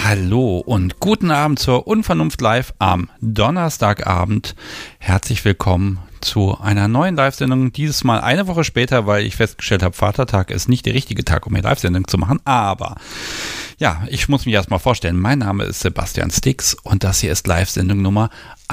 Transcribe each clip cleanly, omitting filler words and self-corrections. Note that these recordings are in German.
Hallo und guten Abend zur Unvernunft Live am Donnerstagabend. Herzlich willkommen zu einer neuen Live-Sendung. Dieses Mal eine Woche später, weil ich festgestellt habe, Vatertag ist nicht der richtige Tag, um hier Live-Sendung zu machen. Aber ja, ich muss mich erstmal vorstellen. Mein Name ist Sebastian Stix und das hier ist Live-Sendung Nummer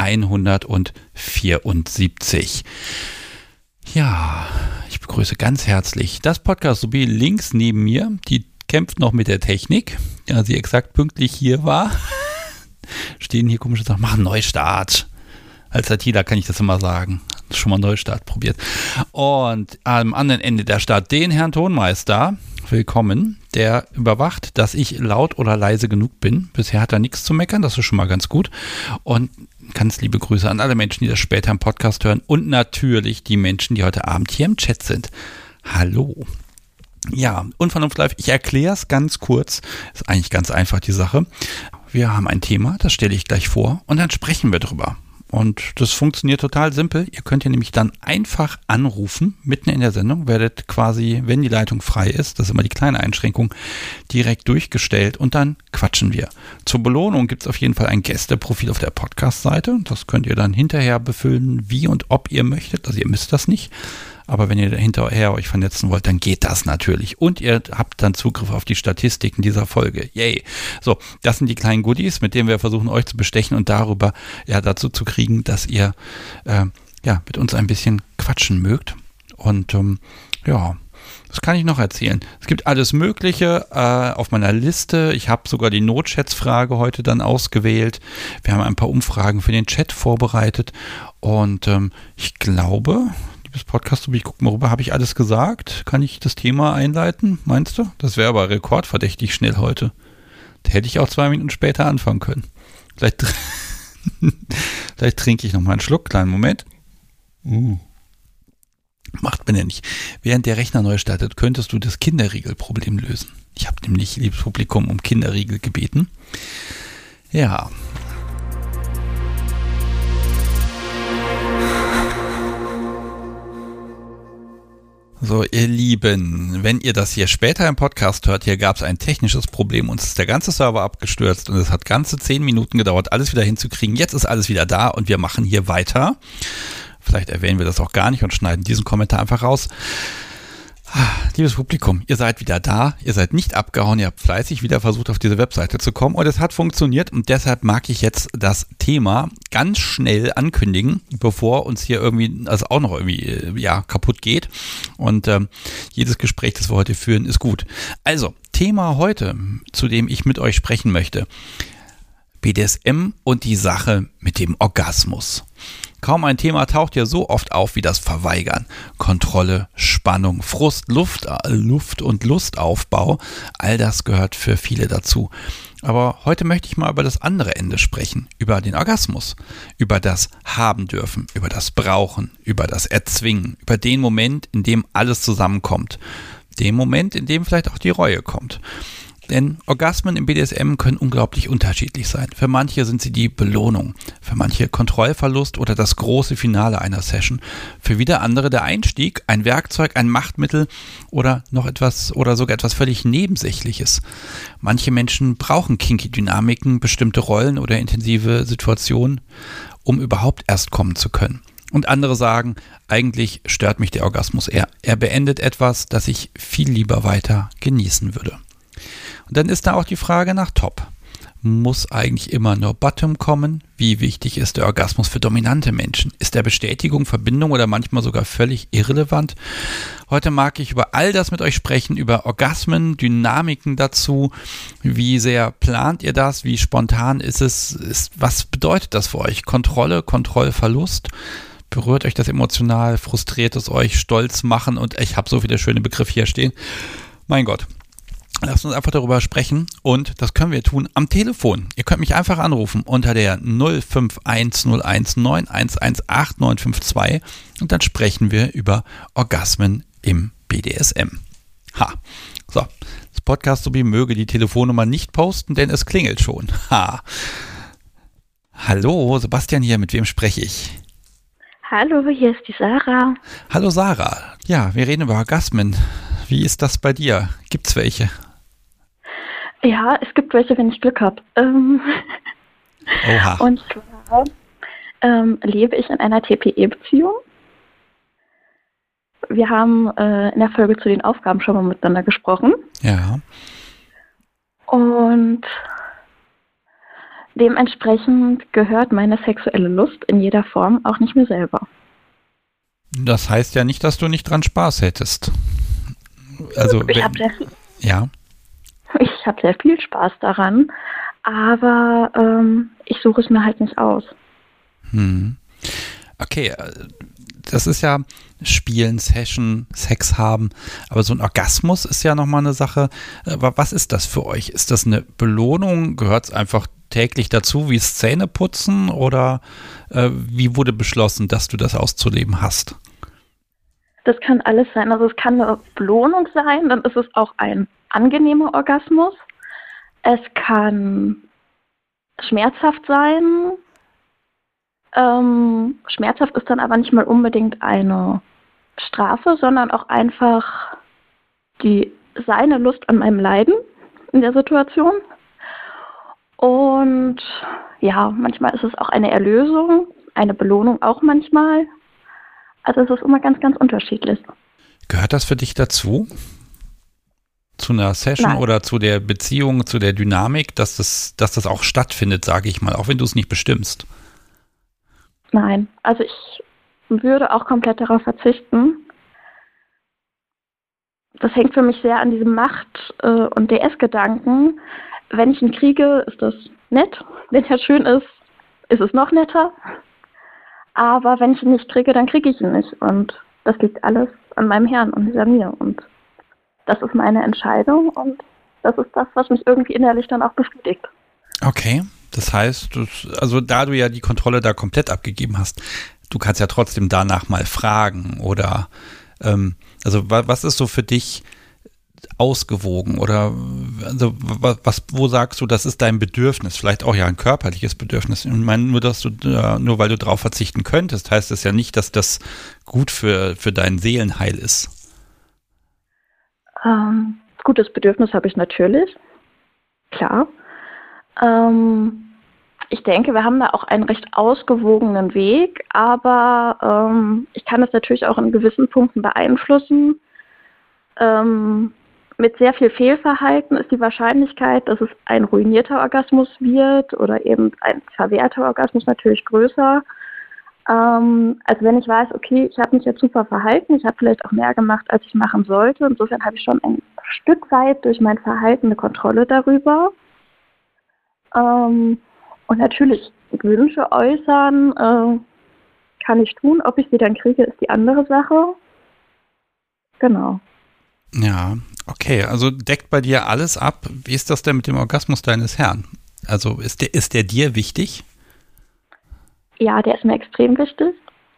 174. Ja, ich begrüße ganz herzlich das Podcast sowie links neben mir, die kämpft noch mit der Technik, da sie exakt pünktlich hier war. Stehen hier komische Sachen, machen Neustart. Als ITler kann ich das immer sagen. Schon mal Neustart probiert. Und am anderen Ende der Stadt den Herrn Tonmeister. Willkommen. Der überwacht, dass ich laut oder leise genug bin. Bisher hat er nichts zu meckern, das ist schon mal ganz gut. Und ganz liebe Grüße an alle Menschen, die das später im Podcast hören. Und natürlich die Menschen, die heute Abend hier im Chat sind. Hallo. Ja, Unvernunft Live, ich erkläre es ganz kurz. Ist eigentlich ganz einfach die Sache. Wir haben ein Thema, das stelle ich gleich vor und dann sprechen wir drüber. Und das funktioniert total simpel. Ihr könnt ja nämlich dann einfach anrufen, mitten in der Sendung, werdet quasi, wenn die Leitung frei ist, das ist immer die kleine Einschränkung, direkt durchgestellt und dann quatschen wir. Zur Belohnung gibt es auf jeden Fall ein Gästeprofil auf der Podcast-Seite. Das könnt ihr dann hinterher befüllen, wie und ob ihr möchtet. Also ihr müsst das nicht. Aber wenn ihr hinterher euch vernetzen wollt, dann geht das natürlich. Und ihr habt dann Zugriff auf die Statistiken dieser Folge. Yay. So, das sind die kleinen Goodies, mit denen wir versuchen, euch zu bestechen und darüber ja dazu zu kriegen, dass ihr mit uns ein bisschen quatschen mögt. Und ja, das kann ich noch erzählen. Es gibt alles Mögliche auf meiner Liste. Ich habe sogar die Notschätzfrage heute dann ausgewählt. Wir haben ein paar Umfragen für den Chat vorbereitet. Und ich glaube, das Podcast, ich gucke mal rüber, habe ich alles gesagt? Kann ich das Thema einleiten, meinst du? Das wäre aber rekordverdächtig schnell heute. Da hätte ich auch 2 Minuten später anfangen können. Vielleicht trinke ich noch mal einen Schluck, kleinen Moment. Macht man ja nicht. Während der Rechner neu startet, könntest du das Kinderriegelproblem lösen. Ich habe nämlich, liebes Publikum, um Kinderriegel gebeten. Ja. So, ihr Lieben, wenn ihr das hier später im Podcast hört, hier gab es ein technisches Problem, uns ist der ganze Server abgestürzt und es hat ganze 10 Minuten gedauert, alles wieder hinzukriegen. Jetzt ist alles wieder da und wir machen hier weiter. Vielleicht erwähnen wir das auch gar nicht und schneiden diesen Kommentar einfach raus. Liebes Publikum, ihr seid wieder da, ihr seid nicht abgehauen, ihr habt fleißig wieder versucht, auf diese Webseite zu kommen und es hat funktioniert und deshalb mag ich jetzt das Thema ganz schnell ankündigen, bevor uns hier irgendwie, also auch noch irgendwie, kaputt geht und jedes Gespräch, das wir heute führen, ist gut. Also, Thema heute, zu dem ich mit euch sprechen möchte, BDSM und die Sache mit dem Orgasmus. Kaum ein Thema taucht ja so oft auf wie das Verweigern. Kontrolle, Spannung, Frust, Luft und Lustaufbau, all das gehört für viele dazu. Aber heute möchte ich mal über das andere Ende sprechen, über den Orgasmus, über das Haben dürfen, über das Brauchen, über das Erzwingen, über den Moment, in dem alles zusammenkommt, den Moment, in dem vielleicht auch die Reue kommt. Denn Orgasmen im BDSM können unglaublich unterschiedlich sein. Für manche sind sie die Belohnung, für manche Kontrollverlust oder das große Finale einer Session. Für wieder andere der Einstieg, ein Werkzeug, ein Machtmittel oder noch etwas oder sogar etwas völlig Nebensächliches. Manche Menschen brauchen kinky Dynamiken, bestimmte Rollen oder intensive Situationen, um überhaupt erst kommen zu können. Und andere sagen, eigentlich stört mich der Orgasmus eher. Er beendet etwas, das ich viel lieber weiter genießen würde. Und dann ist da auch die Frage nach Top. Muss eigentlich immer nur Bottom kommen? Wie wichtig ist der Orgasmus für dominante Menschen? Ist der Bestätigung, Verbindung oder manchmal sogar völlig irrelevant? Heute mag ich über all das mit euch sprechen, über Orgasmen, Dynamiken dazu. Wie sehr plant ihr das? Wie spontan ist es? Was bedeutet das für euch? Kontrolle, Kontrollverlust? Berührt euch das emotional? Frustriert es euch? Stolz machen? Und ich habe so viele schöne Begriffe hier stehen. Mein Gott. Lasst uns einfach darüber sprechen und das können wir tun am Telefon. Ihr könnt mich einfach anrufen unter der 051019118952 und dann sprechen wir über Orgasmen im BDSM. So, das Podcast sowie möge die Telefonnummer nicht posten, denn es klingelt schon. Hallo, Sebastian hier, mit wem spreche ich? Hallo, hier ist die Sarah. Hallo Sarah. Ja, wir reden über Orgasmen. Wie ist das bei dir? Gibt's welche? Ja, es gibt welche, wenn ich Glück habe. Oha. Und zwar lebe ich in einer TPE-Beziehung. Wir haben in der Folge zu den Aufgaben schon mal miteinander gesprochen. Ja. Und dementsprechend gehört meine sexuelle Lust in jeder Form auch nicht mir selber. Das heißt ja nicht, dass du nicht dran Spaß hättest. Also, Ich habe ja. sehr viel Spaß daran, aber ich suche es mir halt nicht aus. Okay, das ist ja Spielen, Session, Sex haben, aber so ein Orgasmus ist ja nochmal eine Sache. Was ist das für euch? Ist das eine Belohnung? Gehört es einfach täglich dazu, wie Zähneputzen, oder wie wurde beschlossen, dass du das auszuleben hast? Das kann alles sein. Also es kann eine Belohnung sein, dann ist es auch ein angenehmer Orgasmus. Es kann schmerzhaft sein. Schmerzhaft ist dann aber nicht mal unbedingt eine Strafe, sondern auch einfach seine Lust an meinem Leiden in der Situation. Und ja, manchmal ist es auch eine Erlösung, eine Belohnung auch manchmal. Also es ist immer ganz, ganz unterschiedlich. Gehört das für dich dazu? Zu einer Session Nein. Oder zu der Beziehung, zu der Dynamik, dass das auch stattfindet, sage ich mal, auch wenn du es nicht bestimmst? Nein, also ich würde auch komplett darauf verzichten. Das hängt für mich sehr an diesem Macht- und DS-Gedanken. Wenn ich ihn kriege, ist das nett. Wenn er schön ist, ist es noch netter. Aber wenn ich ihn nicht kriege, dann kriege ich ihn nicht. Und das liegt alles an meinem Herrn und nicht an mir. Und das ist meine Entscheidung und das ist das, was mich irgendwie innerlich dann auch befriedigt. Okay, das heißt, also da du ja die Kontrolle da komplett abgegeben hast, du kannst ja trotzdem danach mal fragen oder also was ist so für dich ausgewogen oder also wo sagst du, das ist dein Bedürfnis, vielleicht auch ja ein körperliches Bedürfnis. Ich meine, nur weil du drauf verzichten könntest, heißt das ja nicht, dass das gut für dein Seelenheil ist. Gutes Bedürfnis habe ich natürlich, klar. Ich denke, wir haben da auch einen recht ausgewogenen Weg, aber ich kann das natürlich auch in gewissen Punkten beeinflussen. Mit sehr viel Fehlverhalten ist die Wahrscheinlichkeit, dass es ein ruinierter Orgasmus wird oder eben ein verwehrter Orgasmus natürlich größer. Also wenn ich weiß, okay, ich habe mich jetzt super verhalten, ich habe vielleicht auch mehr gemacht, als ich machen sollte. Insofern habe ich schon ein Stück weit durch mein Verhalten eine Kontrolle darüber. Und natürlich Wünsche äußern kann ich tun. Ob ich sie dann kriege, ist die andere Sache. Genau. Ja, okay. Also deckt bei dir alles ab. Wie ist das denn mit dem Orgasmus deines Herrn? Also ist der dir wichtig? Ja, der ist mir extrem wichtig.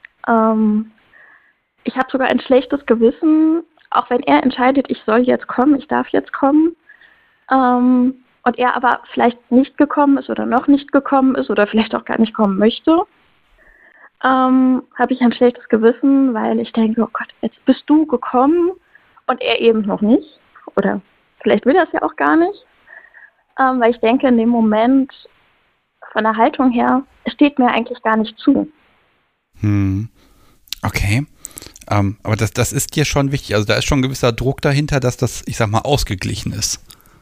Ich habe sogar ein schlechtes Gewissen, auch wenn er entscheidet, ich soll jetzt kommen, ich darf jetzt kommen. Und er aber vielleicht nicht gekommen ist oder noch nicht gekommen ist oder vielleicht auch gar nicht kommen möchte, habe ich ein schlechtes Gewissen, weil ich denke, oh Gott, jetzt bist du gekommen und er eben noch nicht. Oder vielleicht will er es ja auch gar nicht. Weil ich denke, in dem Moment von der Haltung her, es steht mir eigentlich gar nicht zu. Okay. Aber das ist dir schon wichtig. Also da ist schon ein gewisser Druck dahinter, dass das, ich sag mal, ausgeglichen ist.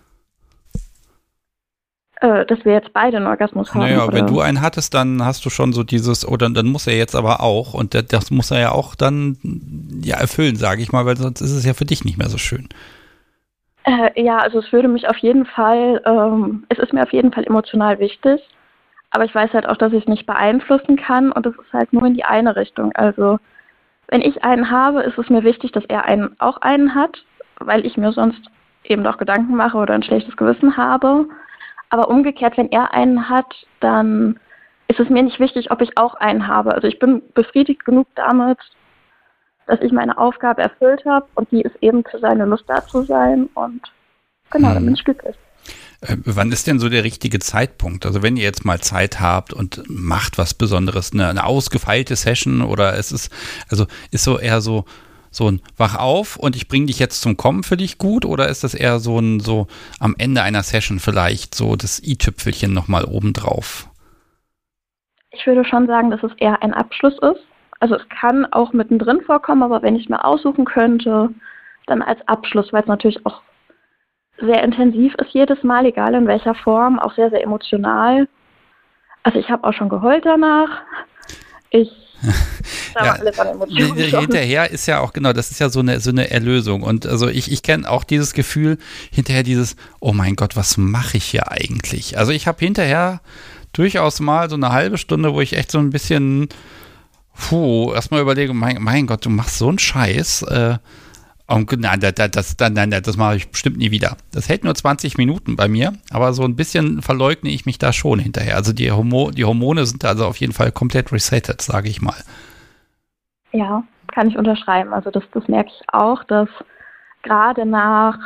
Dass wir jetzt beide einen Orgasmus haben. Naja, oder? wenn du einen hattest, dann hast du schon so dieses, oder dann muss er jetzt aber auch, und das muss er ja auch dann ja erfüllen, sage ich mal, weil sonst ist es ja für dich nicht mehr so schön. Ja, also es würde mich auf jeden Fall, es ist mir auf jeden Fall emotional wichtig, aber ich weiß halt auch, dass ich es nicht beeinflussen kann und es ist halt nur in die eine Richtung. Also wenn ich einen habe, ist es mir wichtig, dass er auch einen hat, weil ich mir sonst eben auch Gedanken mache oder ein schlechtes Gewissen habe. Aber umgekehrt, wenn er einen hat, dann ist es mir nicht wichtig, ob ich auch einen habe. Also ich bin befriedigt genug damit, dass ich meine Aufgabe erfüllt habe und die ist eben für seine Lust da zu sein und genau, dann bin ich glücklich. Wann ist denn so der richtige Zeitpunkt? Also wenn ihr jetzt mal Zeit habt und macht was Besonderes, eine ausgefeilte Session oder ist so eher so so ein Wach auf und ich bringe dich jetzt zum Kommen für dich gut, oder ist das eher so am Ende einer Session vielleicht so das i-Tüpfelchen nochmal obendrauf? Ich würde schon sagen, dass es eher ein Abschluss ist. Also es kann auch mittendrin vorkommen, aber wenn ich mir aussuchen könnte, dann als Abschluss, weil es natürlich auch sehr intensiv ist jedes Mal, egal in welcher Form, auch sehr, sehr emotional. Also ich habe auch schon geheult danach. Alles an Emotionen. Hinterher ist ja auch, genau, das ist ja so eine Erlösung. Und also ich kenne auch dieses Gefühl, hinterher oh mein Gott, was mache ich hier eigentlich? Also ich habe hinterher durchaus mal so eine halbe Stunde, wo ich echt so ein bisschen erstmal überlege, mein Gott, du machst so einen Scheiß. Nein, das mache ich bestimmt nie wieder. Das hält nur 20 Minuten bei mir, aber so ein bisschen verleugne ich mich da schon hinterher. Also die Hormone sind also auf jeden Fall komplett resettet, sage ich mal. Ja, kann ich unterschreiben. Also das merke ich auch, dass gerade nach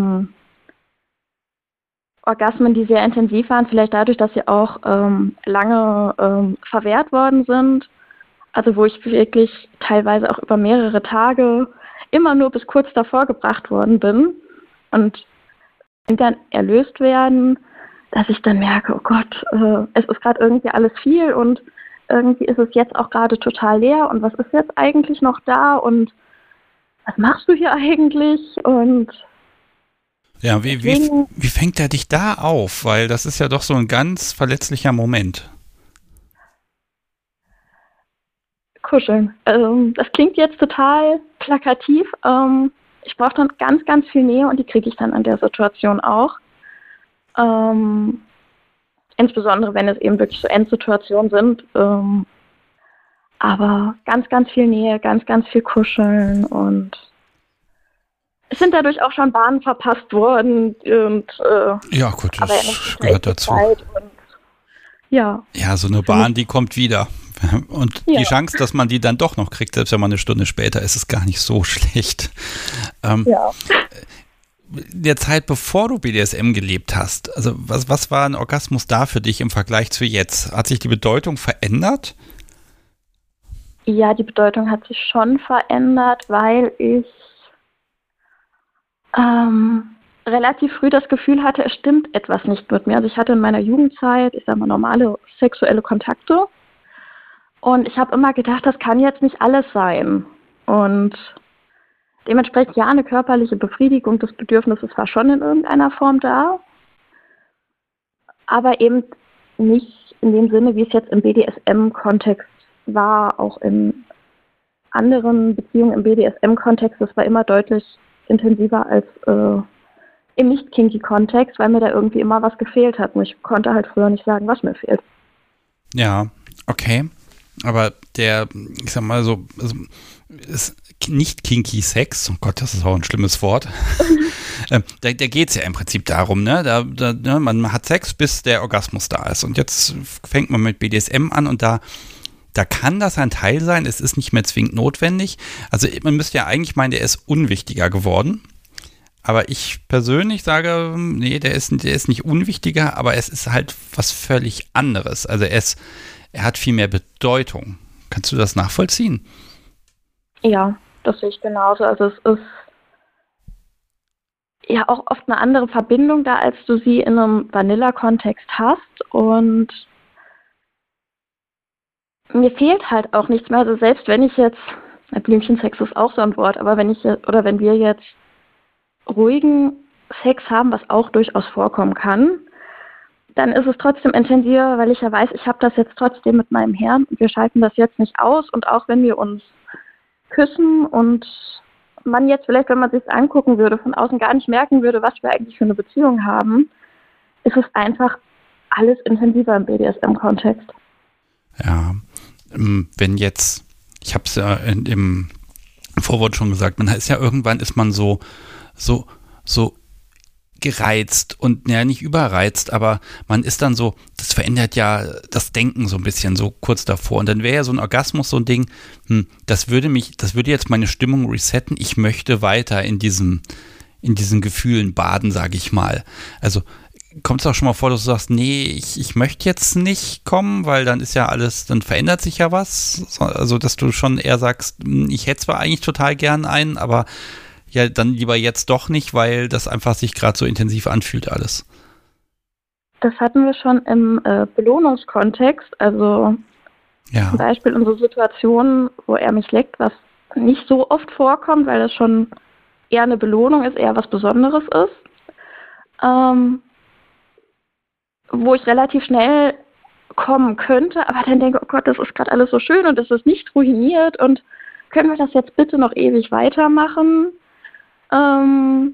Orgasmen, die sehr intensiv waren, vielleicht dadurch, dass sie auch lange verwehrt worden sind, also wo ich wirklich teilweise auch über mehrere Tage immer nur bis kurz davor gebracht worden bin und dann erlöst werden, dass ich dann merke, oh Gott, es ist gerade irgendwie alles viel und irgendwie ist es jetzt auch gerade total leer und was ist jetzt eigentlich noch da und was machst du hier eigentlich? Und ja, wie fängt er dich da auf? Weil das ist ja doch so ein ganz verletzlicher Moment. Kuscheln. Das klingt jetzt total plakativ. Ich brauche dann ganz, ganz viel Nähe und die kriege ich dann an der Situation auch. Insbesondere, wenn es eben wirklich so Endsituationen sind. Aber ganz, ganz viel Nähe, ganz, ganz viel Kuscheln und es sind dadurch auch schon Bahnen verpasst worden. Ja, gut, das gehört dazu. Ja, so eine Bahn, die kommt wieder. Und die Chance, dass man die dann doch noch kriegt, selbst wenn man eine Stunde später ist, ist gar nicht so schlecht. In der Zeit, bevor du BDSM gelebt hast, also was war ein Orgasmus da für dich im Vergleich zu jetzt? Hat sich die Bedeutung verändert? Ja, die Bedeutung hat sich schon verändert, weil ich relativ früh das Gefühl hatte, es stimmt etwas nicht mit mir. Also ich hatte in meiner Jugendzeit, ich sag mal, normale sexuelle Kontakte. Und ich habe immer gedacht, das kann jetzt nicht alles sein. Und dementsprechend ja, eine körperliche Befriedigung des Bedürfnisses war schon in irgendeiner Form da. Aber eben nicht in dem Sinne, wie es jetzt im BDSM-Kontext war, auch in anderen Beziehungen im BDSM-Kontext. Das war immer deutlich intensiver als im Nicht-Kinky-Kontext, weil mir da irgendwie immer was gefehlt hat. Und ich konnte halt früher nicht sagen, was mir fehlt. Ja, okay. Aber ich sag mal so, also ist nicht kinky Sex, oh Gott, das ist auch ein schlimmes Wort. Da geht es ja im Prinzip darum, ne? Man hat Sex, bis der Orgasmus da ist. Und jetzt fängt man mit BDSM an und da kann das ein Teil sein, es ist nicht mehr zwingend notwendig. Also man müsste ja eigentlich meinen, der ist unwichtiger geworden. Aber ich persönlich sage, nee, der ist nicht unwichtiger, aber es ist halt was völlig anderes. Also er hat viel mehr Bedeutung. Kannst du das nachvollziehen? Ja, das sehe ich genauso. Also es ist ja auch oft eine andere Verbindung da, als du sie in einem Vanilla-Kontext hast. Und mir fehlt halt auch nichts mehr. Also selbst wenn ich jetzt, Blümchensex ist auch so ein Wort, aber wenn wir jetzt ruhigen Sex haben, was auch durchaus vorkommen kann, dann ist es trotzdem intensiver, weil ich ja weiß, ich habe das jetzt trotzdem mit meinem Herrn und wir schalten das jetzt nicht aus. Und auch wenn wir uns küssen und man jetzt vielleicht, wenn man sich angucken würde, von außen gar nicht merken würde, was wir eigentlich für eine Beziehung haben, ist es einfach alles intensiver im BDSM-Kontext. Ja, wenn jetzt, ich habe es ja im Vorwort schon gesagt, irgendwann ist man so gereizt und ja, nicht überreizt, aber man ist dann so, das verändert ja das Denken so ein bisschen, so kurz davor. Und dann wäre ja so ein Orgasmus so ein Ding, das würde jetzt meine Stimmung resetten. Ich möchte weiter in diesen Gefühlen baden, sage ich mal. Also kommt es auch schon mal vor, dass du sagst, nee, ich möchte jetzt nicht kommen, weil dann ist ja alles, dann verändert sich ja was. Also, dass du schon eher sagst, ich hätte zwar eigentlich total gern einen, aber ja, dann lieber jetzt doch nicht, weil das einfach sich gerade so intensiv anfühlt alles. Das hatten wir schon im Belohnungskontext, also zum Beispiel unsere Situation, wo er mich leckt, was nicht so oft vorkommt, weil das schon eher eine Belohnung ist, eher was Besonderes ist. Wo ich relativ schnell kommen könnte, aber dann denke, oh Gott, das ist gerade alles so schön und es ist nicht ruiniert und können wir das jetzt bitte noch ewig weitermachen? Weil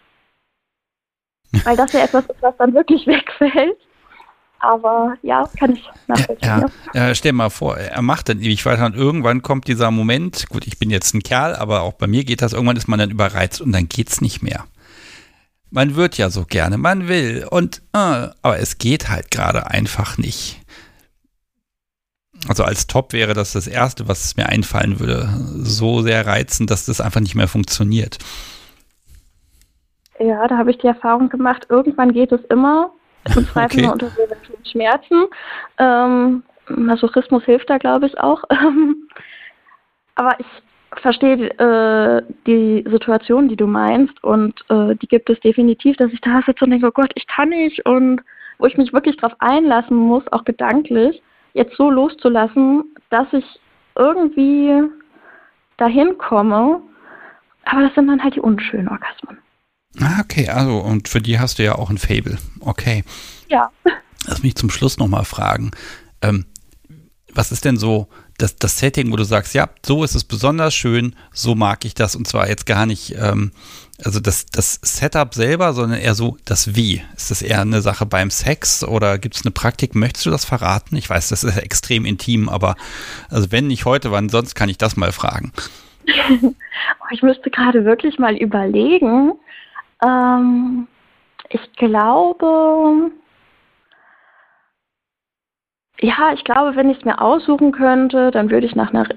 das ja etwas ist, was dann wirklich wegfällt. Aber ja, kann ich nachvollziehen. Ja, stell mal vor, er macht dann ewig weiter und irgendwann kommt dieser Moment, gut, ich bin jetzt ein Kerl, aber auch bei mir geht das, irgendwann ist man dann überreizt und dann geht's nicht mehr. Man wird ja so gerne, man will aber es geht halt gerade einfach nicht. Also als Top wäre das Erste, was mir einfallen würde. So sehr reizend, dass das einfach nicht mehr funktioniert. Ja, da habe ich die Erfahrung gemacht, irgendwann geht es immer. Im Zweifel nur unter sehr vielen Schmerzen. Masochismus hilft da, glaube ich, auch. Aber ich verstehe die Situation, die du meinst, und die gibt es definitiv, dass ich da sitze und denke, oh Gott, ich kann nicht, und wo ich mich wirklich darauf einlassen muss, auch gedanklich, jetzt so loszulassen, dass ich irgendwie dahin komme, aber das sind dann halt die unschönen Orgasmen. Okay, also und für die hast du ja auch ein Faible. Okay. Ja. Lass mich zum Schluss nochmal fragen. Was ist denn so das Setting, wo du sagst, ja, so ist es besonders schön, so mag ich das, und zwar jetzt gar nicht, also das Setup selber, sondern eher so das Wie. Ist das eher eine Sache beim Sex oder gibt es eine Praktik? Möchtest du das verraten? Ich weiß, das ist extrem intim, aber also wenn nicht heute, wann sonst, kann ich das mal fragen. Ich müsste gerade wirklich mal überlegen. Ich glaube, wenn ich es mir aussuchen könnte, dann würde ich nach einer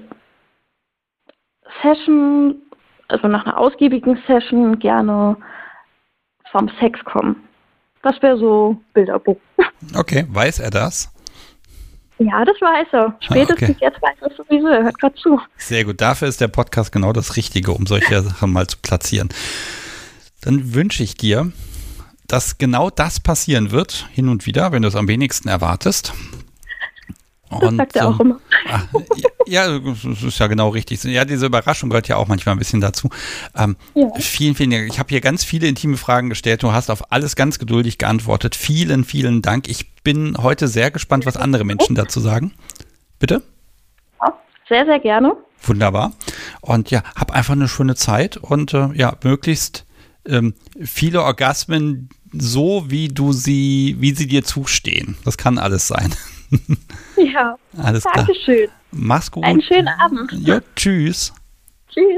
Session, also nach einer ausgiebigen Session, gerne vom Sex kommen. Das wäre so Bilderbuch. Okay, weiß er das? Ja, das weiß er. Spätestens jetzt weiß er sowieso, er hört gerade zu. Sehr gut, dafür ist der Podcast genau das Richtige, um solche Sachen mal zu platzieren. Dann wünsche ich dir, dass genau das passieren wird, hin und wieder, wenn du es am wenigsten erwartest. Das sagt er auch immer. Ja, das ist ja genau richtig. Ja, diese Überraschung gehört ja auch manchmal ein bisschen dazu. Vielen, vielen Dank. Ich habe hier ganz viele intime Fragen gestellt. Du hast auf alles ganz geduldig geantwortet. Vielen, vielen Dank. Ich bin heute sehr gespannt, was andere Menschen dazu sagen. Bitte? Ja, sehr, sehr gerne. Wunderbar. Und ja, hab einfach eine schöne Zeit und möglichst viele Orgasmen so, wie sie dir zustehen. Das kann alles sein. Ja, alles klar. Dankeschön. Mach's gut. Einen schönen Abend. Ja, tschüss. Tschüss.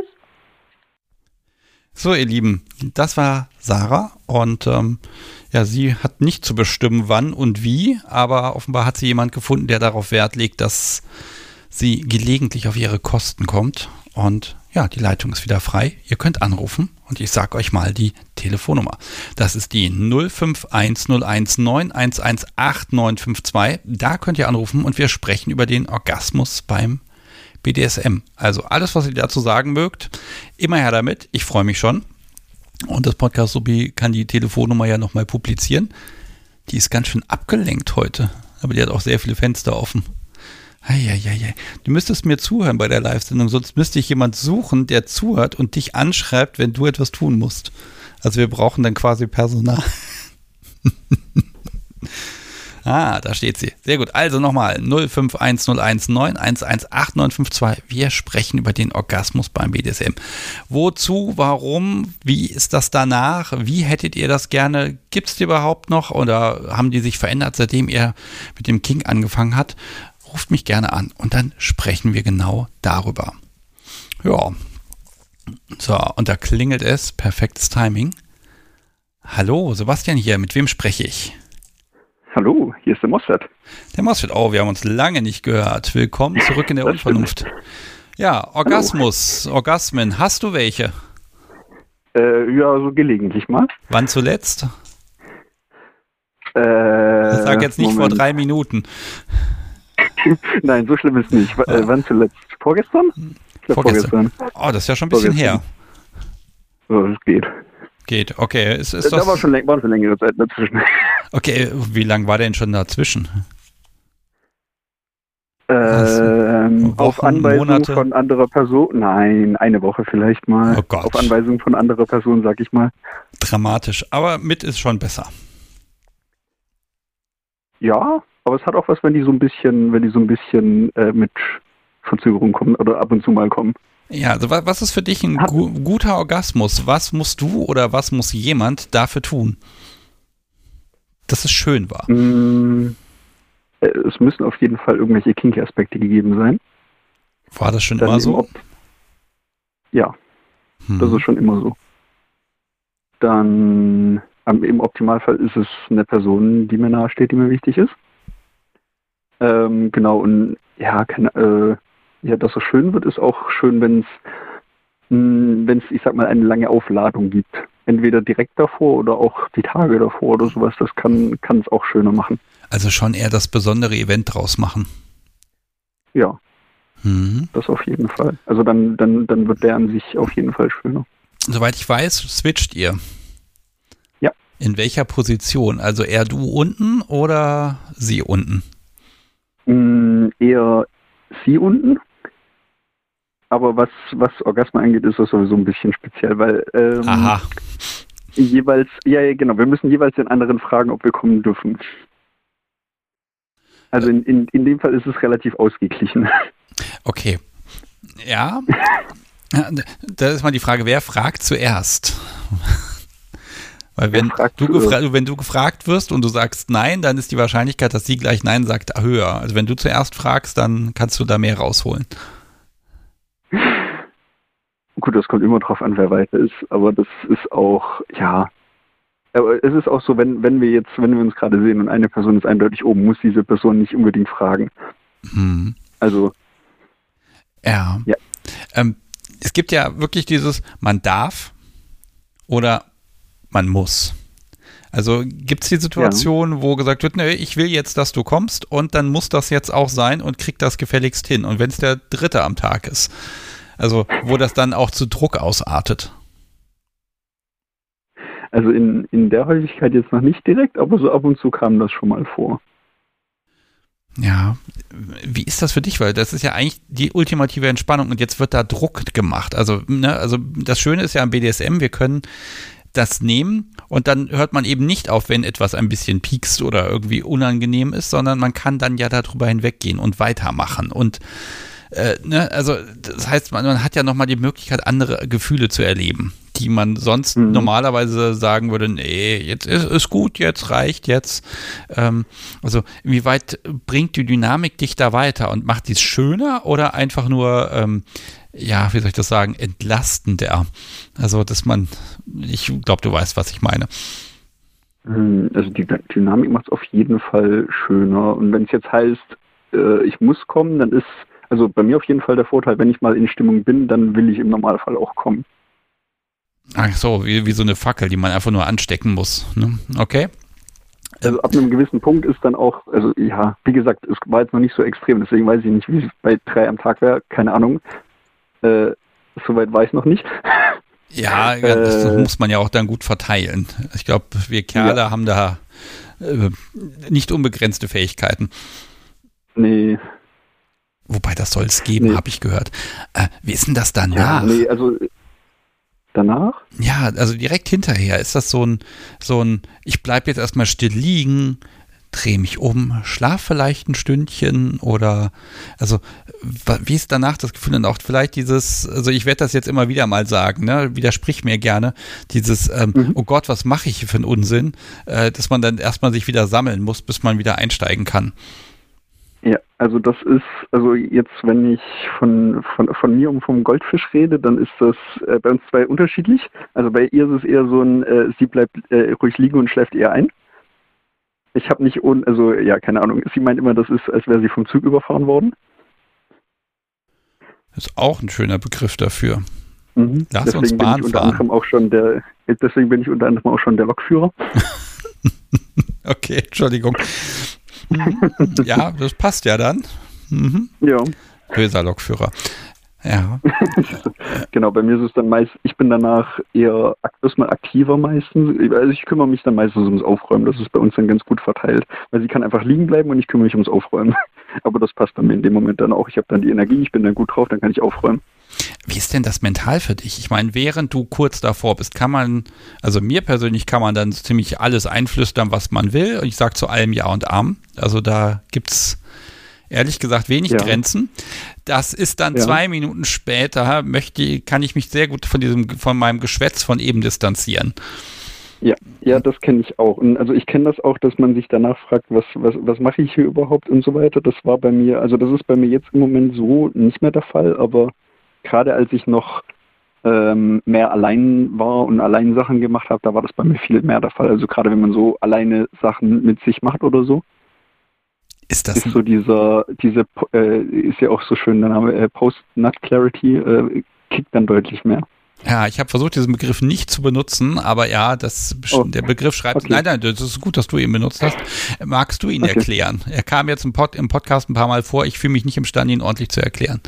So, ihr Lieben, das war Sarah und sie hat nicht zu bestimmen, wann und wie, aber offenbar hat sie jemand gefunden, der darauf Wert legt, dass sie gelegentlich auf ihre Kosten kommt. Und ja, die Leitung ist wieder frei. Ihr könnt anrufen und ich sage euch mal die Telefonnummer. Das ist die 051019118952. Da könnt ihr anrufen und wir sprechen über den Orgasmus beim BDSM. Also alles, was ihr dazu sagen mögt, immer her damit. Ich freue mich schon. Und das Podcast Subi kann die Telefonnummer ja nochmal publizieren. Die ist ganz schön abgelenkt heute, aber die hat auch sehr viele Fenster offen. Du müsstest mir zuhören bei der Live-Sendung, sonst müsste ich jemand suchen, der zuhört und dich anschreibt, wenn du etwas tun musst. Also wir brauchen dann quasi Personal. Da steht sie. Sehr gut. Also nochmal 051019118952. Wir sprechen über den Orgasmus beim BDSM. Wozu, warum, wie ist das danach? Wie hättet ihr das gerne? Gibt es die überhaupt noch oder haben die sich verändert, seitdem ihr mit dem Kink angefangen habt? Ruft mich gerne an und dann sprechen wir genau darüber. Ja. So, und da klingelt es. Perfektes Timing. Hallo, Sebastian hier. Mit wem spreche ich? Hallo, hier ist der Mosfett. Der Mosfett, wir haben uns lange nicht gehört. Willkommen zurück in der Unvernunft. Ja, Orgasmus, Orgasmen, hast du welche? Ja, so gelegentlich mal. Wann zuletzt? Sag jetzt nicht Moment. Vor 3 Minuten. Nein, so schlimm ist nicht. Wann zuletzt? Vorgestern? Ich glaub, vorgestern. Oh, das ist ja schon ein bisschen her. So, das geht. Geht, okay. Ist da war schon längere Zeit dazwischen. Okay, wie lange war denn schon dazwischen? Auf Anweisung Monate? von anderer Person? Nein, eine Woche vielleicht mal. Oh Gott. Auf Anweisung von anderer Person, sag ich mal. Dramatisch, aber mit ist schon besser. Ja, aber es hat auch was, wenn die so ein bisschen mit Verzögerung kommen oder ab und zu mal kommen. Ja, also was ist für dich ein guter Orgasmus? Was musst du oder was muss jemand dafür tun, dass es schön war? Es müssen auf jeden Fall irgendwelche Kinky-Aspekte gegeben sein. War das schon immer so? Ja, das ist schon immer so. Dann im Optimalfall ist es eine Person, die mir nahesteht, die mir wichtig ist. Genau, und ja, dass es schön wird, ist auch schön, wenn es, ich sag mal, eine lange Aufladung gibt. Entweder direkt davor oder auch die Tage davor oder sowas. Das kann es auch schöner machen. Also schon eher das besondere Event draus machen. Ja, das auf jeden Fall. Also dann wird der an sich auf jeden Fall schöner. Soweit ich weiß, switcht ihr. Ja. In welcher Position? Also eher du unten oder sie unten? Eher sie unten. Aber was Orgasmus angeht, ist das sowieso ein bisschen speziell, weil Aha. Jeweils, ja genau, wir müssen jeweils den anderen fragen, ob wir kommen dürfen. Also in dem Fall ist es relativ ausgeglichen. Okay. Ja. Da ist mal die Frage, wer fragt zuerst? Weil wenn du gefragt wirst und du sagst nein, dann ist die Wahrscheinlichkeit, dass sie gleich nein sagt, höher. Also wenn du zuerst fragst, dann kannst du da mehr rausholen. Gut, das kommt immer drauf an, wer weiter ist, aber das ist auch, ja. Aber es ist auch so, wenn wir uns gerade sehen und eine Person ist eindeutig oben, muss diese Person nicht unbedingt fragen. Also. Ja. Es gibt ja wirklich dieses, man darf oder man muss. Also gibt es die Situation, wo gesagt wird, nee, ich will jetzt, dass du kommst und dann muss das jetzt auch sein und krieg das gefälligst hin. Und wenn es der 3. am Tag ist, also wo das dann auch zu Druck ausartet. Also in der Häufigkeit jetzt noch nicht direkt, aber so ab und zu kam das schon mal vor. Ja, wie ist das für dich? Weil das ist ja eigentlich die ultimative Entspannung und jetzt wird da Druck gemacht. Also das Schöne ist ja am BDSM, wir können das nehmen und dann hört man eben nicht auf, wenn etwas ein bisschen piekst oder irgendwie unangenehm ist, sondern man kann dann ja darüber hinweggehen und weitermachen und also das heißt, man hat ja nochmal die Möglichkeit, andere Gefühle zu erleben, die man sonst normalerweise sagen würde, nee, jetzt ist gut, jetzt reicht, jetzt. Also inwieweit bringt die Dynamik dich da weiter und macht dies schöner oder einfach nur, wie soll ich das sagen, entlastender? Also, ich glaube, du weißt, was ich meine. Also die Dynamik macht es auf jeden Fall schöner und wenn es jetzt heißt, ich muss kommen, dann ist also bei mir auf jeden Fall der Vorteil, wenn ich mal in Stimmung bin, dann will ich im Normalfall auch kommen. Ach so, wie so eine Fackel, die man einfach nur anstecken muss. Ne? Okay. Also ab einem gewissen Punkt ist dann auch, also ja, wie gesagt, es war jetzt noch nicht so extrem, deswegen weiß ich nicht, wie es bei 3 am Tag wäre, keine Ahnung. Soweit war ich noch nicht. Ja, das muss man ja auch dann gut verteilen. Ich glaube, wir Kerle haben da nicht unbegrenzte Fähigkeiten. Nee. Wobei, das soll es geben, habe ich gehört. Wie ist denn das danach? Ja, also danach? Ja, also direkt hinterher. Ist das so ein ich bleibe jetzt erstmal still liegen, drehe mich um, schlaf vielleicht ein Stündchen oder, also wie ist danach das Gefühl? Und auch vielleicht dieses, also ich werde das jetzt immer wieder mal sagen, ne, widersprich mir gerne, dieses, oh Gott, was mache ich hier für einen Unsinn, dass man dann erstmal sich wieder sammeln muss, bis man wieder einsteigen kann. Ja, also das ist, also jetzt, wenn ich von mir und vom Goldfisch rede, dann ist das bei uns 2 unterschiedlich. Also bei ihr ist es eher so ein, sie bleibt ruhig liegen und schläft eher ein. Ich habe nicht, keine Ahnung, sie meint immer, das ist, als wäre sie vom Zug überfahren worden. Das ist auch ein schöner Begriff dafür. Lass Deswegen uns Bahn fahren. Deswegen bin ich unter anderem auch schon der Lokführer. Okay, Entschuldigung. Ja, das passt ja dann. Ja. Böser Lokführer. Ja. Genau, bei mir ist es dann ich bin danach eher erstmal aktiver meistens. Also ich kümmere mich dann meistens ums Aufräumen. Das ist bei uns dann ganz gut verteilt. Weil sie kann einfach liegen bleiben und ich kümmere mich ums Aufräumen. Aber das passt dann in dem Moment dann auch. Ich habe dann die Energie, ich bin dann gut drauf, dann kann ich aufräumen. Wie ist denn das mental für dich? Ich meine, während du kurz davor bist, also mir persönlich kann man dann so ziemlich alles einflüstern, was man will. Und ich sage zu allem Ja und Amen. Also da gibt's ehrlich gesagt wenig Grenzen. Das ist dann 2 Minuten später, kann ich mich sehr gut von meinem Geschwätz von eben distanzieren. Ja, das kenne ich auch. Und also ich kenne das auch, dass man sich danach fragt, was mache ich hier überhaupt und so weiter. Das war bei mir, also das ist bei mir jetzt im Moment so nicht mehr der Fall, aber gerade als ich noch mehr allein war und allein Sachen gemacht habe, da war das bei mir viel mehr der Fall. Also gerade wenn man so alleine Sachen mit sich macht oder so. Ist so ist ja auch so schön, der Name Post-Nut-Clarity kickt dann deutlich mehr. Ja, ich habe versucht, diesen Begriff nicht zu benutzen, aber ja, der Begriff schreibt, okay. Nein, das ist gut, dass du ihn benutzt hast. Magst du ihn erklären? Er kam jetzt im Podcast ein paar Mal vor, ich fühle mich nicht imstande, ihn ordentlich zu erklären.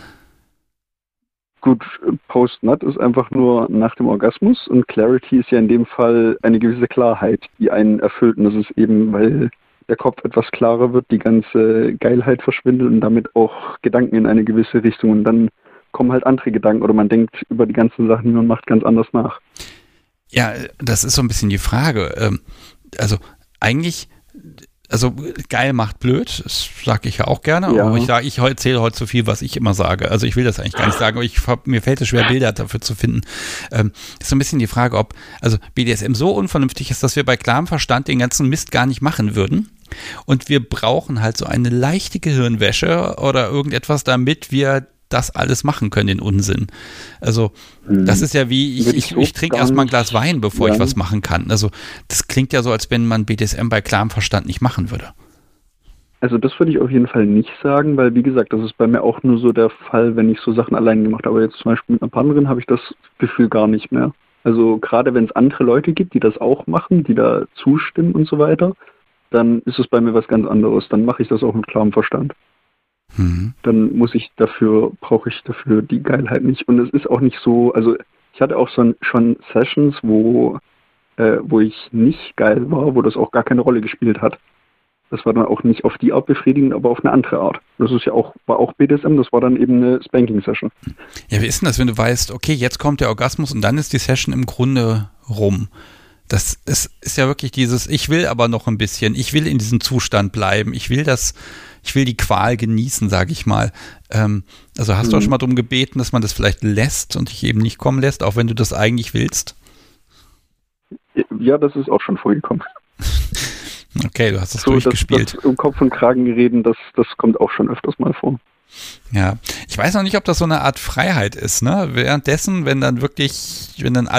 Gut, Post-Nut ist einfach nur nach dem Orgasmus und Clarity ist ja in dem Fall eine gewisse Klarheit, die einen erfüllt. Und das ist eben, weil der Kopf etwas klarer wird, die ganze Geilheit verschwindet und damit auch Gedanken in eine gewisse Richtung. Und dann kommen halt andere Gedanken oder man denkt über die ganzen Sachen, die man macht, ganz anders nach. Ja, das ist so ein bisschen die Frage. Also eigentlich, geil macht blöd, das sage ich ja auch gerne, aber ich erzähle heute zu viel, was ich immer sage. Also ich will das eigentlich gar nicht sagen, aber mir fällt es schwer, Bilder dafür zu finden. Ist so ein bisschen die Frage, ob BDSM so unvernünftig ist, dass wir bei klarem Verstand den ganzen Mist gar nicht machen würden. Und wir brauchen halt so eine leichte Gehirnwäsche oder irgendetwas, damit wir das alles machen können, den Unsinn. Also das ist ja wie, ich trinke erstmal ein Glas Wein, bevor ich was machen kann. Also das klingt ja so, als wenn man BDSM bei klarem Verstand nicht machen würde. Also das würde ich auf jeden Fall nicht sagen, weil wie gesagt, das ist bei mir auch nur so der Fall, wenn ich so Sachen allein gemacht habe. Aber jetzt zum Beispiel mit einer Partnerin habe ich das Gefühl gar nicht mehr. Also gerade wenn es andere Leute gibt, die das auch machen, die da zustimmen und so weiter, dann ist es bei mir was ganz anderes. Dann mache ich das auch mit klarem Verstand. Dann brauche ich dafür die Geilheit nicht. Und es ist auch nicht so, also ich hatte auch schon Sessions, wo ich nicht geil war, wo das auch gar keine Rolle gespielt hat. Das war dann auch nicht auf die Art befriedigend, aber auf eine andere Art. Das ist ja war auch BDSM, das war dann eben eine Spanking-Session. Ja, wie ist denn das, wenn du weißt, okay, jetzt kommt der Orgasmus und dann ist die Session im Grunde rum? Das ist ja wirklich ich will aber noch ein bisschen, ich will in diesem Zustand bleiben, ich will die Qual genießen, sage ich mal. Also hast du auch schon mal darum gebeten, dass man das vielleicht lässt und dich eben nicht kommen lässt, auch wenn du das eigentlich willst? Ja, das ist auch schon vorgekommen. Okay, du hast das durchgespielt. Das um Kopf und Kragen reden, das kommt auch schon öfters mal vor. Ja, ich weiß noch nicht, ob das so eine Art Freiheit ist, ne? Währenddessen, wenn wirklich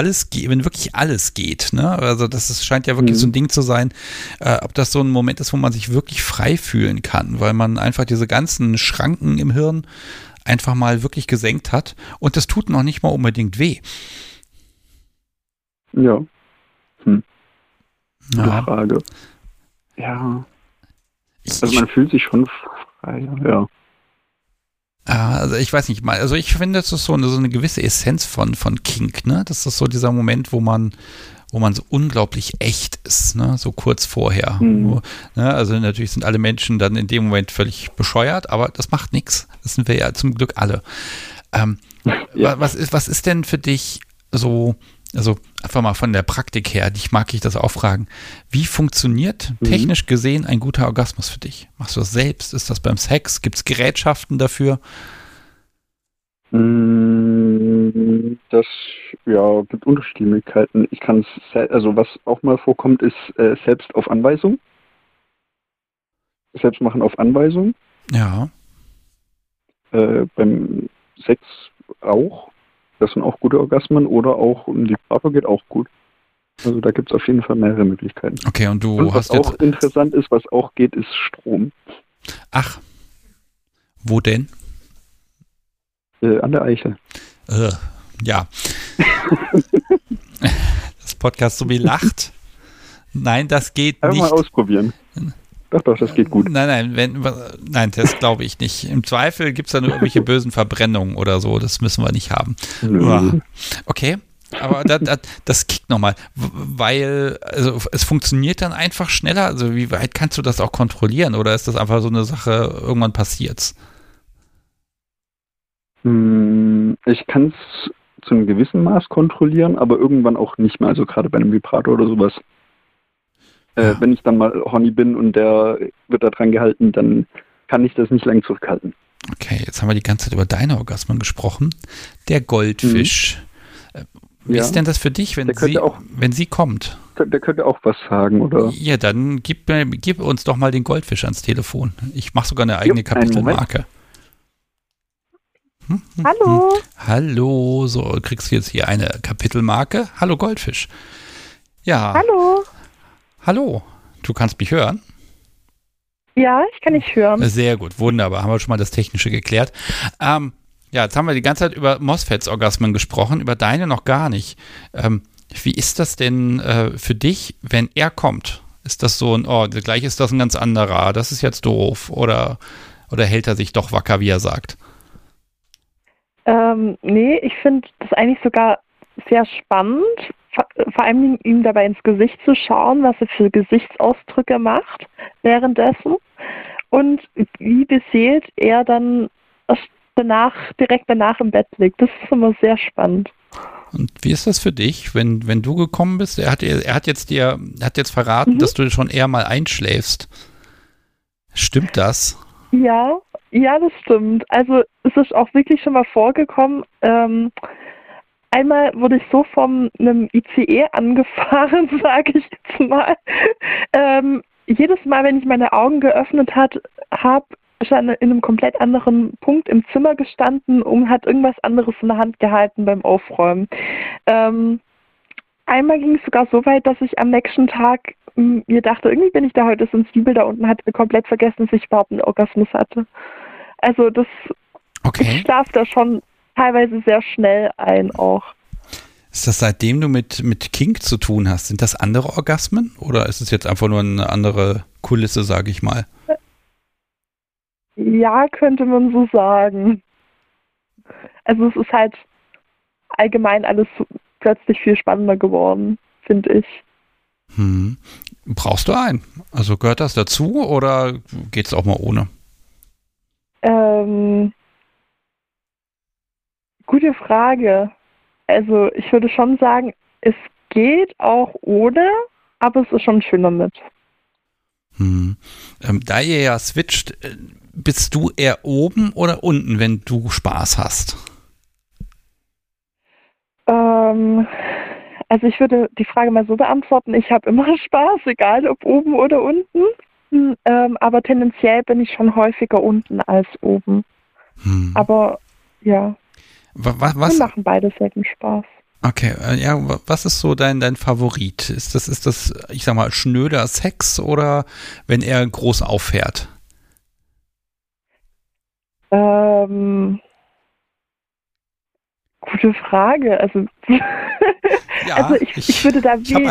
alles geht, ne? Also scheint ja wirklich so ein Ding zu sein, ob das so ein Moment ist, wo man sich wirklich frei fühlen kann, weil man einfach diese ganzen Schranken im Hirn einfach mal wirklich gesenkt hat und das tut noch nicht mal unbedingt weh. Ja. Gute Frage. Ja. Also man fühlt sich schon frei, ja. Also ich weiß nicht mal, also ich finde, das ist so eine gewisse Essenz von Kink, ne? Das ist so dieser Moment, wo man so unglaublich echt ist, ne? So kurz vorher. Ne? Also natürlich sind alle Menschen dann in dem Moment völlig bescheuert, aber das macht nichts. Das sind wir ja zum Glück alle. Was ist denn für dich so, also einfach mal von der Praktik her, mag ich das auch fragen, wie funktioniert technisch gesehen ein guter Orgasmus für dich? Machst du das selbst? Ist das beim Sex? Gibt es Gerätschaften dafür? Das gibt unterschiedliche Möglichkeiten. Ich kann es, also was auch mal vorkommt, ist selbst auf Anweisung. Selbst machen auf Anweisung. Ja. Beim Sex auch. Das sind auch gute Orgasmen oder auch ein Vibrator geht auch gut. Also da gibt es auf jeden Fall mehrere Möglichkeiten. Okay, und was auch interessant ist, was auch geht, ist Strom. Ach, wo denn? An der Eichel. Ja. Das Podcast so wie lacht. Nein, das geht Einfach nicht. mal ausprobieren. Doch, das geht gut. Nein, das glaube ich nicht. Im Zweifel gibt es da nur irgendwelche bösen Verbrennungen oder so. Das müssen wir nicht haben. Okay, aber das kickt nochmal, weil also es funktioniert dann einfach schneller. Also wie weit kannst du das auch kontrollieren? Oder ist das einfach so eine Sache, irgendwann passiert's? Ich kann es zu einem gewissen Maß kontrollieren, aber irgendwann auch nicht mehr. Also gerade bei einem Vibrator oder sowas. Wenn ich dann mal horny bin und der wird da dran gehalten, dann kann ich das nicht lange zurückhalten. Okay, jetzt haben wir die ganze Zeit über deine Orgasmen gesprochen. Der Goldfisch. Wie ist denn das für dich, wenn sie kommt? Der könnte auch was sagen, oder? Ja, dann gib uns doch mal den Goldfisch ans Telefon. Ich mache sogar eine eigene Kapitelmarke. Hallo. Hallo, so kriegst du jetzt hier eine Kapitelmarke. Hallo Goldfisch. Ja. Hallo. Hallo, du kannst mich hören? Ja, ich kann dich hören. Sehr gut, wunderbar. Haben wir schon mal das Technische geklärt. Ja, jetzt haben wir die ganze Zeit über MOSFETs-Orgasmen gesprochen, über deine noch gar nicht. Wie ist das denn für dich, wenn er kommt? Ist das so gleich ist das ein ganz anderer, das ist jetzt doof, oder hält er sich doch wacker, wie er sagt? Nee, ich finde das eigentlich sogar sehr spannend, vor allem ihm dabei ins Gesicht zu schauen, was er für Gesichtsausdrücke macht währenddessen und wie beseelt er dann direkt danach im Bett liegt. Das ist immer sehr spannend. Und wie ist das für dich, wenn du gekommen bist? Er hat jetzt verraten, dass du schon eher mal einschläfst. Stimmt das? Ja, das stimmt. Also es ist auch wirklich schon mal vorgekommen. Einmal wurde ich so von einem ICE angefahren, sage ich jetzt mal. Jedes Mal, wenn ich meine Augen geöffnet habe, ist er in einem komplett anderen Punkt im Zimmer gestanden und hat irgendwas anderes in der Hand gehalten beim Aufräumen. Einmal ging es sogar so weit, dass ich am nächsten Tag mir dachte, irgendwie bin ich da heute sensibel da unten, hatte komplett vergessen, dass ich überhaupt einen Orgasmus hatte. Also ich schlafe da schon teilweise sehr schnell ein auch. Ist das seitdem du mit Kink zu tun hast? Sind das andere Orgasmen oder ist es jetzt einfach nur eine andere Kulisse, sage ich mal? Ja, könnte man so sagen. Also es ist halt allgemein alles plötzlich viel spannender geworden, finde ich. Brauchst du einen? Also gehört das dazu oder geht es auch mal ohne? Gute Frage. Also ich würde schon sagen, es geht auch ohne, aber es ist schon schöner mit. Da ihr ja switcht, bist du eher oben oder unten, wenn du Spaß hast? Also ich würde die Frage mal so beantworten, ich habe immer Spaß, egal ob oben oder unten. Aber tendenziell bin ich schon häufiger unten als oben. Aber ja, wir machen beide selten Spaß. Okay, ja, was ist so dein Favorit? Ist das, ich sag mal, schnöder Sex oder wenn er groß auffährt? Gute Frage. Also, ja, also ich würde da ich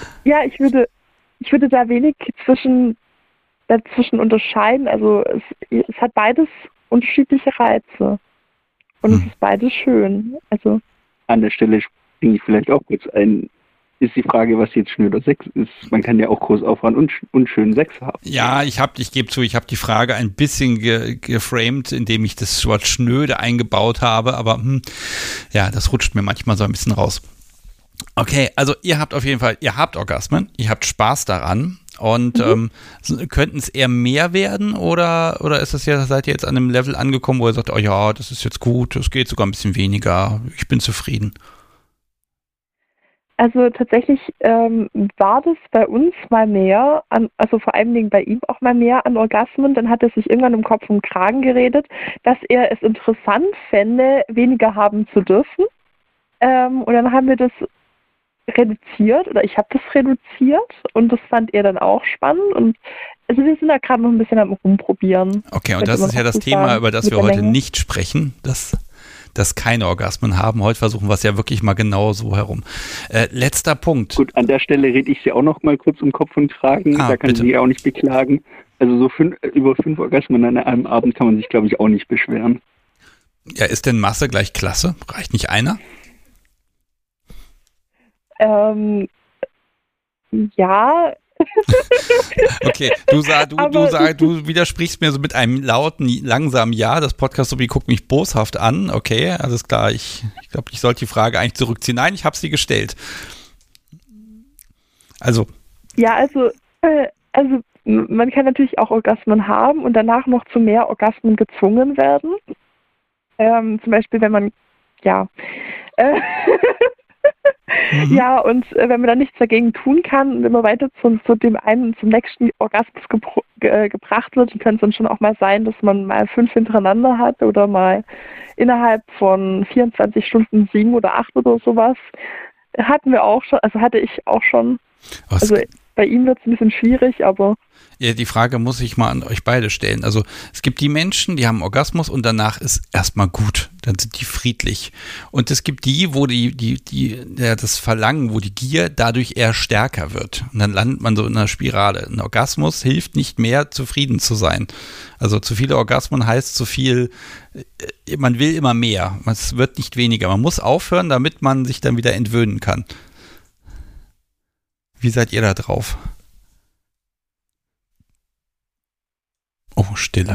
würde da wenig dazwischen unterscheiden. Also es hat beides unterschiedliche Reize. Und es ist beides schön. Also an der Stelle springe ich vielleicht auch kurz ein. Ist die Frage, was jetzt schnöder Sex ist. Man kann ja auch groß auffahren und schönen Sex haben. Ja, ich gebe zu, ich habe die Frage ein bisschen geframed, indem ich das Wort schnöde eingebaut habe, aber ja, das rutscht mir manchmal so ein bisschen raus. Okay, also ihr habt Orgasmen, ihr habt Spaß daran und könnten es eher mehr werden oder seid ihr jetzt an einem Level angekommen, wo ihr sagt, oh ja, das ist jetzt gut, es geht sogar ein bisschen weniger, ich bin zufrieden? Also tatsächlich war das bei uns mal mehr, also vor allen Dingen bei ihm auch mal mehr an Orgasmen. Dann hat er sich irgendwann im Kopf und Kragen geredet, dass er es interessant fände, weniger haben zu dürfen. Und dann haben wir das reduziert, oder ich habe das reduziert und das fand er dann auch spannend. Und also wir sind da gerade noch ein bisschen am Rumprobieren. Okay, und das ist ja das Thema, über das wir heute nicht sprechen. das keine Orgasmen haben. Heute versuchen wir es ja wirklich mal genau so herum. Letzter Punkt. Gut, an der Stelle rede ich sie auch noch mal kurz um Kopf und Kragen. Da kann ich mich auch nicht beklagen. Also so über 5 Orgasmen an einem Abend kann man sich, glaube ich, auch nicht beschweren. Ja, ist denn Masse gleich Klasse? Reicht nicht einer? Ja. Okay, du widersprichst mir so mit einem lauten, langsamen Ja. Das Podcast-Sobi guckt mich boshaft an. Okay, alles klar. Ich glaube, ich sollte die Frage eigentlich zurückziehen. Nein, ich habe sie gestellt. Also. Ja, also man kann natürlich auch Orgasmen haben und danach noch zu mehr Orgasmen gezwungen werden. Zum Beispiel, wenn man, ja, und wenn man dann nichts dagegen tun kann und immer weiter zum nächsten Orgasmus gebracht wird, dann könnte es dann schon auch mal sein, dass man mal 5 hintereinander hat oder mal innerhalb von 24 Stunden 7 oder 8 oder sowas. Hatte ich auch schon. Also bei ihm wird es ein bisschen schwierig, aber... Ja, die Frage muss ich mal an euch beide stellen. Also es gibt die Menschen, die haben Orgasmus und danach ist erstmal gut. Dann sind die friedlich. Und es gibt die, wo das Verlangen, wo die Gier dadurch eher stärker wird. Und dann landet man so in einer Spirale. Ein Orgasmus hilft nicht mehr, zufrieden zu sein. Also zu viele Orgasmen heißt zu viel, man will immer mehr. Es wird nicht weniger. Man muss aufhören, damit man sich dann wieder entwöhnen kann. Wie seid ihr da drauf? Oh, Stille.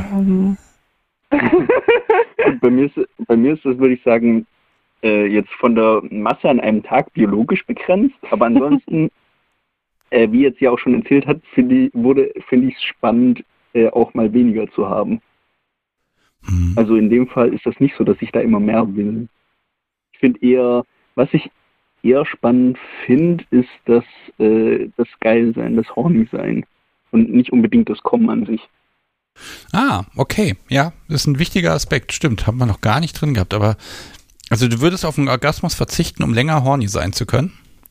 Bei mir ist das, würde ich sagen, jetzt von der Masse an einem Tag biologisch begrenzt. Aber ansonsten, wie jetzt ja auch schon erzählt hat, finde ich es spannend, auch mal weniger zu haben. Also in dem Fall ist das nicht so, dass ich da immer mehr will. Ich finde eher, was ich eher spannend finde, ist das Geilsein, das Horny-Sein und nicht unbedingt das Kommen an sich. Ah, okay. Ja, das ist ein wichtiger Aspekt. Stimmt, haben wir noch gar nicht drin gehabt. Aber also du würdest auf einen Orgasmus verzichten, um länger horny sein zu können?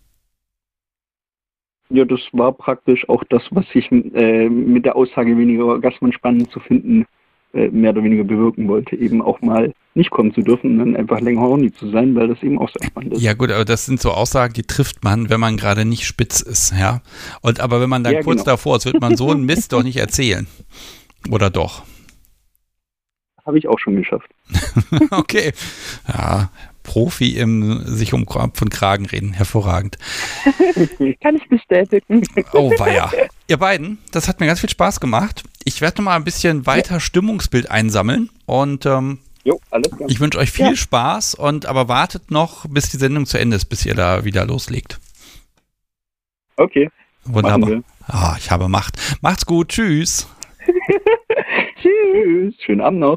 Ja, das war praktisch auch das, was ich mit der Aussage, weniger Orgasmen spannend zu finden, mehr oder weniger bewirken wollte. Eben auch mal nicht kommen zu dürfen und dann einfach länger horny zu sein, weil das eben auch sehr spannend ist. Ja gut, aber das sind so Aussagen, die trifft man, wenn man gerade nicht spitz ist, ja. Aber wenn man dann kurz davor ist, wird man so einen Mist doch nicht erzählen. Oder doch? Habe ich auch schon geschafft. Okay. Ja, Profi im sich um Kopf und Kragen reden. Hervorragend. Kann ich bestätigen. Oh weia. Ihr beiden, das hat mir ganz viel Spaß gemacht. Ich werde noch mal ein bisschen weiter Stimmungsbild einsammeln und alles klar. Ich wünsche euch viel Spaß aber wartet noch, bis die Sendung zu Ende ist, bis ihr da wieder loslegt. Okay. Wunderbar. Ich habe Macht. Macht's gut. Tschüss. Tschüss. Schönen Abend noch.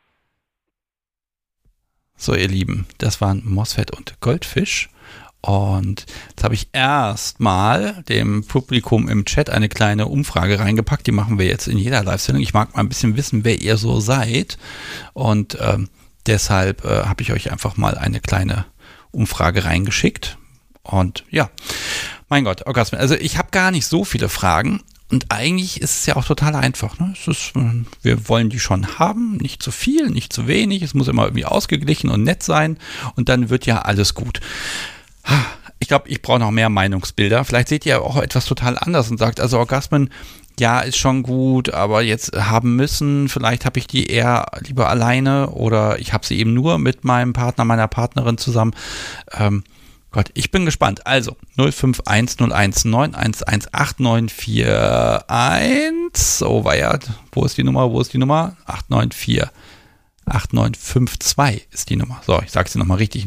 So, ihr Lieben, das waren Mosfett und Goldfisch. Und jetzt habe ich erstmal dem Publikum im Chat eine kleine Umfrage reingepackt. Die machen wir jetzt in jeder Live-Sendung. Ich mag mal ein bisschen wissen, wer ihr so seid. Und deshalb habe ich euch einfach mal eine kleine Umfrage reingeschickt. Und ja, mein Gott, Orgasmen. Also ich habe gar nicht so viele Fragen. Und eigentlich ist es ja auch total einfach. Ne? Wir wollen die schon haben, nicht zu viel, nicht zu wenig. Es muss immer irgendwie ausgeglichen und nett sein. Und dann wird ja alles gut. Ich glaube, ich brauche noch mehr Meinungsbilder. Vielleicht seht ihr auch etwas total anders und sagt, also Orgasmen, ja, ist schon gut, aber jetzt haben müssen, vielleicht habe ich die eher lieber alleine oder ich habe sie eben nur mit meinem Partner, meiner Partnerin zusammen. Gott, ich bin gespannt. Also 0510118941. Oh weia, wo ist die Nummer? 8952 ist die Nummer. So, ich sage sie nochmal richtig.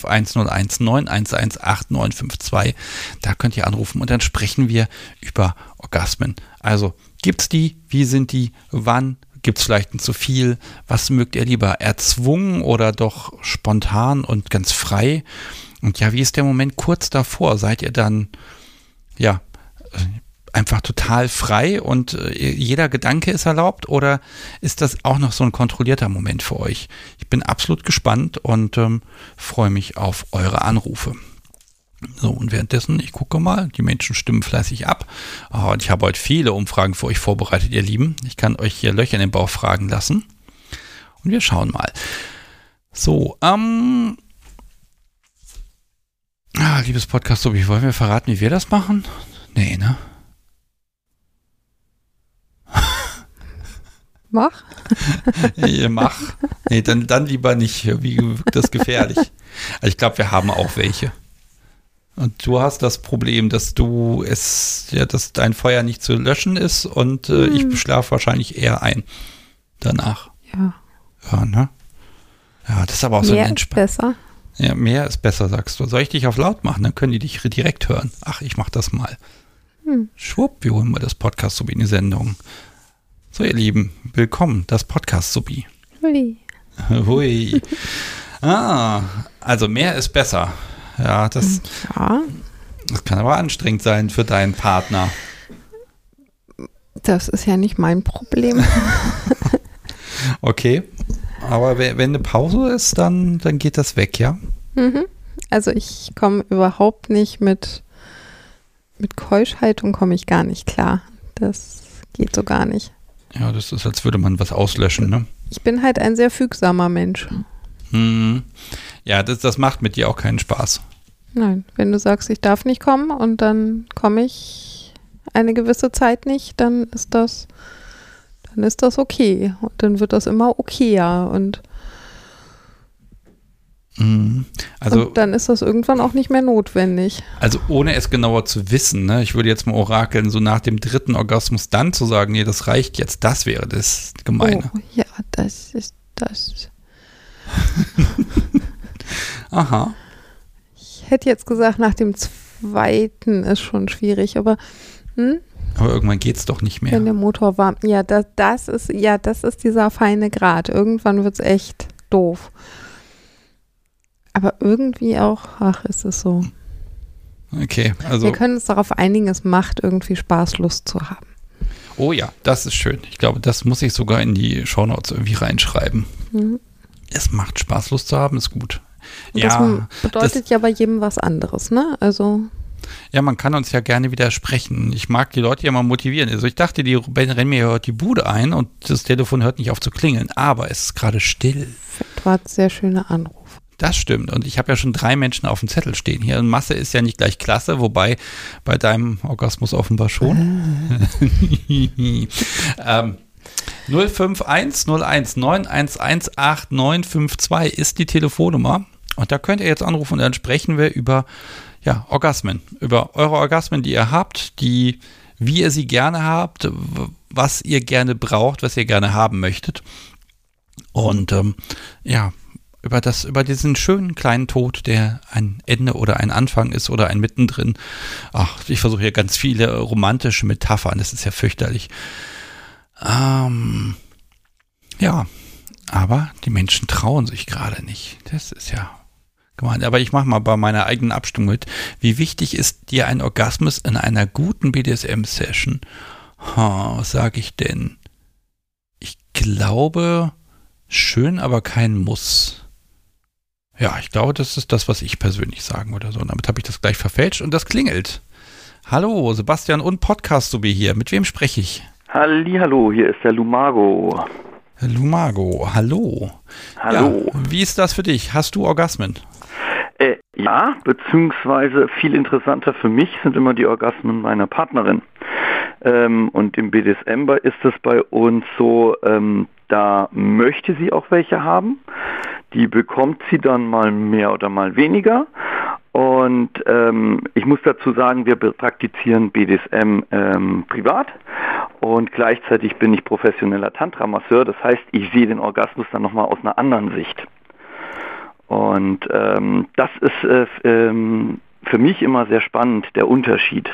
051019118952. Da könnt ihr anrufen und dann sprechen wir über Orgasmen. Also, gibt's die? Wie sind die? Wann? Gibt's vielleicht ein zu viel? Was mögt ihr lieber? Erzwungen oder doch spontan und ganz frei? Und ja, wie ist der Moment kurz davor? Seid ihr dann, ja, einfach total frei und jeder Gedanke ist erlaubt oder ist das auch noch so ein kontrollierter Moment für euch? Ich bin absolut gespannt und freue mich auf eure Anrufe. So, und währenddessen, ich gucke mal, die Menschen stimmen fleißig ab. Und ich habe heute viele Umfragen für euch vorbereitet, ihr Lieben. Ich kann euch hier Löcher in den Bauch fragen lassen. Und wir schauen mal. So, liebes Podcast-Subi, wollen wir verraten, wie wir das machen? Nee, ne? Mach. Mach. Nee, dann lieber nicht. Wie wirkt das gefährlich? Also ich glaube, wir haben auch welche. Und du hast das Problem, dass dass dein Feuer nicht zu löschen ist und ich schlafe wahrscheinlich eher ein danach. Ja. Ja, ne? Ja, das ist aber auch so ein Entspann. Mehr ist besser. Ja, mehr ist besser, sagst du. Soll ich dich auf laut machen? Dann können die dich direkt hören. Ach, ich mach das mal. Schwupp, wir holen mal das Podcast-Subi in die Sendung. So, ihr Lieben, willkommen, das Podcast-Subi. Hui. Hui. Also mehr ist besser. Ja, das kann aber anstrengend sein für deinen Partner. Das ist ja nicht mein Problem. Okay, aber wenn eine Pause ist, dann geht das weg, ja? Also ich komme überhaupt nicht mit Keuschhaltung komme ich gar nicht klar. Das geht so gar nicht. Ja, das ist, als würde man was auslöschen, ne? Ich bin halt ein sehr fügsamer Mensch. Ja, das macht mit dir auch keinen Spaß. Nein, wenn du sagst, ich darf nicht kommen und dann komme ich eine gewisse Zeit nicht, dann ist das okay. Und dann wird das immer okayer und und dann ist das irgendwann auch nicht mehr notwendig. Also ohne es genauer zu wissen, ne? Ich würde jetzt mal orakeln, so nach dem 3. Orgasmus dann zu sagen, nee, das reicht jetzt, das wäre das Gemeine. Oh, ja, das ist das. Aha. Ich hätte jetzt gesagt, nach dem 2. ist schon schwierig, aber Aber irgendwann geht es doch nicht mehr. Wenn der Motor warm, das ist dieser feine Grat. Irgendwann wird es echt doof. Aber irgendwie auch, ist es so. Okay, also. Wir können uns darauf einigen, es macht irgendwie Spaß, Lust zu haben. Oh ja, das ist schön. Ich glaube, das muss ich sogar in die Shownotes irgendwie reinschreiben. Es macht Spaß, Lust zu haben, ist gut. Und das bedeutet ja bei jedem was anderes, ne? Also. Ja, man kann uns ja gerne widersprechen. Ich mag die Leute ja mal motivieren. Also ich dachte, die rennen mir hört die Bude ein und das Telefon hört nicht auf zu klingeln, aber es ist gerade still. Du hast sehr schöne Anrufe. Das stimmt. Und ich habe ja schon 3 Menschen auf dem Zettel stehen hier. Und Masse ist ja nicht gleich Klasse, wobei bei deinem Orgasmus offenbar schon. 051 01 911 8952 ist die Telefonnummer. Und da könnt ihr jetzt anrufen und dann sprechen wir über Orgasmen. Über eure Orgasmen, die ihr habt, wie ihr sie gerne habt, was ihr gerne braucht, was ihr gerne haben möchtet. Und über diesen schönen kleinen Tod, der ein Ende oder ein Anfang ist oder ein Mittendrin. Ach, ich versuche hier ganz viele romantische Metaphern, das ist ja fürchterlich. Aber die Menschen trauen sich gerade nicht. Das ist ja gemein. Aber ich mache mal bei meiner eigenen Abstimmung mit. Wie wichtig ist dir ein Orgasmus in einer guten BDSM-Session? Was sage ich denn? Ich glaube, schön, aber kein Muss. Ja, ich glaube, das ist das, was ich persönlich sagen würde. So, und damit habe ich das gleich verfälscht und das klingelt. Hallo, Sebastian und Podcast-Subi hier. Mit wem spreche ich? Hallihallo, hier ist der Lumago. Lumago, hallo. Hallo. Ja, wie ist das für dich? Hast du Orgasmen? Ja, beziehungsweise viel interessanter für mich sind immer die Orgasmen meiner Partnerin. Und im BDSM ist es bei uns so, da möchte sie auch welche haben. Die bekommt sie dann mal mehr oder mal weniger. Und ich muss dazu sagen, wir praktizieren BDSM privat. Und gleichzeitig bin ich professioneller Tantra-Masseur. Das heißt, ich sehe den Orgasmus dann nochmal aus einer anderen Sicht. Und das ist für mich immer sehr spannend, der Unterschied.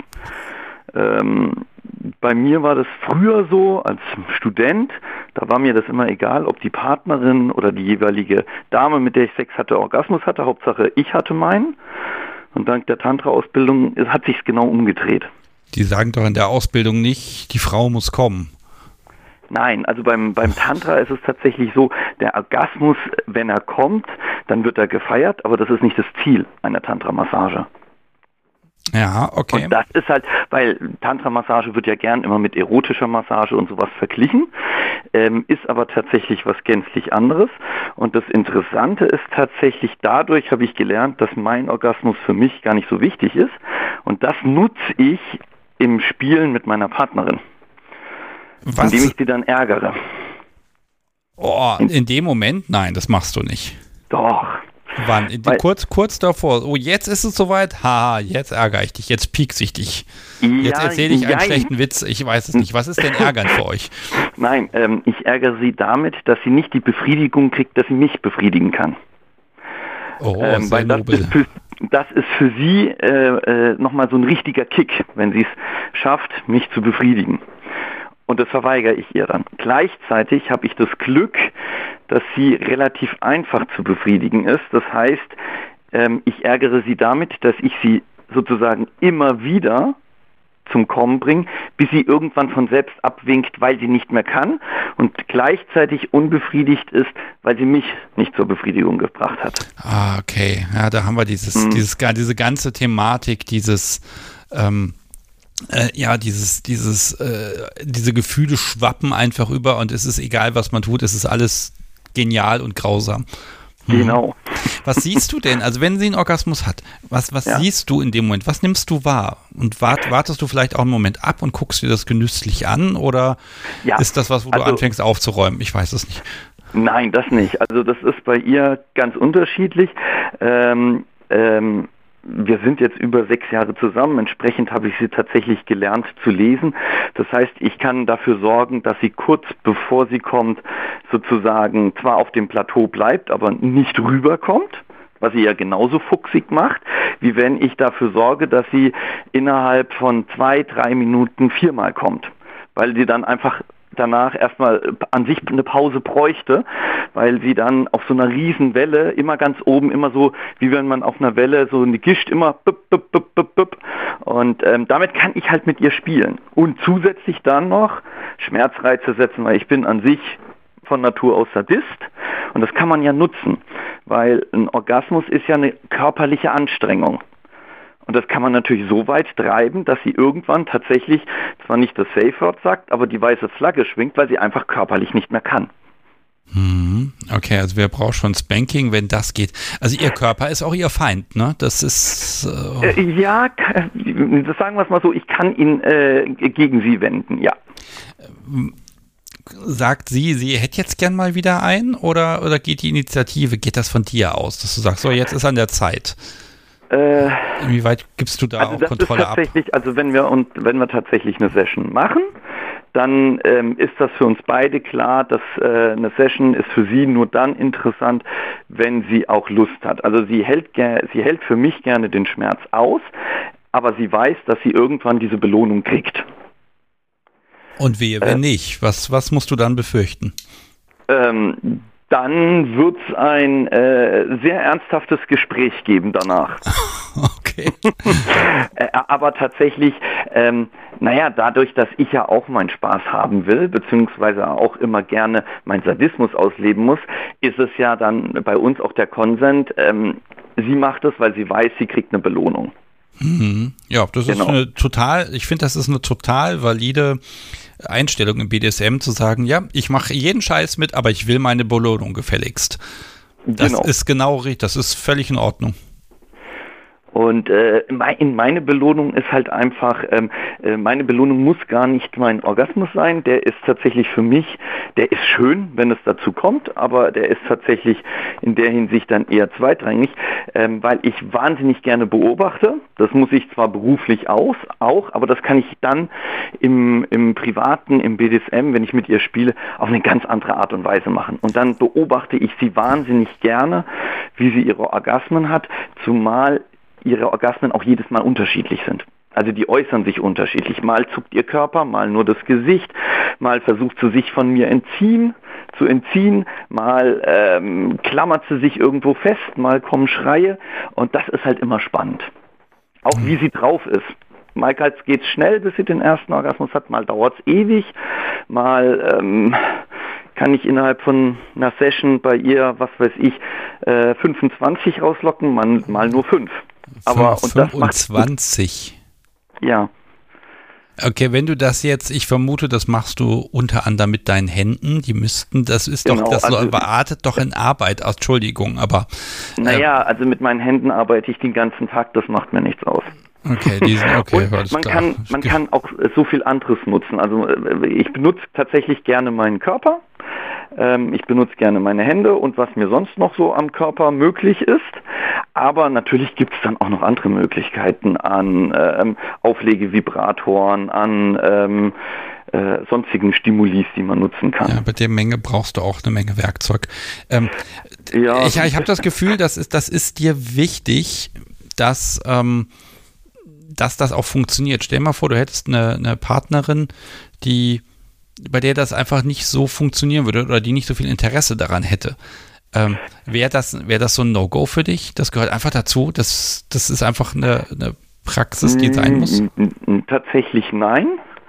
Bei mir war das früher so, als Student, da war mir das immer egal, ob die Partnerin oder die jeweilige Dame, mit der ich Sex hatte, Orgasmus hatte. Hauptsache, ich hatte meinen. Und dank der Tantra-Ausbildung hat sich's genau umgedreht. Die sagen doch in der Ausbildung nicht, die Frau muss kommen. Nein, also beim Tantra ist es tatsächlich so, der Orgasmus, wenn er kommt, dann wird er gefeiert, aber das ist nicht das Ziel einer Tantra-Massage. Ja, okay. Und das ist halt, weil Tantra-Massage wird ja gern immer mit erotischer Massage und sowas verglichen, ist aber tatsächlich was gänzlich anderes. Und das Interessante ist tatsächlich, dadurch habe ich gelernt, dass mein Orgasmus für mich gar nicht so wichtig ist. Und das nutze ich im Spielen mit meiner Partnerin, indem ich sie dann ärgere. Oh, in dem Moment? Nein, das machst du nicht. Doch. Wann? Kurz davor. Oh, jetzt ist es soweit. Haha, jetzt ärgere ich dich. Jetzt piekse ich dich. Jetzt erzähle ich einen schlechten Witz. Ich weiß es nicht. Was ist denn ärgern für euch? Nein, ich ärgere sie damit, dass sie nicht die Befriedigung kriegt, dass sie mich befriedigen kann. Oh, sehr weil nobel. Das ist für sie nochmal so ein richtiger Kick, wenn sie es schafft, mich zu befriedigen. Und das verweigere ich ihr dann. Gleichzeitig habe ich das Glück, dass sie relativ einfach zu befriedigen ist. Das heißt, ich ärgere sie damit, dass ich sie sozusagen immer wieder zum Kommen bringe, bis sie irgendwann von selbst abwinkt, weil sie nicht mehr kann und gleichzeitig unbefriedigt ist, weil sie mich nicht zur Befriedigung gebracht hat. Ah, okay. Ja, da haben wir diese ganze Thematik, diese Gefühle schwappen einfach über und es ist egal, was man tut, es ist alles genial und grausam. Genau. Was siehst du denn? Also wenn sie einen Orgasmus hat, was siehst du in dem Moment? Was nimmst du wahr? Und wartest du vielleicht auch einen Moment ab und guckst dir das genüsslich an? Oder ist das was, wo du anfängst aufzuräumen? Ich weiß es nicht. Nein, das nicht. Also das ist bei ihr ganz unterschiedlich. Wir sind jetzt über 6 Jahre zusammen, entsprechend habe ich sie tatsächlich gelernt zu lesen. Das heißt, ich kann dafür sorgen, dass sie kurz bevor sie kommt, sozusagen zwar auf dem Plateau bleibt, aber nicht rüberkommt, was sie ja genauso fuchsig macht, wie wenn ich dafür sorge, dass sie innerhalb von 2-3 Minuten 4-mal kommt, weil sie dann einfach danach erstmal an sich eine Pause bräuchte, weil sie dann auf so einer riesen Welle immer ganz oben, immer so, wie wenn man auf einer Welle so eine Gischt, immer bup, bup, bup, bup, bup. Und damit kann ich halt mit ihr spielen. Und zusätzlich dann noch Schmerzreize setzen, weil ich bin an sich von Natur aus Sadist und das kann man ja nutzen, weil ein Orgasmus ist ja eine körperliche Anstrengung. Und das kann man natürlich so weit treiben, dass sie irgendwann tatsächlich zwar nicht das Safe Word sagt, aber die weiße Flagge schwingt, weil sie einfach körperlich nicht mehr kann. Okay, also wer braucht schon Spanking, wenn das geht? Also ihr Körper ist auch ihr Feind, ne? Das ist... Ja, das sagen wir es mal so, ich kann ihn gegen sie wenden, ja. Sagt sie hätte jetzt gern mal wieder einen oder geht die Initiative, geht das von dir aus, dass du sagst, so jetzt ist an der Zeit? Inwieweit gibst du da auch Kontrolle ab? Also wenn wir tatsächlich eine Session machen, dann ist das für uns beide klar, dass eine Session ist für sie nur dann interessant, wenn sie auch Lust hat. Also sie hält für mich gerne den Schmerz aus, aber sie weiß, dass sie irgendwann diese Belohnung kriegt. Und wehe, wenn nicht, was musst du dann befürchten? Dann wird es ein sehr ernsthaftes Gespräch geben danach. Okay. Aber tatsächlich, dadurch, dass ich ja auch meinen Spaß haben will, beziehungsweise auch immer gerne meinen Sadismus ausleben muss, ist es ja dann bei uns auch der Konsent, sie macht es, weil sie weiß, sie kriegt eine Belohnung. Ja, das ist ich finde, das ist eine total valide Einstellung im BDSM zu sagen, ja, ich mache jeden Scheiß mit, aber ich will meine Belohnung gefälligst. Das ist genau richtig, das ist völlig in Ordnung. Und meine Belohnung ist halt einfach, meine Belohnung muss gar nicht mein Orgasmus sein, der ist tatsächlich für mich, der ist schön, wenn es dazu kommt, aber der ist tatsächlich in der Hinsicht dann eher zweitrangig, weil ich wahnsinnig gerne beobachte, das muss ich zwar beruflich auch, aber das kann ich dann im Privaten, im BDSM, wenn ich mit ihr spiele, auf eine ganz andere Art und Weise machen. Und dann beobachte ich sie wahnsinnig gerne, wie sie ihre Orgasmen hat, zumal ihre Orgasmen auch jedes Mal unterschiedlich sind. Also die äußern sich unterschiedlich. Mal zuckt ihr Körper, mal nur das Gesicht, mal versucht sie sich von mir zu entziehen, mal klammert sie sich irgendwo fest, mal kommen Schreie und das ist halt immer spannend. Auch wie sie drauf ist. Mal geht's schnell, bis sie den ersten Orgasmus hat, mal dauert's ewig, mal kann ich innerhalb von einer Session bei ihr, 25 rauslocken, mal nur 5. Aber und das 25. Ja. Okay, wenn du das jetzt, ich vermute, das machst du unter anderem mit deinen Händen, die müssten, das ist Genau, doch, das also, artet doch in Arbeit aus, Entschuldigung, aber... Naja, also mit meinen Händen arbeite ich den ganzen Tag, das macht mir nichts aus. Okay, okay. Und man kann auch so viel anderes nutzen. Also ich benutze tatsächlich gerne meinen Körper, ich benutze gerne meine Hände und was mir sonst noch so am Körper möglich ist. Aber natürlich gibt es dann auch noch andere Möglichkeiten an Auflegevibratoren, an sonstigen Stimulis, die man nutzen kann. Ja, bei der Menge brauchst du auch eine Menge Werkzeug. Ja. Ich habe das Gefühl, das ist dir wichtig, dass das auch funktioniert. Stell dir mal vor, du hättest eine Partnerin, bei der das einfach nicht so funktionieren würde oder die nicht so viel Interesse daran hätte. Wäre das so ein No-Go für dich? Das gehört einfach dazu. Das ist einfach eine Praxis, die sein muss? Tatsächlich nein.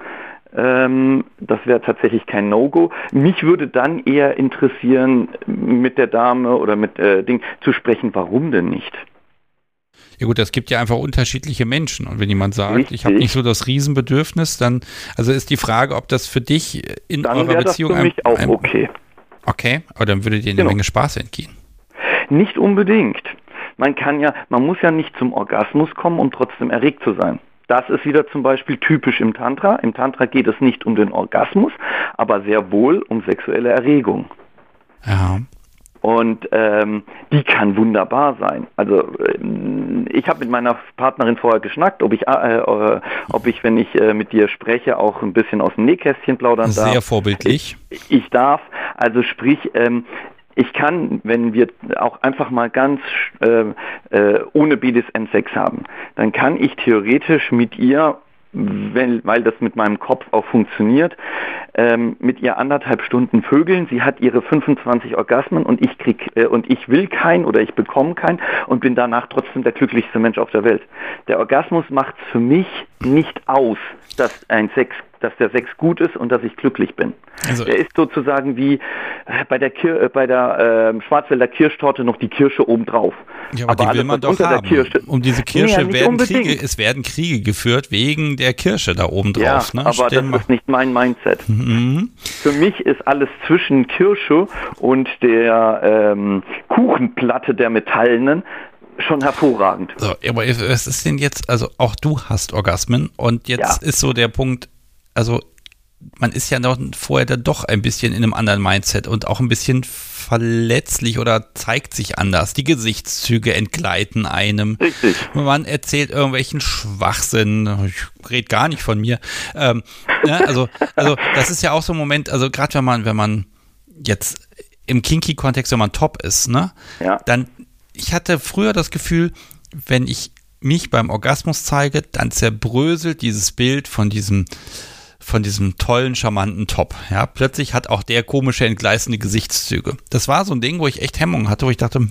Das wäre tatsächlich kein No-Go. Mich würde dann eher interessieren, mit der Dame oder mit Ding zu sprechen, warum denn nicht? Ja gut, es gibt ja einfach unterschiedliche Menschen und wenn jemand sagt, Richtig. Ich habe nicht so das Riesenbedürfnis, dann, also ist die Frage, ob das für dich in Dann eurer Beziehung... Dann wäre das für mich auch okay. Okay, aber dann würde dir eine Menge Spaß entgehen. Nicht unbedingt. Man muss ja nicht zum Orgasmus kommen, um trotzdem erregt zu sein. Das ist wieder zum Beispiel typisch im Tantra. Im Tantra geht es nicht um den Orgasmus, aber sehr wohl um sexuelle Erregung. Ja. Und die kann wunderbar sein. Also ich habe mit meiner Partnerin vorher geschnackt, ob ich, wenn ich mit dir spreche, auch ein bisschen aus dem Nähkästchen plaudern darf. Sehr vorbildlich. Ich darf, also sprich, ich kann, wenn wir auch einfach mal ganz ohne BDSM-Sex haben, dann kann ich theoretisch mit ihr, weil das mit meinem Kopf auch funktioniert, mit ihr 1,5 Stunden vögeln. Sie hat ihre 25 Orgasmen und ich will keinen oder ich bekomme keinen und bin danach trotzdem der glücklichste Mensch auf der Welt. Der Orgasmus macht für mich nicht aus, dass der Sex gut ist und dass ich glücklich bin. Also, der ist sozusagen wie bei der Schwarzwälder Kirschtorte noch die Kirsche obendrauf. Ja, aber die will man doch haben. Um diese Kirsche werden Kriege geführt wegen der Kirsche da oben drauf. Ja, aber das ist nicht mein Mindset. Mhm. Für mich ist alles zwischen Kirsche und der Kuchenplatte der Metallenen schon hervorragend. So, aber was ist denn jetzt, also auch du hast Orgasmen und jetzt ist so der Punkt, also man ist ja noch vorher dann doch ein bisschen in einem anderen Mindset und auch ein bisschen verletzlich oder zeigt sich anders. Die Gesichtszüge entgleiten einem. Richtig. Man erzählt irgendwelchen Schwachsinn. Ich rede gar nicht von mir. Also das ist ja auch so ein Moment, also gerade wenn man jetzt im Kinky-Kontext, wenn man top ist, ne? Ja. Dann, ich hatte früher das Gefühl, wenn ich mich beim Orgasmus zeige, dann zerbröselt dieses Bild von diesem tollen, charmanten Top. Ja, plötzlich hat auch der komische, entgleisende Gesichtszüge. Das war so ein Ding, wo ich echt Hemmungen hatte, wo ich dachte,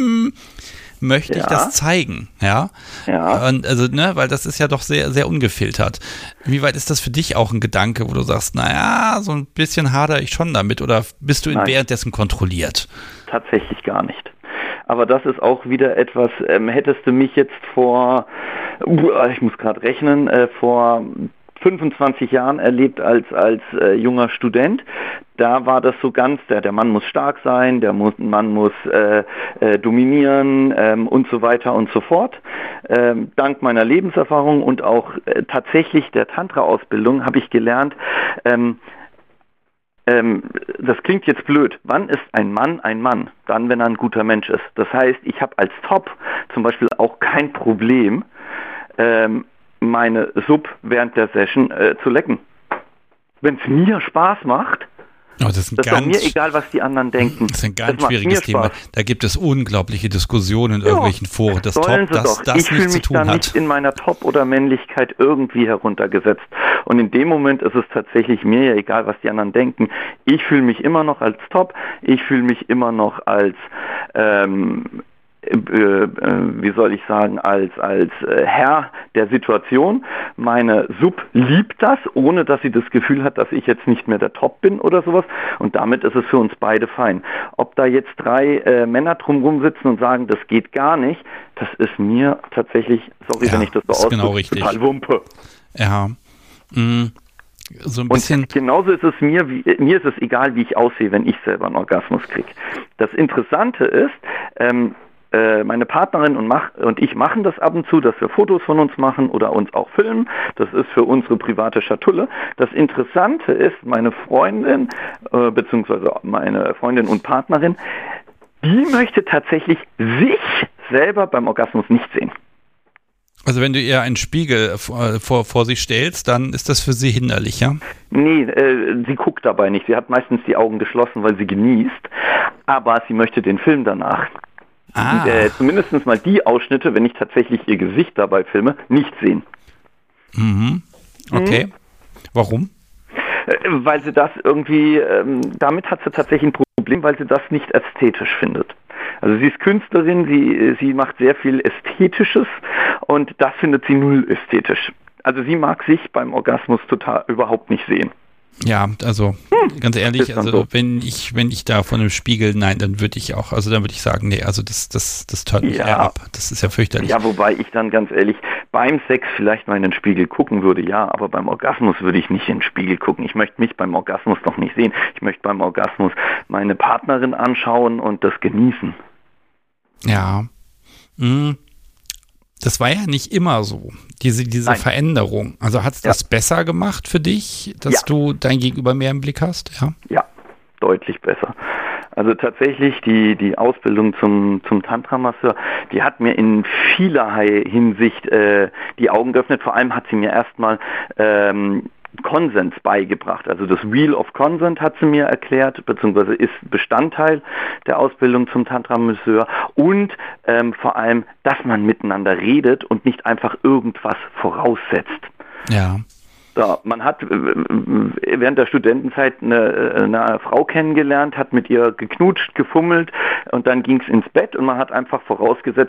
möchte ich das zeigen? Ja. Und also, weil das ist ja doch sehr, sehr ungefiltert. Wie weit ist das für dich auch ein Gedanke, wo du sagst, naja, so ein bisschen hadere ich schon damit oder bist du währenddessen kontrolliert? Tatsächlich gar nicht. Aber das ist auch wieder etwas, hättest du mich jetzt ich muss gerade rechnen, vor 25 Jahren erlebt als junger Student. Da war das so ganz, der Mann muss stark sein, Mann muss dominieren und so weiter und so fort. Dank meiner Lebenserfahrung und auch tatsächlich der Tantra-Ausbildung habe ich gelernt, das klingt jetzt blöd. Wann ist ein Mann ein Mann? Dann, wenn er ein guter Mensch ist. Das heißt, ich habe als Top zum Beispiel auch kein Problem, meine Sub während der Session zu lecken. Wenn es mir Spaß macht, das ist doch mir egal, was die anderen denken. Das ist ein ganz schwieriges Thema. Da gibt es unglaubliche Diskussionen in irgendwelchen Foren. Das Sollen Top, sie doch. Ich fühle mich da nicht in meiner Top- oder Männlichkeit irgendwie heruntergesetzt. Und in dem Moment ist es tatsächlich mir ja egal, was die anderen denken. Ich fühle mich immer noch als Top. Ich fühle mich immer noch als wie soll ich sagen, als Herr der Situation. Meine Sub liebt das, ohne dass sie das Gefühl hat, dass ich jetzt nicht mehr der Top bin oder sowas. Und damit ist es für uns beide fein. Ob da jetzt 3 Männer drumherum sitzen und sagen, das geht gar nicht, das ist mir tatsächlich, sorry, wenn ich das so ausdrücke, genau richtig. Total Wumpe. Ja. So ein bisschen. Und genauso ist es mir ist es egal, wie ich aussehe, wenn ich selber einen Orgasmus kriege. Das Interessante ist, meine Partnerin und ich machen das ab und zu, dass wir Fotos von uns machen oder uns auch filmen. Das ist für unsere private Schatulle. Das Interessante ist, meine Freundin, beziehungsweise meine Freundin und Partnerin, die möchte tatsächlich sich selber beim Orgasmus nicht sehen. Also wenn du ihr einen Spiegel vor sich stellst, dann ist das für sie hinderlich, ja? Nee, sie guckt dabei nicht. Sie hat meistens die Augen geschlossen, weil sie genießt. Aber sie möchte den Film danach. Zumindest mal die Ausschnitte, wenn ich tatsächlich ihr Gesicht dabei filme, nicht sehen. Mhm. Okay. Warum? Weil sie das irgendwie, damit hat sie tatsächlich ein Problem, weil sie das nicht ästhetisch findet. Also sie ist Künstlerin, sie macht sehr viel Ästhetisches und das findet sie null ästhetisch. Also sie mag sich beim Orgasmus überhaupt nicht sehen. Ja, also ganz ehrlich, also so. wenn ich da von einem Spiegel, nein, dann würde ich sagen, nee, also das turnt mich eher ab. Das ist ja fürchterlich. Ja, wobei ich dann ganz ehrlich beim Sex vielleicht mal in den Spiegel gucken würde, ja, aber beim Orgasmus würde ich nicht in den Spiegel gucken. Ich möchte mich beim Orgasmus doch nicht sehen. Ich möchte beim Orgasmus meine Partnerin anschauen und das genießen. Ja. Das war ja nicht immer so, diese Veränderung. Also hat es das besser gemacht für dich, dass du dein Gegenüber mehr im Blick hast? Ja, deutlich besser. Also tatsächlich die Ausbildung zum Tantra-Masseur, die hat mir in vielerlei Hinsicht die Augen geöffnet. Vor allem hat sie mir erstmal Consent beigebracht. Also das Wheel of Consent hat sie mir erklärt, beziehungsweise ist Bestandteil der Ausbildung zum Tantra-Masseur und vor allem, dass man miteinander redet und nicht einfach irgendwas voraussetzt. Ja. So, man hat während der Studentenzeit eine Frau kennengelernt, hat mit ihr geknutscht, gefummelt und dann ging es ins Bett und man hat einfach vorausgesetzt,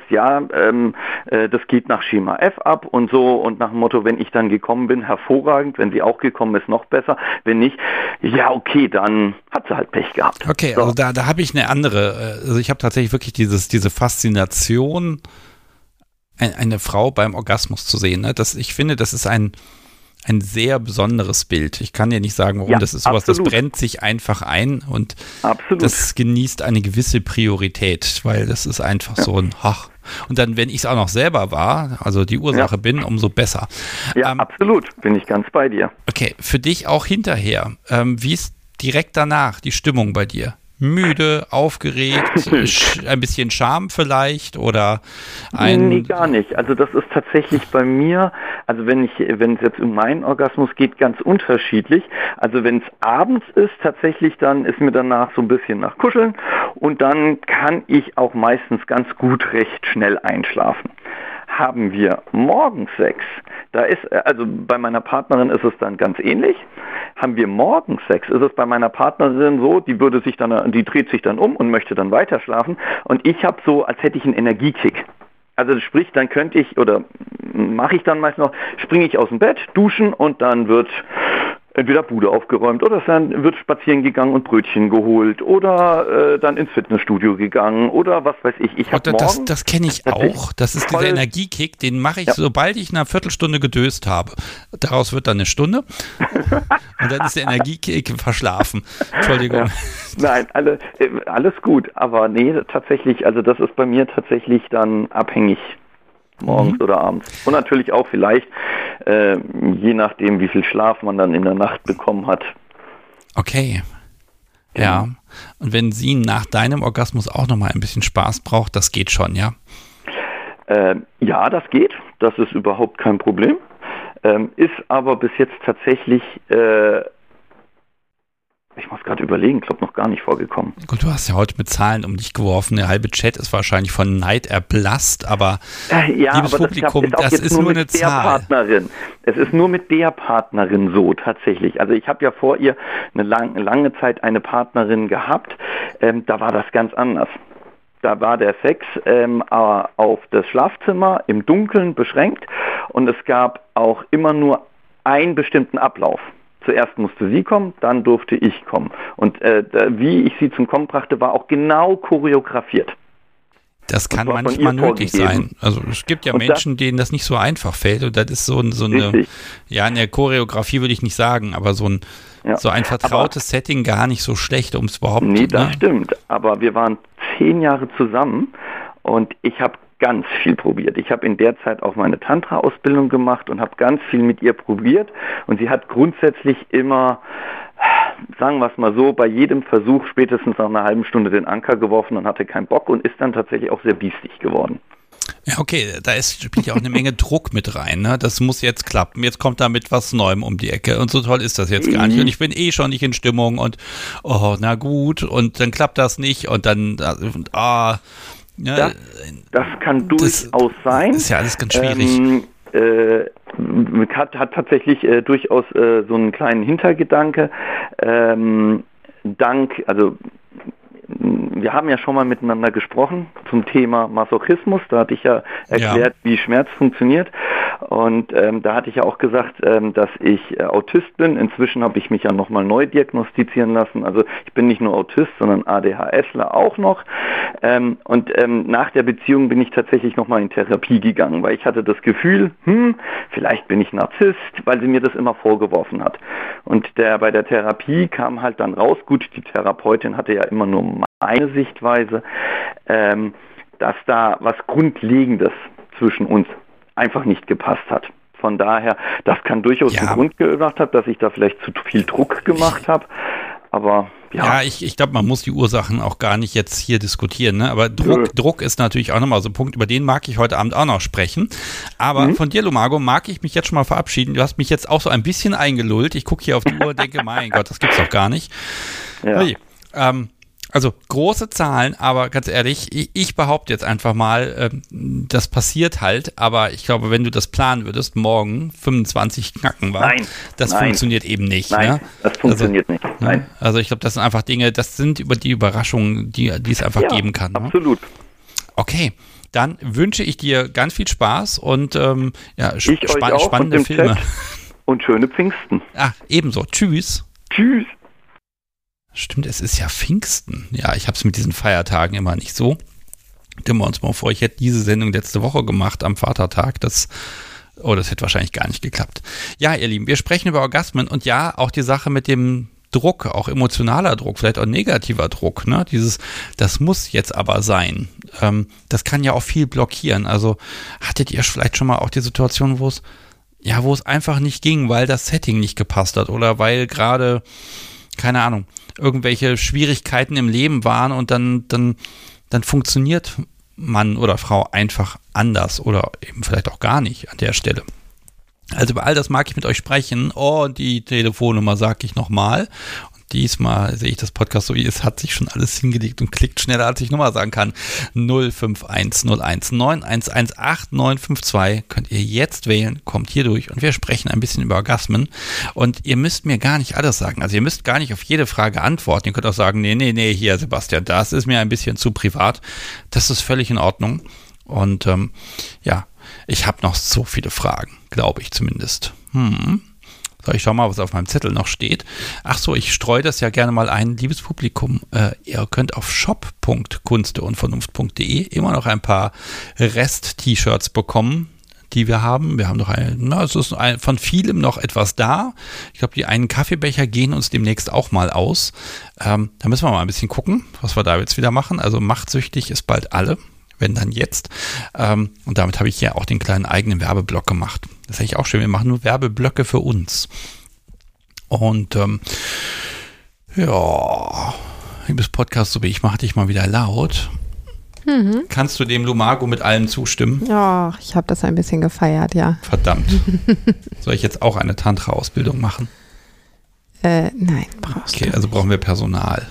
das geht nach Schema F ab und so und nach dem Motto, wenn ich dann gekommen bin, hervorragend, wenn sie auch gekommen ist, noch besser, wenn nicht, ja okay, dann hat sie halt Pech gehabt. Okay, so. Also da habe ich eine andere, also ich habe tatsächlich wirklich diese Faszination, eine Frau beim Orgasmus zu sehen. Ne? Ich finde, das ist ein sehr besonderes Bild. Ich kann dir nicht sagen, warum. Das ist sowas, das brennt sich einfach ein und das genießt eine gewisse Priorität, weil das ist einfach so ein Und dann, wenn ich es auch noch selber war, also die Ursache bin, umso besser. Ja, absolut. Bin ich ganz bei dir. Okay, für dich auch hinterher. Wie ist direkt danach die Stimmung bei dir? Müde, aufgeregt, ein bisschen Scham vielleicht oder Nee, gar nicht. Also das ist tatsächlich bei mir, also wenn es jetzt um meinen Orgasmus geht, ganz unterschiedlich. Also wenn es abends ist, tatsächlich, dann ist mir danach so ein bisschen nach Kuscheln und dann kann ich auch meistens ganz gut recht schnell einschlafen. Haben wir morgens Sex, also bei meiner Partnerin ist es dann ganz ähnlich. Haben wir morgens Sex, ist es bei meiner Partnerin so, die dreht sich dann um und möchte dann weiter schlafen und ich habe so, als hätte ich einen Energiekick. Also sprich, dann könnte ich, oder mache ich dann meist noch, springe ich aus dem Bett, duschen und dann wird entweder Bude aufgeräumt oder dann wird spazieren gegangen und Brötchen geholt oder dann ins Fitnessstudio gegangen oder was weiß ich. Das kenne ich auch. Das ist dieser Energiekick, den mache ich, sobald ich eine Viertelstunde gedöst habe. Daraus wird dann eine Stunde und dann ist der Energiekick verschlafen. Entschuldigung. Ja. Nein, alles gut, aber nee, tatsächlich, also das ist bei mir tatsächlich dann abhängig. Morgens oder abends. Und natürlich auch vielleicht, je nachdem, wie viel Schlaf man dann in der Nacht bekommen hat. Okay. Genau. Ja. Und wenn sie nach deinem Orgasmus auch nochmal ein bisschen Spaß braucht, das geht schon, ja? Ja, das geht. Das ist überhaupt kein Problem. Ist aber bis jetzt tatsächlich ich muss gerade überlegen, glaube noch gar nicht vorgekommen. Gut, du hast ja heute mit Zahlen um dich geworfen. Der halbe Chat ist wahrscheinlich von Neid erblasst, aber liebes aber Publikum, das ist nur eine Zahl. Es ist nur mit der Partnerin so tatsächlich. Also ich habe ja vor ihr eine lange Zeit eine Partnerin gehabt, da war das ganz anders. da war der Sex auf das Schlafzimmer im Dunkeln beschränkt und es gab auch immer nur einen bestimmten Ablauf. Zuerst musste sie kommen, dann durfte ich kommen. Und wie ich sie zum Kommen brachte, war auch genau choreografiert. Das kann manchmal nötig sein. Also es gibt ja und Menschen, denen das nicht so einfach fällt. Und das ist so eine, ja, in der Choreografie würde ich nicht sagen, aber so ein vertrautes Setting gar nicht so schlecht, um es überhaupt zu... Nee, das stimmt. Aber wir waren 10 Jahre zusammen und ich habe ganz viel probiert. Ich habe in der Zeit auch meine Tantra-Ausbildung gemacht und habe ganz viel mit ihr probiert. Und sie hat grundsätzlich immer, sagen wir es mal so, bei jedem Versuch spätestens nach einer halben Stunde den Anker geworfen und hatte keinen Bock und ist dann tatsächlich auch sehr biestig geworden. Ja, okay, da spielt ja auch eine Menge Druck mit rein, ne? Das muss jetzt klappen. Jetzt kommt da mit was Neuem um die Ecke und so toll ist das jetzt gar nicht. Und ich bin schon nicht in Stimmung und na gut, und dann klappt das nicht und dann ja, das kann durchaus sein. Das ist ja alles ganz schwierig. Hat tatsächlich durchaus so einen kleinen Hintergedanke. Wir haben ja schon mal miteinander gesprochen zum Thema Masochismus. Da hatte ich ja erklärt, wie Schmerz funktioniert. Und da hatte ich ja auch gesagt, dass ich Autist bin. Inzwischen habe ich mich ja nochmal neu diagnostizieren lassen. Also ich bin nicht nur Autist, sondern ADHSler auch noch. Nach der Beziehung bin ich tatsächlich nochmal in Therapie gegangen, weil ich hatte das Gefühl, vielleicht bin ich Narzisst, weil sie mir das immer vorgeworfen hat. Und bei der Therapie kam halt dann raus, gut, die Therapeutin hatte ja immer nur meine Sichtweise, dass da was Grundlegendes zwischen uns einfach nicht gepasst hat. Von daher, das kann durchaus einen Grund gebracht haben, dass ich da vielleicht zu viel Druck gemacht habe. Aber ja, ich glaube, man muss die Ursachen auch gar nicht jetzt hier diskutieren, ne? Aber Druck ist natürlich auch nochmal so ein Punkt, über den mag ich heute Abend auch noch sprechen. Aber von dir, Lumago, mag ich mich jetzt schon mal verabschieden. Du hast mich jetzt auch so ein bisschen eingelullt. Ich gucke hier auf die Uhr und denke, mein Gott, das gibt's doch gar nicht. Ja. Hey, also große Zahlen, aber ganz ehrlich, ich behaupte jetzt einfach mal, das passiert halt, aber ich glaube, wenn du das planen würdest, morgen 25 knacken war, das funktioniert eben nicht. Nein, ne? Das funktioniert nicht. Nein. Also ich glaube, das sind einfach Dinge, das sind über die Überraschungen, die es einfach geben kann. Ne? Absolut. Okay, dann wünsche ich dir ganz viel Spaß und spannende Filme. Chat und schöne Pfingsten. Ebenso. Tschüss. Tschüss. Stimmt, es ist ja Pfingsten. Ja, ich habe es mit diesen Feiertagen immer nicht so. Stellen wir uns mal vor, ich hätte diese Sendung letzte Woche gemacht am Vatertag. Das hätte wahrscheinlich gar nicht geklappt. Ja, ihr Lieben, wir sprechen über Orgasmen und ja, auch die Sache mit dem Druck, auch emotionaler Druck, vielleicht auch negativer Druck, ne? Das muss jetzt aber sein. Das kann ja auch viel blockieren. Also hattet ihr vielleicht schon mal auch die Situation, wo es einfach nicht ging, weil das Setting nicht gepasst hat oder weil gerade, keine Ahnung, irgendwelche Schwierigkeiten im Leben waren und dann funktioniert Mann oder Frau einfach anders oder eben vielleicht auch gar nicht an der Stelle. Also über all das mag ich mit euch sprechen. Die Telefonnummer sage ich nochmal. Diesmal sehe ich das Podcast so wie es hat sich schon alles hingelegt und klickt schneller, als ich Nummer sagen kann. 0510191188952 könnt ihr jetzt wählen, kommt hier durch und wir sprechen ein bisschen über Orgasmen. Und ihr müsst mir gar nicht alles sagen. Also ihr müsst gar nicht auf jede Frage antworten. Ihr könnt auch sagen, nee, hier Sebastian, das ist mir ein bisschen zu privat. Das ist völlig in Ordnung. Und ich habe noch so viele Fragen, glaube ich zumindest. So, ich schau mal, was auf meinem Zettel noch steht. Ach so, ich streue das ja gerne mal ein. Liebes Publikum, ihr könnt auf shop.kunsteunvernunft.de immer noch ein paar Rest-T-Shirts bekommen, die wir haben. Wir haben noch es ist von vielem noch etwas da. Ich glaube, die einen Kaffeebecher gehen uns demnächst auch mal aus. Da müssen wir mal ein bisschen gucken, was wir da jetzt wieder machen. Also machtsüchtig ist bald alle. Wenn dann jetzt. Und damit habe ich ja auch den kleinen eigenen Werbeblock gemacht. Das ist eigentlich auch schön. Wir machen nur Werbeblöcke für uns. Und liebes Podcast, so wie ich mache dich mal wieder laut. Kannst du dem Lumago mit allem zustimmen? Ja, ich habe das ein bisschen gefeiert, ja. Verdammt. Soll ich jetzt auch eine Tantra-Ausbildung machen? Nein, brauchst du nicht. Also brauchen wir Personal.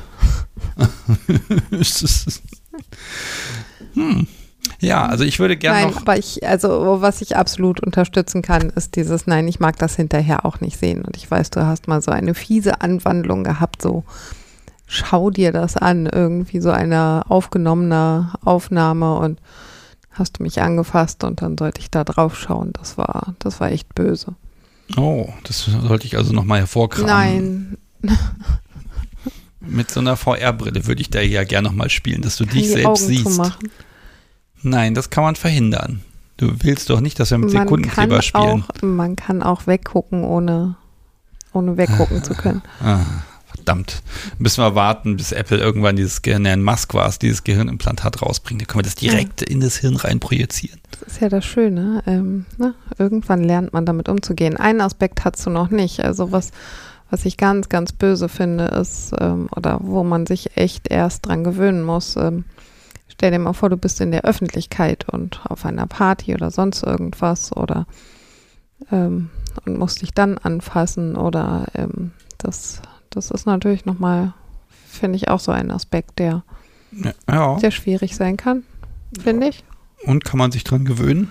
Ja, also ich würde gerne noch... Aber was ich absolut unterstützen kann, ist dieses, nein, ich mag das hinterher auch nicht sehen. Und ich weiß, du hast mal so eine fiese Anwandlung gehabt, so schau dir das an, irgendwie so eine aufgenommene Aufnahme und hast du mich angefasst und dann sollte ich da drauf schauen. Das war echt böse. Oh, das sollte ich also nochmal hervorkramen. Nein. Mit so einer VR-Brille würde ich da ja gerne nochmal spielen, dass du dich selbst Augen siehst. zumachen. Nein, das kann man verhindern. Du willst doch nicht, dass wir mit Sekundenkleber spielen. Man kann auch weggucken, ohne weggucken zu können. Verdammt. Müssen wir warten, bis Apple irgendwann dieses Musk war es, dieses Gehirnimplantat rausbringt. Dann können wir das direkt in das Hirn rein projizieren. Das ist ja das Schöne. Irgendwann lernt man damit umzugehen. Einen Aspekt hast du noch nicht. Also was ich ganz, ganz böse finde, ist, oder wo man sich echt erst dran gewöhnen muss, stell dir mal vor, du bist in der Öffentlichkeit und auf einer Party oder sonst irgendwas oder und musst dich dann anfassen oder das ist natürlich nochmal, finde ich, auch so ein Aspekt, der sehr schwierig sein kann, finde ich. Und kann man sich dran gewöhnen?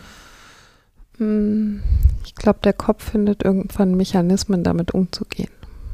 Ich glaube, der Kopf findet irgendwann Mechanismen, damit umzugehen.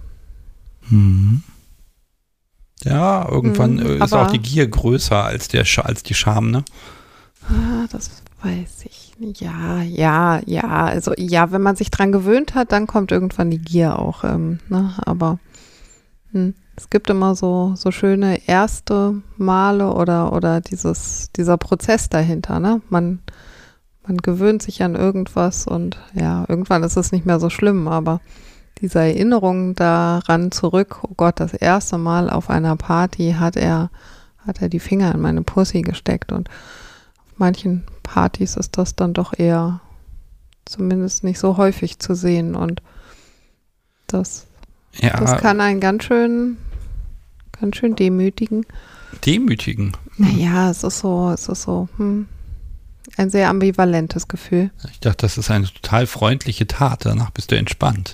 Ja, irgendwann ist auch die Gier größer als die Scham, ne? Das weiß ich nicht. Ja. Also ja, wenn man sich dran gewöhnt hat, dann kommt irgendwann die Gier auch. Aber es gibt immer so schöne erste Male oder dieser Prozess dahinter, ne? Man gewöhnt sich an irgendwas und ja, irgendwann ist es nicht mehr so schlimm, aber diese Erinnerung daran zurück, oh Gott, das erste Mal auf einer Party hat er die Finger in meine Pussy gesteckt und auf manchen Partys ist das dann doch eher zumindest nicht so häufig zu sehen und das kann einen ganz schön demütigen. Demütigen? Naja, es ist so ein sehr ambivalentes Gefühl. Ich dachte, das ist eine total freundliche Tat, danach bist du entspannt.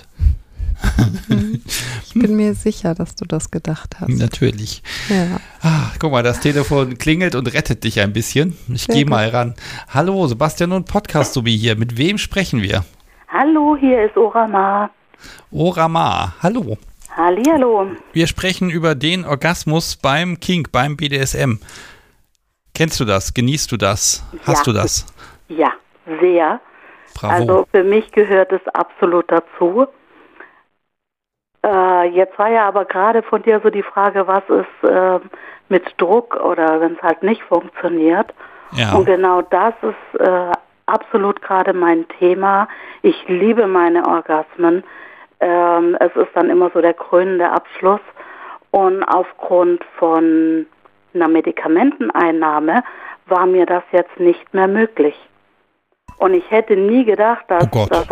Ich bin mir sicher, dass du das gedacht hast. Natürlich. Ja. Guck mal, das Telefon klingelt und rettet dich ein bisschen. Ich gehe mal ran. Hallo, Sebastian und Podcast-Subi hier. Mit wem sprechen wir? Hallo, hier ist Orama. Orama, hallo. Hallihallo. Wir sprechen über den Orgasmus beim Kink, beim BDSM. Kennst du das? Genießt du das? Hast du das? Ja, sehr. Bravo. Also für mich gehört es absolut dazu. Jetzt war ja aber gerade von dir so die Frage, was ist mit Druck oder wenn es halt nicht funktioniert. Ja. Und genau das ist absolut gerade mein Thema. Ich liebe meine Orgasmen. Es ist dann immer so der krönende Abschluss. Und aufgrund von einer Medikamenteneinnahme war mir das jetzt nicht mehr möglich. Und ich hätte nie gedacht, dass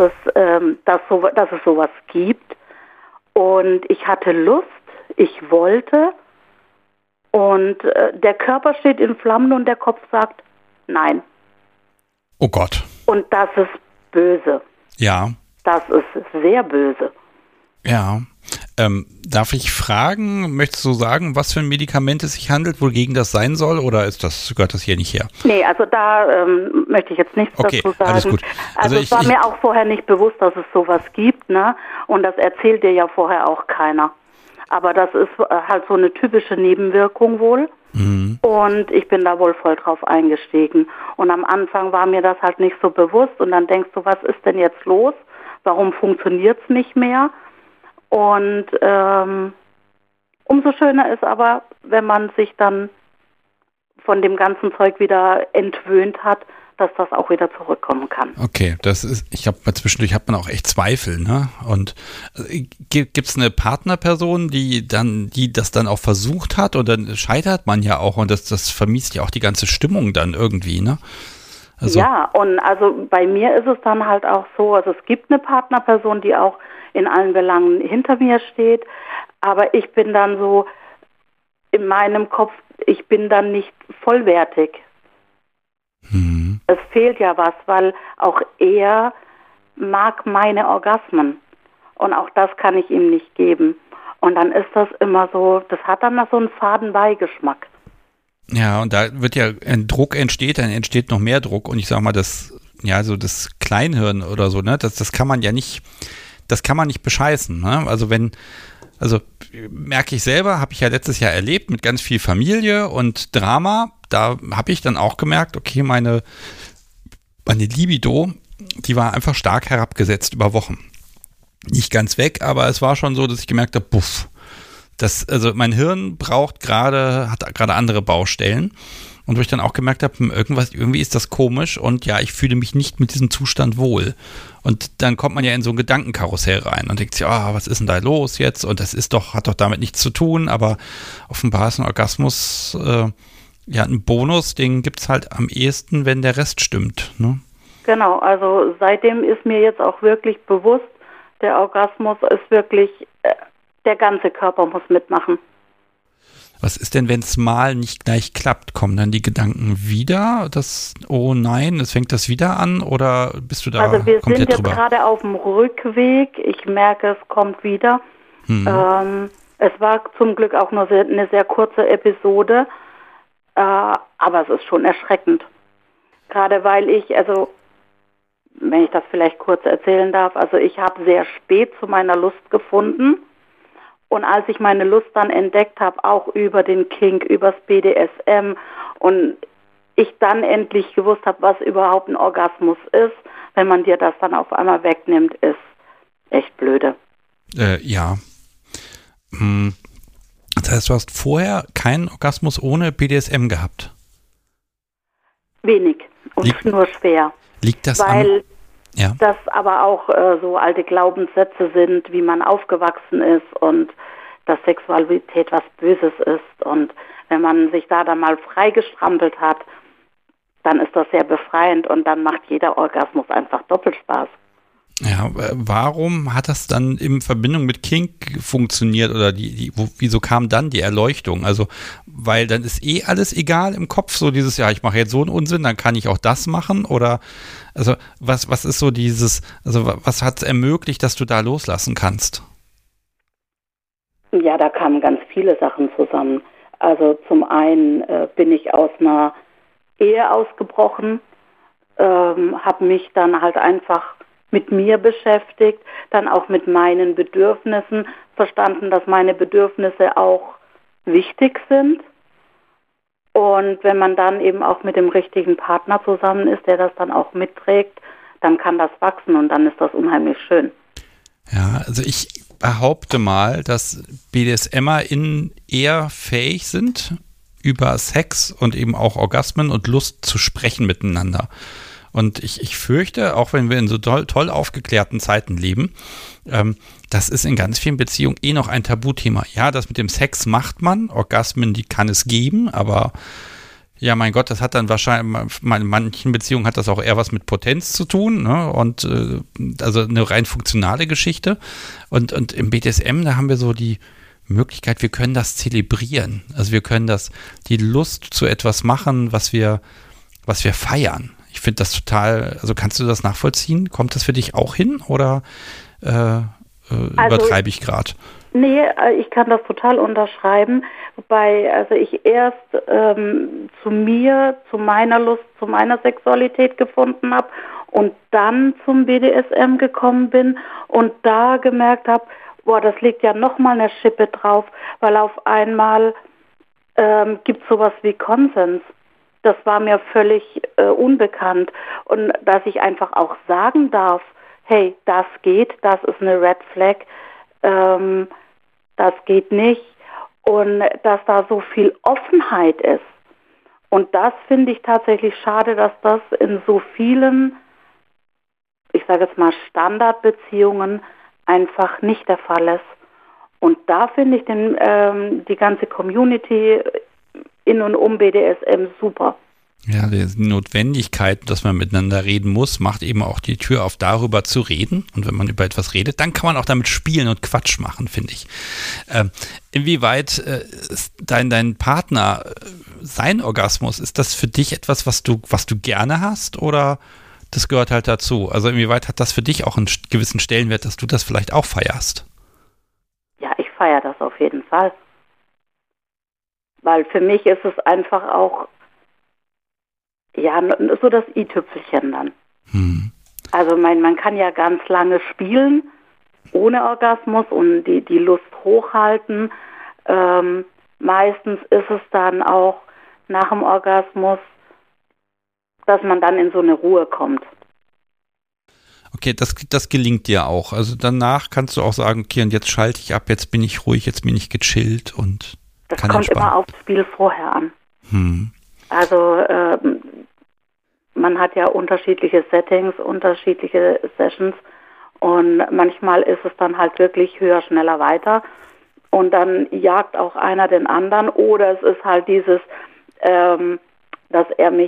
es sowas gibt. Und ich hatte Lust, ich wollte und der Körper steht in Flammen und der Kopf sagt nein. Oh Gott. Und das ist böse. Ja. Das ist sehr böse. Ja. Darf ich fragen, möchtest du sagen, was für ein Medikament es sich handelt, wogegen das sein soll, oder gehört das hier nicht her? Nee, also da möchte ich jetzt nichts dazu sagen. Alles gut. Also es war mir auch vorher nicht bewusst, dass es sowas gibt, ne? Und das erzählt dir ja vorher auch keiner. Aber das ist halt so eine typische Nebenwirkung wohl. Mhm. Und ich bin da wohl voll drauf eingestiegen. Und am Anfang war mir das halt nicht so bewusst. Und dann denkst du, was ist denn jetzt los? Warum funktioniert es nicht mehr? Und umso schöner ist aber, wenn man sich dann von dem ganzen Zeug wieder entwöhnt hat, dass das auch wieder zurückkommen kann. Okay, zwischendurch hat man auch echt Zweifel, ne? Und gibt's eine Partnerperson, die das dann auch versucht hat, und dann scheitert man ja auch und das vermiest ja auch die ganze Stimmung dann irgendwie, ne? Also, ja, und also bei mir ist es dann halt auch so, also es gibt eine Partnerperson, die auch in allen Belangen hinter mir steht, aber ich bin dann so in meinem Kopf, ich bin dann nicht vollwertig. Es fehlt ja was, weil auch er mag meine Orgasmen und auch das kann ich ihm nicht geben. Und dann ist das immer so, das hat dann so einen faden Beigeschmack. Ja, und da wird ja ein Druck entsteht, dann entsteht noch mehr Druck, und ich sag mal, das Kleinhirn oder so, ne, das kann man ja nicht, das kann man nicht bescheißen, ne? Also also merke ich selber, habe ich ja letztes Jahr erlebt mit ganz viel Familie und Drama. Da habe ich dann auch gemerkt, okay, meine Libido, die war einfach stark herabgesetzt über Wochen. Nicht ganz weg, aber es war schon so, dass ich gemerkt habe, also mein Hirn hat gerade andere Baustellen. Und wo ich dann auch gemerkt habe, irgendwie ist das komisch und ja, ich fühle mich nicht mit diesem Zustand wohl. Und dann kommt man ja in so ein Gedankenkarussell rein und denkt sich, was ist denn da los jetzt? Und das hat doch damit nichts zu tun, aber offenbar ist ein Orgasmus ein Bonus, den gibt es halt am ehesten, wenn der Rest stimmt. Ne? Genau, also seitdem ist mir jetzt auch wirklich bewusst, der Orgasmus ist wirklich, der ganze Körper muss mitmachen. Was ist denn, wenn es mal nicht gleich klappt? Kommen dann die Gedanken wieder? Oh nein, es fängt das wieder an? Oder bist du da komplett drüber? Also wir sind jetzt gerade auf dem Rückweg. Ich merke, es kommt wieder. Es war zum Glück auch nur eine sehr kurze Episode. Aber es ist schon erschreckend. Gerade weil wenn ich das vielleicht kurz erzählen darf, also ich habe sehr spät zu meiner Lust gefunden. Und als ich meine Lust dann entdeckt habe, auch über den Kink, übers BDSM und ich dann endlich gewusst habe, was überhaupt ein Orgasmus ist, wenn man dir das dann auf einmal wegnimmt, ist echt blöde. Ja. Das heißt, du hast vorher keinen Orgasmus ohne BDSM gehabt? Wenig und nur schwer. Liegt das weil Ja. das aber auch so alte Glaubenssätze sind, wie man aufgewachsen ist und dass Sexualität was Böses ist. Und wenn man sich da dann mal freigestrampelt hat, dann ist das sehr befreiend und dann macht jeder Orgasmus einfach doppelt Spaß. Ja, warum hat das dann in Verbindung mit Kink funktioniert oder wieso kam dann die Erleuchtung? Also, weil dann ist alles egal im Kopf, so dieses, ich mache jetzt so einen Unsinn, dann kann ich auch das machen oder, also, was ist so was hat es ermöglicht, dass du da loslassen kannst? Ja, da kamen ganz viele Sachen zusammen. Also zum einen bin ich aus einer Ehe ausgebrochen, habe mich dann halt einfach mit mir beschäftigt, dann auch mit meinen Bedürfnissen, verstanden, dass meine Bedürfnisse auch wichtig sind. Und wenn man dann eben auch mit dem richtigen Partner zusammen ist, der das dann auch mitträgt, dann kann das wachsen und dann ist das unheimlich schön. Ja, also ich behaupte mal, dass BDSMerInnen eher fähig sind, über Sex und eben auch Orgasmen und Lust zu sprechen miteinander. Und ich fürchte, auch wenn wir in so toll aufgeklärten Zeiten leben, das ist in ganz vielen Beziehungen noch ein Tabuthema. Ja, das mit dem Sex macht man, Orgasmen, die kann es geben, aber ja, mein Gott, das hat dann wahrscheinlich, in manchen Beziehungen hat das auch eher was mit Potenz zu tun, ne? Und also eine rein funktionale Geschichte. Und im BDSM, da haben wir so die Möglichkeit, wir können das zelebrieren. Also wir können die Lust zu etwas machen, was wir feiern. Ich finde das total, also kannst du das nachvollziehen? Kommt das für dich auch hin oder übertreibe ich gerade? Nee, ich kann das total unterschreiben, wobei ich erst zu mir, zu meiner Lust, zu meiner Sexualität gefunden habe und dann zum BDSM gekommen bin und da gemerkt habe, das legt ja nochmal eine Schippe drauf, weil auf einmal gibt es sowas wie Konsens. Das war mir völlig unbekannt und dass ich einfach auch sagen darf, hey, das geht, das ist eine Red Flag, das geht nicht und dass da so viel Offenheit ist. Und das finde ich tatsächlich schade, dass das in so vielen, ich sage jetzt mal Standardbeziehungen einfach nicht der Fall ist. Und da finde ich die ganze Community in und um BDSM super. Ja, die Notwendigkeit, dass man miteinander reden muss, macht eben auch die Tür auf, darüber zu reden. Und wenn man über etwas redet, dann kann man auch damit spielen und Quatsch machen, finde ich. Inwieweit ist dein Partner, sein Orgasmus, ist das für dich etwas, was du gerne hast oder das gehört halt dazu? Also inwieweit hat das für dich auch einen gewissen Stellenwert, dass du das vielleicht auch feierst? Ja, ich feiere das auf jeden Fall. Weil für mich ist es einfach auch so das i-Tüpfelchen dann. Also man kann ja ganz lange spielen ohne Orgasmus und die Lust hochhalten. Meistens ist es dann auch nach dem Orgasmus, dass man dann in so eine Ruhe kommt. Okay, das gelingt dir auch. Also danach kannst du auch sagen, okay, und jetzt schalte ich ab, jetzt bin ich ruhig, jetzt bin ich gechillt und das kann kommt entspannen. immer aufs Spiel vorher an. Also man hat ja unterschiedliche Settings, unterschiedliche Sessions und manchmal ist es dann halt wirklich höher, schneller, weiter und dann jagt auch einer den anderen oder es ist halt dieses, dass er mich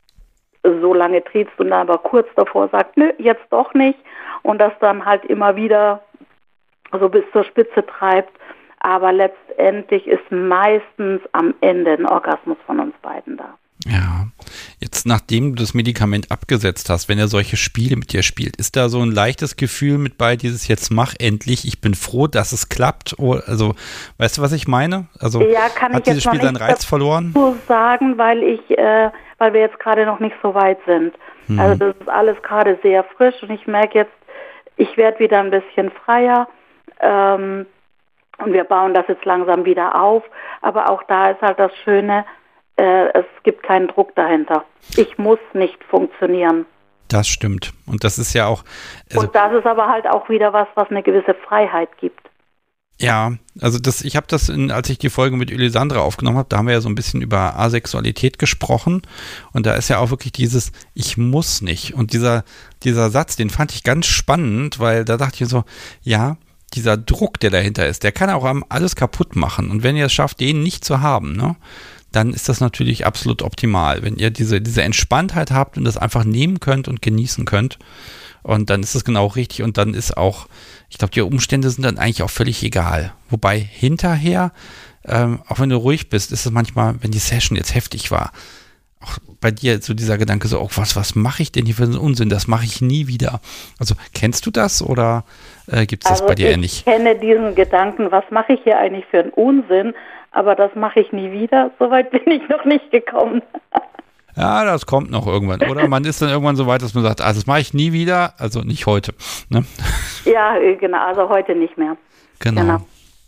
so lange triezt und dann aber kurz davor sagt, nö, jetzt doch nicht und das dann halt immer wieder so bis zur Spitze treibt, aber letztendlich ist meistens am Ende ein Orgasmus von uns beiden da. Ja, jetzt nachdem du das Medikament abgesetzt hast, wenn er solche Spiele mit dir spielt, ist da so ein leichtes Gefühl mit bei, dieses jetzt mach endlich, ich bin froh, dass es klappt, also weißt du, was ich meine? Also ja, kann hat ich dieses jetzt Spiel seinen Reiz verloren? So sagen, weil wir jetzt gerade noch nicht so weit sind. Also das ist alles gerade sehr frisch und ich merke jetzt, ich werde wieder ein bisschen freier und wir bauen das jetzt langsam wieder auf, aber auch da ist halt das Schöne, es gibt keinen Druck dahinter. Ich muss nicht funktionieren. Das stimmt. Und das ist ja auch... Also, und das ist aber halt auch wieder was eine gewisse Freiheit gibt. Ja, also ich habe das, als ich die Folge mit Elisandra aufgenommen habe, da haben wir ja so ein bisschen über Asexualität gesprochen und da ist ja auch wirklich dieses ich muss nicht. Und dieser Satz, den fand ich ganz spannend, weil da dachte ich so, ja, dieser Druck, der dahinter ist, der kann auch alles kaputt machen. Und wenn ihr es schafft, den nicht zu haben, ne, dann ist das natürlich absolut optimal. Wenn ihr diese Entspanntheit habt und das einfach nehmen könnt und genießen könnt, und dann ist es genau richtig und dann ist auch, ich glaube, die Umstände sind dann eigentlich auch völlig egal. Wobei hinterher, auch wenn du ruhig bist, ist es manchmal, wenn die Session jetzt heftig war, auch bei dir so dieser Gedanke so, oh, was mache ich denn hier für einen Unsinn? Das mache ich nie wieder. Also kennst du das oder gibt es das bei dir ähnlich? Ich kenne diesen Gedanken, was mache ich hier eigentlich für einen Unsinn, aber das mache ich nie wieder. Soweit bin ich noch nicht gekommen. Ja, das kommt noch irgendwann. Oder man ist dann irgendwann so weit, dass man sagt, das mache ich nie wieder, also nicht heute. Ne? Ja, genau, also heute nicht mehr. Genau.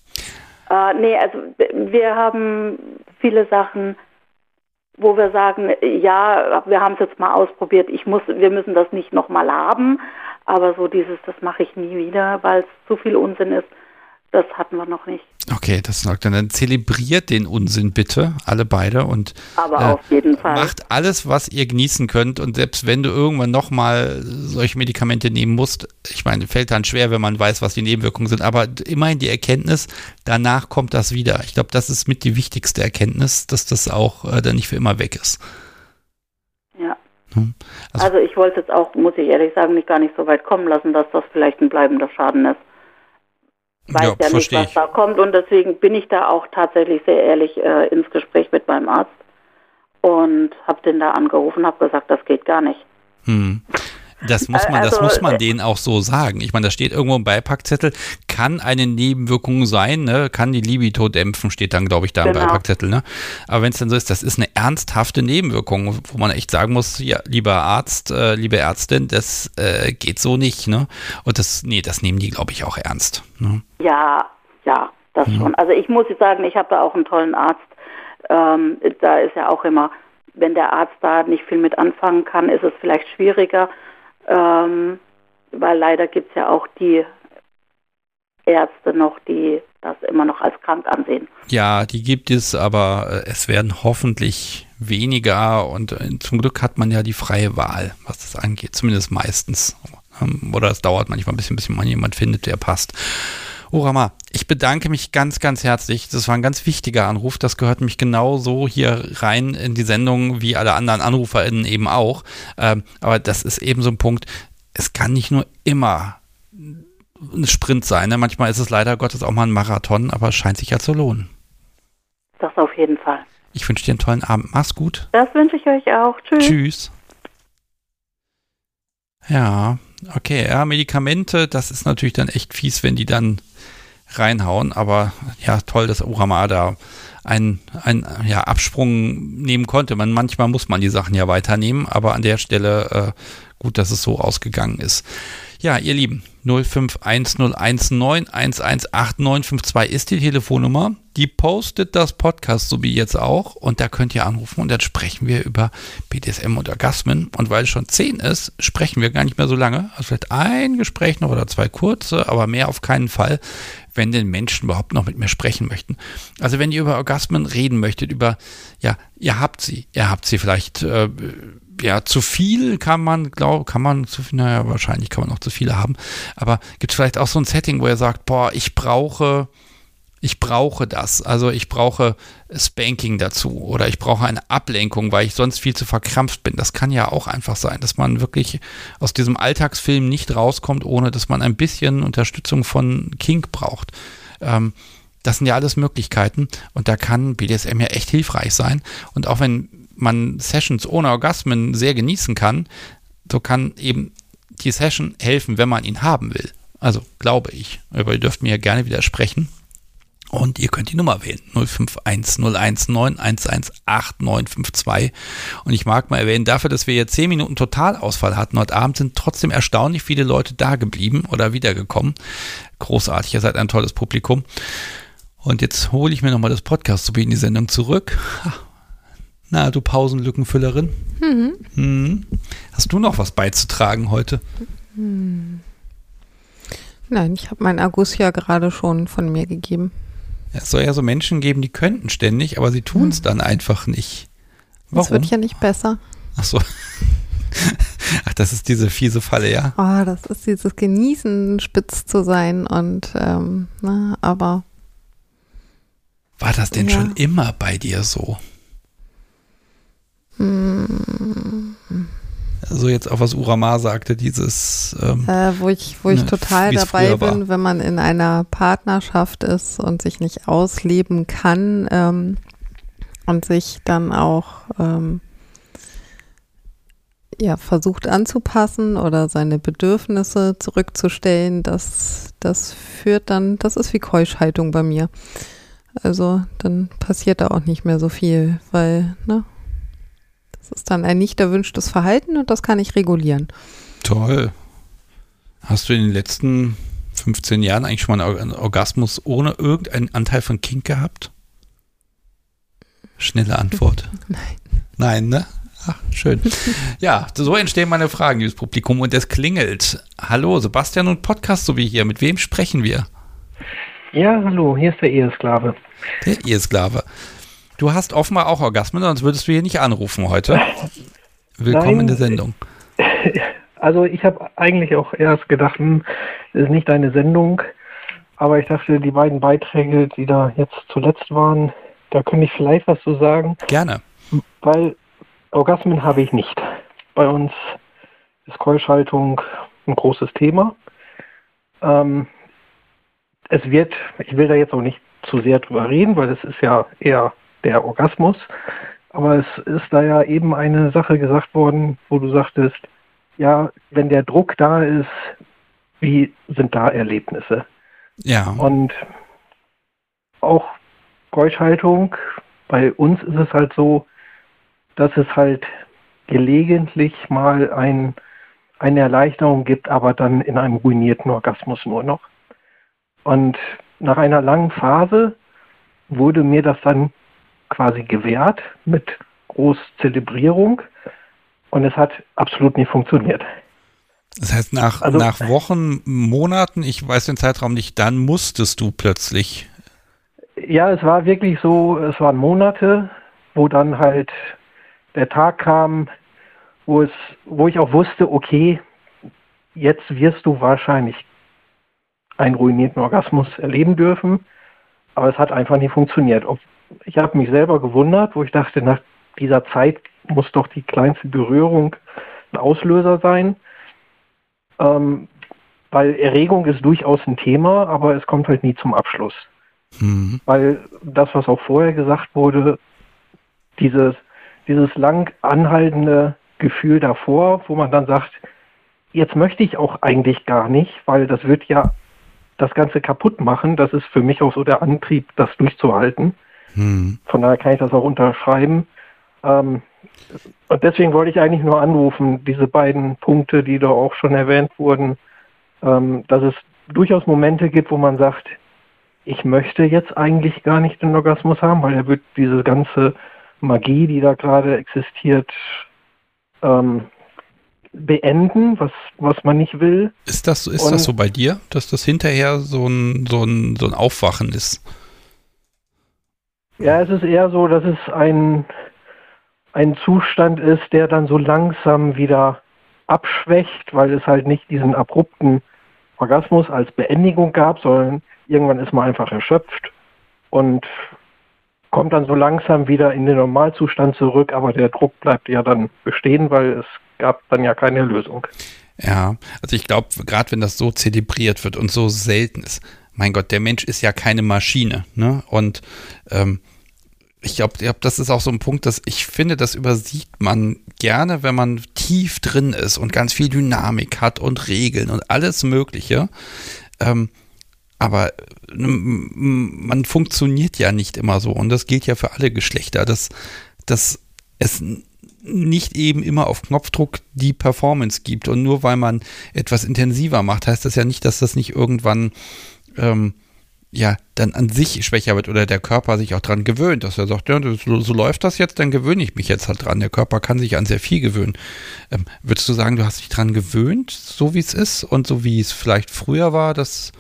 Nee, also wir haben viele Sachen, wo wir sagen, ja, wir haben es jetzt mal ausprobiert, wir müssen das nicht nochmal haben, aber so das mache ich nie wieder, weil es zu viel Unsinn ist, das hatten wir noch nicht. Okay, das sagt dann zelebriert den Unsinn bitte, alle beide und aber auf jeden Fall. Macht alles, was ihr genießen könnt und selbst wenn du irgendwann nochmal solche Medikamente nehmen musst, ich meine, fällt dann schwer, wenn man weiß, was die Nebenwirkungen sind, aber immerhin die Erkenntnis, danach kommt das wieder. Ich glaube, das ist mit die wichtigste Erkenntnis, dass das auch dann nicht für immer weg ist. Ja. Also ich wollte jetzt auch, muss ich ehrlich sagen, mich gar nicht so weit kommen lassen, dass das vielleicht ein bleibender Schaden ist. Weiß ja nicht, was da kommt und deswegen bin ich da auch tatsächlich sehr ehrlich ins Gespräch mit meinem Arzt und habe den da angerufen, habe gesagt, das geht gar nicht. Das muss man denen auch so sagen. Ich meine, da steht irgendwo im Beipackzettel, kann eine Nebenwirkung sein, ne? Kann die Libido dämpfen, steht dann, glaube ich, da im Beipackzettel. Ne? Aber wenn es dann so ist, das ist eine ernsthafte Nebenwirkung, wo man echt sagen muss, ja, lieber Arzt, liebe Ärztin, das geht so nicht. Ne? Und das nehmen die, glaube ich, auch ernst. Ne? Ja, das schon. Also ich muss sagen, ich habe da auch einen tollen Arzt. Da ist ja auch immer, wenn der Arzt da nicht viel mit anfangen kann, ist es vielleicht schwieriger, weil leider gibt es ja auch die Ärzte noch, die das immer noch als krank ansehen. Ja, die gibt es, aber es werden hoffentlich weniger und zum Glück hat man ja die freie Wahl, was das angeht, zumindest meistens. Oder es dauert manchmal ein bisschen, bis man jemand findet, der passt. Orama, ich bedanke mich ganz, ganz herzlich. Das war ein ganz wichtiger Anruf. Das gehört mich genauso hier rein in die Sendung wie alle anderen AnruferInnen eben auch. Aber das ist eben so ein Punkt. Es kann nicht nur immer ein Sprint sein. Ne? Manchmal ist es leider Gottes auch mal ein Marathon, aber es scheint sich ja zu lohnen. Das auf jeden Fall. Ich wünsche dir einen tollen Abend. Mach's gut. Das wünsche ich euch auch. Tschüss. Tschüss. Ja, okay. Ja, Medikamente, das ist natürlich dann echt fies, wenn die dann reinhauen, aber ja, toll, dass Orama da einen Absprung nehmen konnte. Manchmal muss man die Sachen ja weiternehmen, aber an der Stelle gut, dass es so ausgegangen ist. Ja, ihr Lieben, 051019118952 ist die Telefonnummer. Die postet das Podcast, so wie jetzt auch. Und da könnt ihr anrufen und dann sprechen wir über BDSM und Orgasmen. Und weil es schon 10 ist, sprechen wir gar nicht mehr so lange. Also vielleicht ein Gespräch noch oder 2 kurze, aber mehr auf keinen Fall, wenn den Menschen überhaupt noch mit mir sprechen möchten. Also wenn ihr über Orgasmen reden möchtet, ihr habt sie vielleicht, zu viel wahrscheinlich kann man noch zu viele haben, aber gibt es vielleicht auch so ein Setting, wo ihr sagt, boah, ich brauche das, also ich brauche Spanking dazu oder ich brauche eine Ablenkung, weil ich sonst viel zu verkrampft bin. Das kann ja auch einfach sein, dass man wirklich aus diesem Alltagsfilm nicht rauskommt, ohne dass man ein bisschen Unterstützung von Kink braucht. Das sind ja alles Möglichkeiten und da kann BDSM ja echt hilfreich sein. Und auch wenn man Sessions ohne Orgasmen sehr genießen kann, so kann eben die Session helfen, wenn man ihn haben will. Also glaube ich. Aber ihr dürft mir ja gerne widersprechen. Und ihr könnt die Nummer wählen. 051019118952. Und ich mag mal erwähnen, dafür, dass wir jetzt 10 Minuten Totalausfall hatten heute Abend, sind trotzdem erstaunlich viele Leute da geblieben oder wiedergekommen. Großartig, ihr seid ein tolles Publikum. Und jetzt hole ich mir nochmal das Podcast so wie in die Sendung zurück. Na, du Pausenlückenfüllerin. Hast du noch was beizutragen heute? Nein, ich habe meinen August ja gerade schon von mir gegeben. Ja, es soll ja so Menschen geben, die könnten ständig, aber sie tun es dann einfach nicht. Warum? Das wird ja nicht besser. Ach so. Ach, das ist diese fiese Falle, ja? Oh, das ist dieses Genießen, spitz zu sein und, aber. War das denn schon immer bei dir so? Also jetzt auch was Uramar sagte, dieses wo ich total dabei bin, wenn man in einer Partnerschaft ist und sich nicht ausleben kann und sich dann auch versucht anzupassen oder seine Bedürfnisse zurückzustellen, das führt dann, das ist wie Keuschhaltung bei mir. Also dann passiert da auch nicht mehr so viel, weil, das ist dann ein nicht erwünschtes Verhalten und das kann ich regulieren. Toll. Hast du in den letzten 15 Jahren eigentlich schon mal einen Orgasmus ohne irgendeinen Anteil von Kink gehabt? Schnelle Antwort. Nein. Nein, ne? Ach, schön. Ja, so entstehen meine Fragen, liebes Publikum. Und es klingelt. Hallo, Sebastian und Podcast, so wie hier. Mit wem sprechen wir? Ja, hallo, hier ist der Ehesklave. Der Ehesklave. Du hast offenbar auch Orgasmen, sonst würdest du hier nicht anrufen heute. Willkommen in der Sendung. Also ich habe eigentlich auch erst gedacht, das ist nicht deine Sendung, aber ich dachte, die beiden Beiträge, die da jetzt zuletzt waren, da könnte ich vielleicht was zu sagen. Gerne. Weil Orgasmen habe ich nicht. Bei uns ist Keuschhaltung ein großes Thema. Ich will da jetzt auch nicht zu sehr drüber reden, weil es ist ja eher der Orgasmus. Aber es ist da ja eben eine Sache gesagt worden, wo du sagtest, ja, wenn der Druck da ist, wie sind da Erlebnisse? Ja. Und auch Keuschhaltung, bei uns ist es halt so, dass es halt gelegentlich mal eine Erleichterung gibt, aber dann in einem ruinierten Orgasmus nur noch. Und nach einer langen Phase wurde mir das dann quasi gewährt mit Großzelebrierung und es hat absolut nicht funktioniert. Das heißt, nach Wochen, Monaten, ich weiß den Zeitraum nicht, dann musstest du plötzlich. Ja, es war wirklich so, es waren Monate, wo dann halt der Tag kam, wo ich auch wusste, okay, jetzt wirst du wahrscheinlich einen ruinierten Orgasmus erleben dürfen, aber es hat einfach nicht funktioniert. Ich habe mich selber gewundert, wo ich dachte, nach dieser Zeit muss doch die kleinste Berührung ein Auslöser sein, weil Erregung ist durchaus ein Thema, aber es kommt halt nie zum Abschluss. Weil das, was auch vorher gesagt wurde, dieses lang anhaltende Gefühl davor, wo man dann sagt, jetzt möchte ich auch eigentlich gar nicht, weil das wird ja das Ganze kaputt machen. Das ist für mich auch so der Antrieb, das durchzuhalten. Von daher kann ich das auch unterschreiben. Und deswegen wollte ich eigentlich nur anrufen, diese beiden Punkte, die da auch schon erwähnt wurden, dass es durchaus Momente gibt, wo man sagt, ich möchte jetzt eigentlich gar nicht den Orgasmus haben, weil er wird diese ganze Magie, die da gerade existiert, beenden, was man nicht will. Ist das so bei dir, dass das hinterher so ein Aufwachen ist? Ja, es ist eher so, dass es ein Zustand ist, der dann so langsam wieder abschwächt, weil es halt nicht diesen abrupten Orgasmus als Beendigung gab, sondern irgendwann ist man einfach erschöpft und kommt dann so langsam wieder in den Normalzustand zurück, aber der Druck bleibt ja dann bestehen, weil es gab dann ja keine Lösung. Ja, also ich glaube, gerade wenn das so zelebriert wird und so selten ist, mein Gott, der Mensch ist ja keine Maschine, ne? Und ich glaube, das ist auch so ein Punkt, dass ich finde, das übersieht man gerne, wenn man tief drin ist und ganz viel Dynamik hat und Regeln und alles Mögliche. Aber man funktioniert ja nicht immer so und das gilt ja für alle Geschlechter, dass es nicht eben immer auf Knopfdruck die Performance gibt und nur weil man etwas intensiver macht, heißt das ja nicht, dass das nicht irgendwann dann an sich schwächer wird oder der Körper sich auch dran gewöhnt, dass er sagt, ja, so läuft das jetzt, dann gewöhne ich mich jetzt halt dran. Der Körper kann sich an sehr viel gewöhnen. Würdest du sagen, du hast dich dran gewöhnt, so wie es ist und so wie es vielleicht früher war, das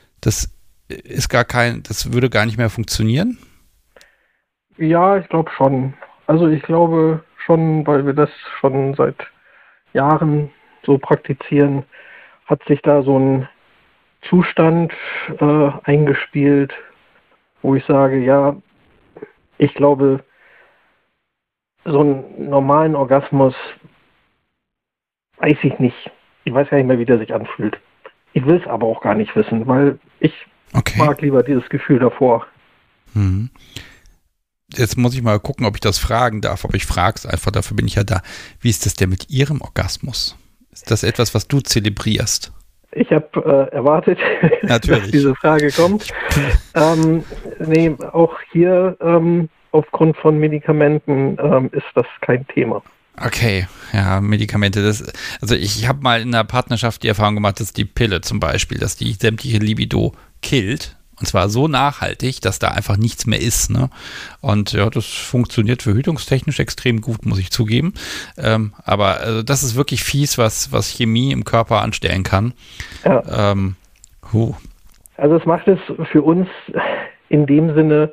würde gar nicht mehr funktionieren? Ja, ich glaube schon. Also ich glaube schon, weil wir das schon seit Jahren so praktizieren, hat sich da so ein Zustand eingespielt, wo ich sage, ja, ich glaube, so einen normalen Orgasmus weiß ich nicht. Ich weiß ja nicht mehr, wie der sich anfühlt. Ich will es aber auch gar nicht wissen, weil ich mag lieber dieses Gefühl davor. Mhm. Jetzt muss ich mal gucken, ob ich das fragen darf, aber ich frage es einfach, dafür bin ich ja da. Wie ist das denn mit Ihrem Orgasmus? Ist das etwas, was du zelebrierst? Ich habe erwartet, dass diese Frage kommt. Nee, auch hier aufgrund von Medikamenten ist das kein Thema. Okay, ja, Medikamente, also ich habe mal in einer Partnerschaft die Erfahrung gemacht, dass die Pille zum Beispiel, dass die sämtliche Libido killt. Und zwar so nachhaltig, dass da einfach nichts mehr ist. Ne? Und ja, das funktioniert verhütungstechnisch extrem gut, muss ich zugeben. Aber also das ist wirklich fies, was Chemie im Körper anstellen kann. Ja. Also es macht es für uns in dem Sinne,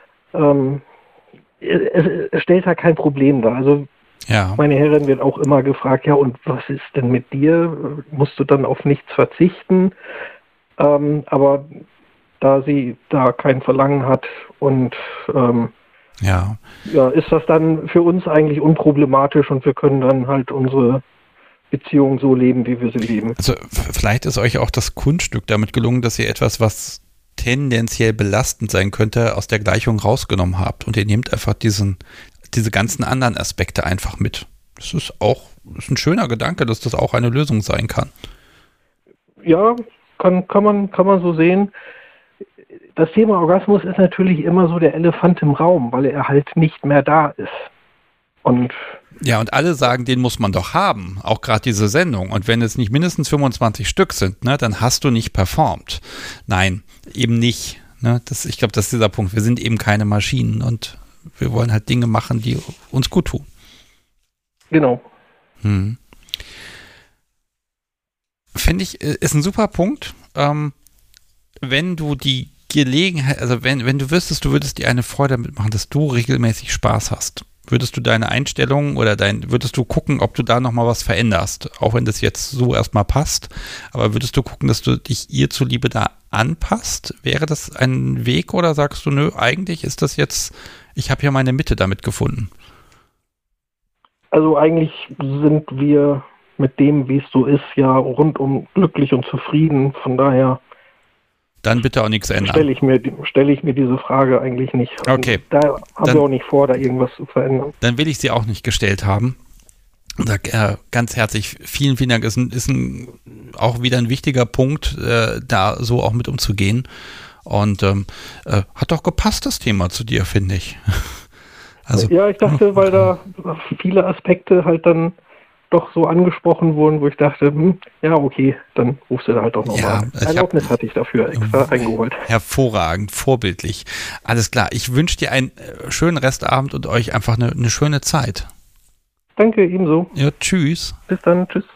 es stellt halt kein Problem dar. Also meine Herrin wird auch immer gefragt, ja, und was ist denn mit dir? Musst du dann auf nichts verzichten? Aber da sie da kein Verlangen hat und ist das dann für uns eigentlich unproblematisch und wir können dann halt unsere Beziehung so leben, wie wir sie leben. Also vielleicht ist euch auch das Kunststück damit gelungen, dass ihr etwas, was tendenziell belastend sein könnte, aus der Gleichung rausgenommen habt und ihr nehmt einfach diese ganzen anderen Aspekte einfach mit. Das ist ein schöner Gedanke, dass das auch eine Lösung sein kann. Ja, kann man so sehen. Das Thema Orgasmus ist natürlich immer so der Elefant im Raum, weil er halt nicht mehr da ist. Und alle sagen, den muss man doch haben, auch gerade diese Sendung. Und wenn es nicht mindestens 25 Stück sind, ne, dann hast du nicht performt. Nein, eben nicht. Ne? Ich glaube, das ist dieser Punkt. Wir sind eben keine Maschinen und wir wollen halt Dinge machen, die uns gut tun. Genau. Finde ich, ist ein super Punkt. Wenn du die Gelegenheit, also wenn du wüsstest, du würdest dir eine Freude damit machen, dass du regelmäßig Spaß hast, würdest du deine Einstellung oder würdest du gucken, ob du da nochmal was veränderst, auch wenn das jetzt so erstmal passt, aber würdest du gucken, dass du dich ihr zuliebe da anpasst? Wäre das ein Weg oder sagst du, nö, eigentlich ist das jetzt, ich habe hier meine Mitte damit gefunden? Also eigentlich sind wir mit dem, wie es so ist, ja rundum glücklich und zufrieden, von daher dann bitte auch nichts ändern. Stelle ich mir diese Frage eigentlich nicht. Okay. Da haben wir auch nicht vor, da irgendwas zu verändern. Dann will ich sie auch nicht gestellt haben. Und sage ganz herzlich, vielen, vielen Dank. Ist auch wieder ein wichtiger Punkt, da so auch mit umzugehen. Und hat doch gepasst, das Thema zu dir, finde ich. Also, ja, ich dachte, weil da viele Aspekte halt dann doch so angesprochen wurden, wo ich dachte, ja, okay, dann rufst du da halt doch nochmal. Ja, Erlaubnis hatte ich dafür extra eingeholt. Hervorragend, vorbildlich. Alles klar, ich wünsche dir einen schönen Restabend und euch einfach eine schöne Zeit. Danke, ebenso. Ja, tschüss. Bis dann, tschüss.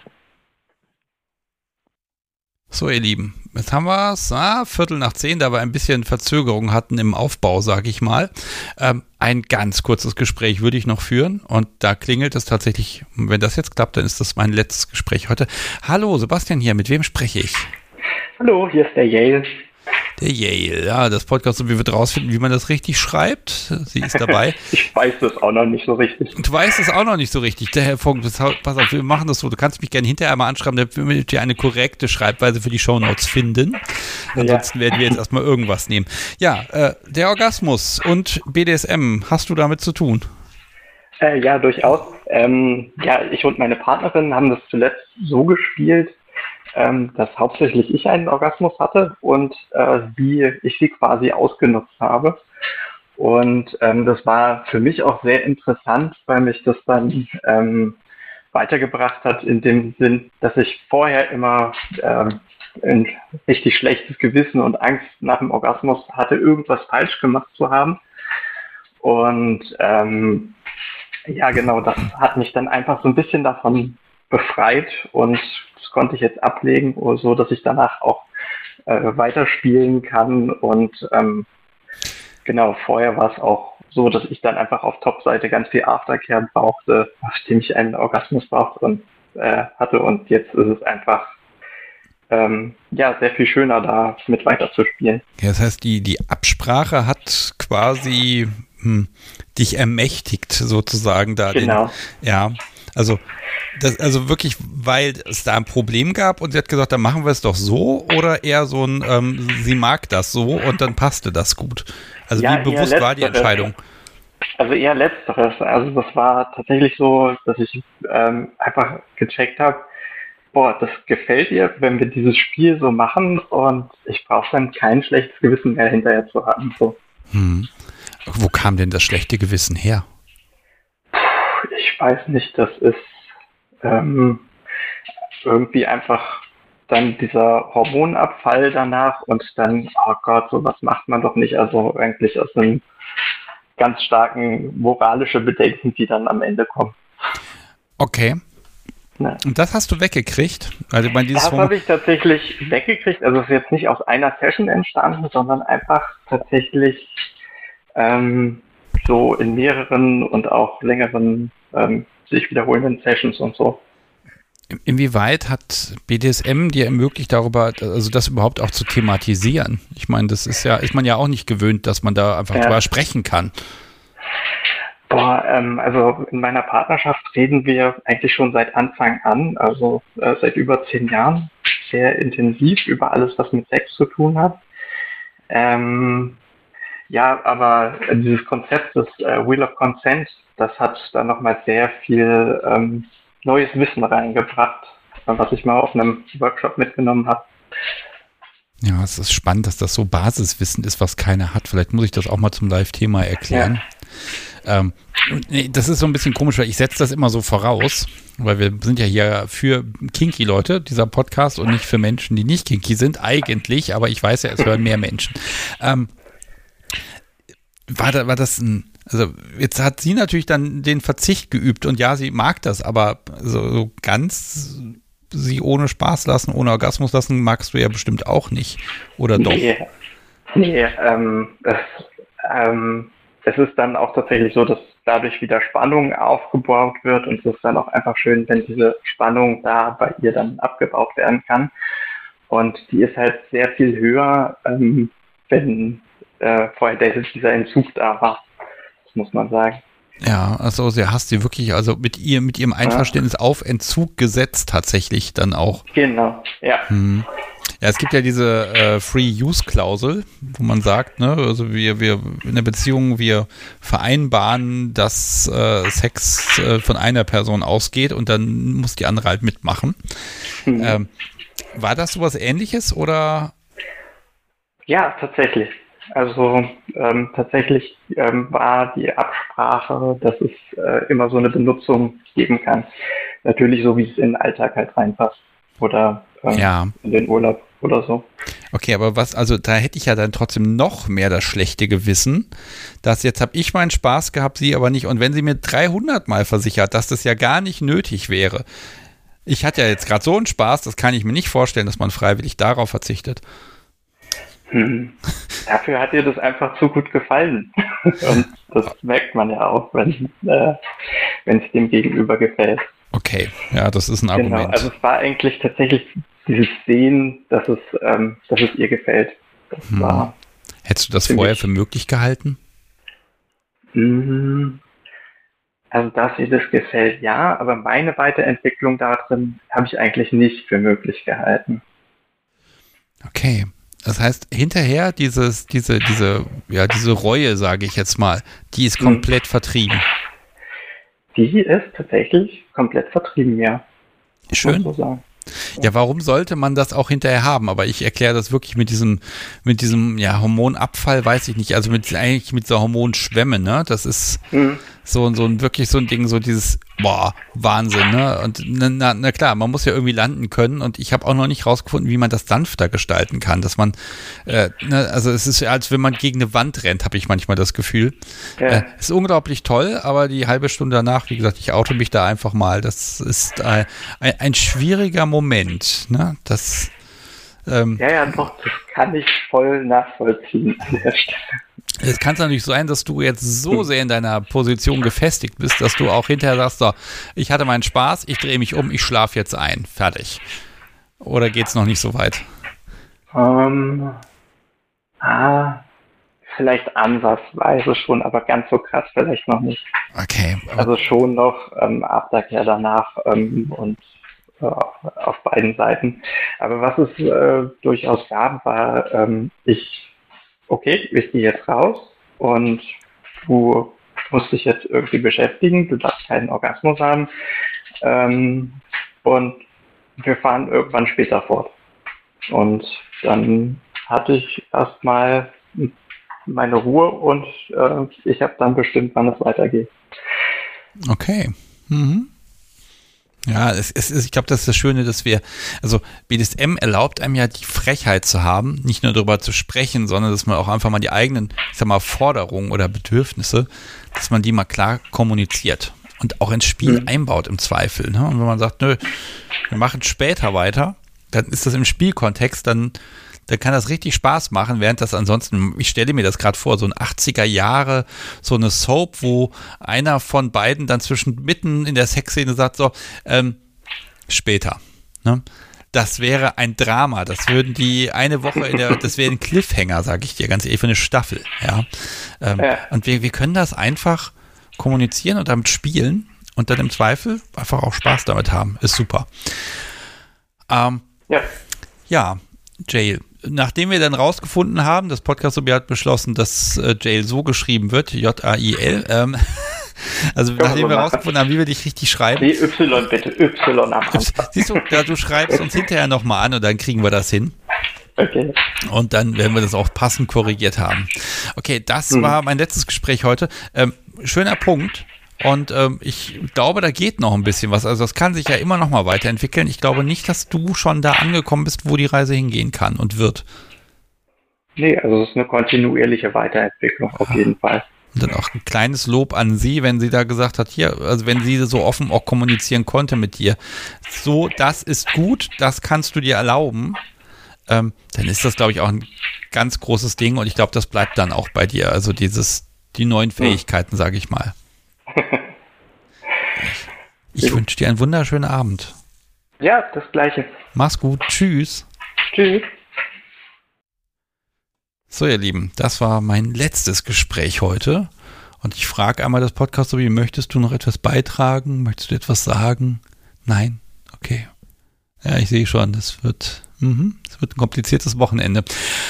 So, ihr Lieben, jetzt haben wir es, 10:15, da wir ein bisschen Verzögerung hatten im Aufbau, sage ich mal. Ein ganz kurzes Gespräch würde ich noch führen und da klingelt es tatsächlich, wenn das jetzt klappt, dann ist das mein letztes Gespräch heute. Hallo, Sebastian hier, mit wem spreche ich? Hallo, hier ist der Yale. Der Yale, ja, das Podcast, und wir wird rausfinden, wie man das richtig schreibt. Sie ist dabei. Ich weiß es auch noch nicht so richtig. Du weißt es auch noch nicht so richtig. Der Herr Funk, pass auf, wir machen das so. Du kannst mich gerne hinterher mal anschreiben, damit wir eine korrekte Schreibweise für die Shownotes finden. Ansonsten werden wir jetzt erstmal irgendwas nehmen. Ja, der Orgasmus und BDSM, hast du damit zu tun? Ja, durchaus. Ich und meine Partnerin haben das zuletzt so gespielt, dass hauptsächlich ich einen Orgasmus hatte und ich sie quasi ausgenutzt habe. Und das war für mich auch sehr interessant, weil mich das dann weitergebracht hat in dem Sinn, dass ich vorher immer ein richtig schlechtes Gewissen und Angst nach dem Orgasmus hatte, irgendwas falsch gemacht zu haben. Und genau, das hat mich dann einfach so ein bisschen davon befreit und das konnte ich jetzt ablegen, so dass ich danach auch weiterspielen kann und vorher war es auch so, dass ich dann einfach auf Top-Seite ganz viel Aftercare brauchte, nachdem ich einen Orgasmus brauchte und hatte und jetzt ist es einfach sehr viel schöner, da mit weiterzuspielen. Ja, das heißt, die Absprache hat quasi dich ermächtigt, sozusagen da. Genau. Also wirklich, weil es da ein Problem gab und sie hat gesagt, dann machen wir es doch so, oder eher so ein, sie mag das so und dann passte das gut. Also wie bewusst war die Entscheidung? Also eher letzteres. Also das war tatsächlich so, dass ich einfach gecheckt habe, das gefällt ihr, wenn wir dieses Spiel so machen und ich brauche dann kein schlechtes Gewissen mehr hinterher zu haben. So. Wo kam denn das schlechte Gewissen her? Ich weiß nicht, das ist irgendwie einfach dann dieser Hormonabfall danach und dann, oh Gott, sowas macht man doch nicht. Also eigentlich aus einem ganz starken moralische Bedenken, die dann am Ende kommen. Okay. Ja. Und das hast du weggekriegt? Also das habe ich tatsächlich weggekriegt. Also es ist jetzt nicht aus einer Session entstanden, sondern einfach tatsächlich so in mehreren und auch längeren sich wiederholenden Sessions und so. Inwieweit hat BDSM dir ermöglicht, das überhaupt auch zu thematisieren? Ich meine, das ist man ja auch nicht gewöhnt, dass man da einfach drüber sprechen kann. Also in meiner Partnerschaft reden wir eigentlich schon seit Anfang an, also seit über 10 Jahren, sehr intensiv über alles, was mit Sex zu tun hat. Aber dieses Konzept des Wheel of Consent, das hat dann nochmal sehr viel neues Wissen reingebracht, was ich mal auf einem Workshop mitgenommen habe. Ja, es ist spannend, dass das so Basiswissen ist, was keiner hat. Vielleicht muss ich das auch mal zum Live-Thema erklären. Ja. Das ist so ein bisschen komisch, weil ich setze das immer so voraus, weil wir sind ja hier für Kinky-Leute, dieser Podcast, und nicht für Menschen, die nicht kinky sind, eigentlich, aber ich weiß ja, es hören mehr Menschen. War das also jetzt hat sie natürlich dann den Verzicht geübt und ja, sie mag das, aber so ganz sie ohne Spaß lassen, ohne Orgasmus lassen, magst du ja bestimmt auch nicht, oder doch? Nee, es ist dann auch tatsächlich so, dass dadurch wieder Spannung aufgebaut wird und es ist dann auch einfach schön, wenn diese Spannung da bei ihr dann abgebaut werden kann. Und die ist halt sehr viel höher, wenn vorher dieser Entzug da war. Das muss man sagen. Ja, also hast sie wirklich mit ihrem Einverständnis auf Entzug gesetzt tatsächlich dann auch. Genau, ja. Ja, es gibt ja diese Free-Use-Klausel, wo man sagt, ne, also wir in der Beziehung, wir vereinbaren, dass Sex von einer Person ausgeht und dann muss die andere halt mitmachen. War das sowas Ähnliches oder? Ja, tatsächlich. Also tatsächlich war die Absprache, dass es immer so eine Benutzung geben kann. natürlich so, wie es in den Alltag halt reinpasst. Oder in den Urlaub oder so. Okay, aber also da hätte ich ja dann trotzdem noch mehr das schlechte Gewissen, dass jetzt habe ich meinen Spaß gehabt, sie aber nicht. Und wenn sie mir 300 Mal versichert, dass das ja gar nicht nötig wäre. Ich hatte ja jetzt gerade so einen Spaß, das kann ich mir nicht vorstellen, dass man freiwillig darauf verzichtet. Dafür hat ihr das einfach zu gut gefallen. Und das merkt man ja auch, wenn es dem Gegenüber gefällt. Okay, ja, das ist ein Argument. Genau, also es war eigentlich tatsächlich dieses Sehen, dass es ihr gefällt. Das war Hättest du das vorher für möglich gehalten? Also, dass ihr das gefällt, ja, aber meine Weiterentwicklung darin habe ich eigentlich nicht für möglich gehalten. Okay. Das heißt, hinterher diese Reue, sage ich jetzt mal, die ist komplett vertrieben. Die ist tatsächlich komplett vertrieben, ja. Schön. So sagen. Ja, warum sollte man das auch hinterher haben? Aber ich erkläre das wirklich mit diesem Hormonabfall, weiß ich nicht. Also eigentlich mit so Hormonschwämme, ne? Das ist wirklich so ein Ding, so dieses, Wahnsinn, ne? Und na klar, man muss ja irgendwie landen können und ich habe auch noch nicht rausgefunden, wie man das sanfter gestalten kann, dass man, also es ist, als wenn man gegen eine Wand rennt, habe ich manchmal das Gefühl. Ja. Ist unglaublich toll, aber die halbe Stunde danach, wie gesagt, ich oute mich da einfach mal, das ist ein schwieriger Moment, ne? Das doch, das kann ich voll nachvollziehen an der Stelle. Es kann natürlich sein, dass du jetzt so sehr in deiner Position gefestigt bist, dass du auch hinterher sagst, so, ich hatte meinen Spaß, ich drehe mich um, ich schlafe jetzt ein, fertig. Oder geht's noch nicht so weit? Vielleicht ansatzweise schon, aber ganz so krass vielleicht noch nicht. Okay. Also schon noch Aftercare danach und auf beiden Seiten. Aber was es durchaus gab, war, ich gehe jetzt raus und du musst dich jetzt irgendwie beschäftigen, du darfst keinen Orgasmus haben und wir fahren irgendwann später fort. Und dann hatte ich erstmal meine Ruhe und ich habe dann bestimmt, wann es weitergeht. Okay. Ja, ich glaube, das ist das Schöne, dass also BDSM erlaubt einem ja die Frechheit zu haben, nicht nur darüber zu sprechen, sondern dass man auch einfach mal die eigenen, Forderungen oder Bedürfnisse, dass man die mal klar kommuniziert und auch ins Spiel einbaut im Zweifel. Ne? Und wenn man sagt, nö, wir machen später weiter, dann ist das im Spielkontext, dann kann das richtig Spaß machen, während das ansonsten, ich stelle mir das gerade vor, so ein 80er Jahre, so eine Soap, wo einer von beiden dann mitten in der Sexszene sagt, so, später. Ne? Das wäre ein Drama, das würden die eine Woche das wäre ein Cliffhanger, sage ich dir ganz ehrlich, für eine Staffel. Ja? Und wir können das einfach kommunizieren und damit spielen und dann im Zweifel einfach auch Spaß damit haben. Ist super. Ja, Jail. Nachdem wir dann rausgefunden haben, das Podcast-Sobi hat beschlossen, dass Jail so geschrieben wird, J-A-I-L, also nachdem wir rausgefunden haben, wie wir dich richtig schreiben. Y bitte, Y am Anfang. Siehst du, du schreibst uns hinterher nochmal an und dann kriegen wir das hin. Okay. Und dann werden wir das auch passend korrigiert haben. Okay, das war mein letztes Gespräch heute. Schöner Punkt. Und ich glaube, da geht noch ein bisschen was. Also das kann sich ja immer noch mal weiterentwickeln. Ich glaube nicht, dass du schon da angekommen bist, wo die Reise hingehen kann und wird. Nee, also es ist eine kontinuierliche Weiterentwicklung auf jeden Fall. Und dann auch ein kleines Lob an sie, wenn sie da gesagt hat, also wenn sie so offen auch kommunizieren konnte mit dir. So, das ist gut, das kannst du dir erlauben. Dann ist das, glaube ich, auch ein ganz großes Ding. Und ich glaube, das bleibt dann auch bei dir. Also die neuen Fähigkeiten, sage ich mal. Ich wünsche dir einen wunderschönen Abend. Ja, das Gleiche. Mach's gut. Tschüss. Tschüss. So, ihr Lieben, das war mein letztes Gespräch heute. Und ich frage einmal das Podcast, möchtest du noch etwas beitragen? Möchtest du etwas sagen? Nein? Okay. Ja, ich sehe schon, das wird ein kompliziertes Wochenende.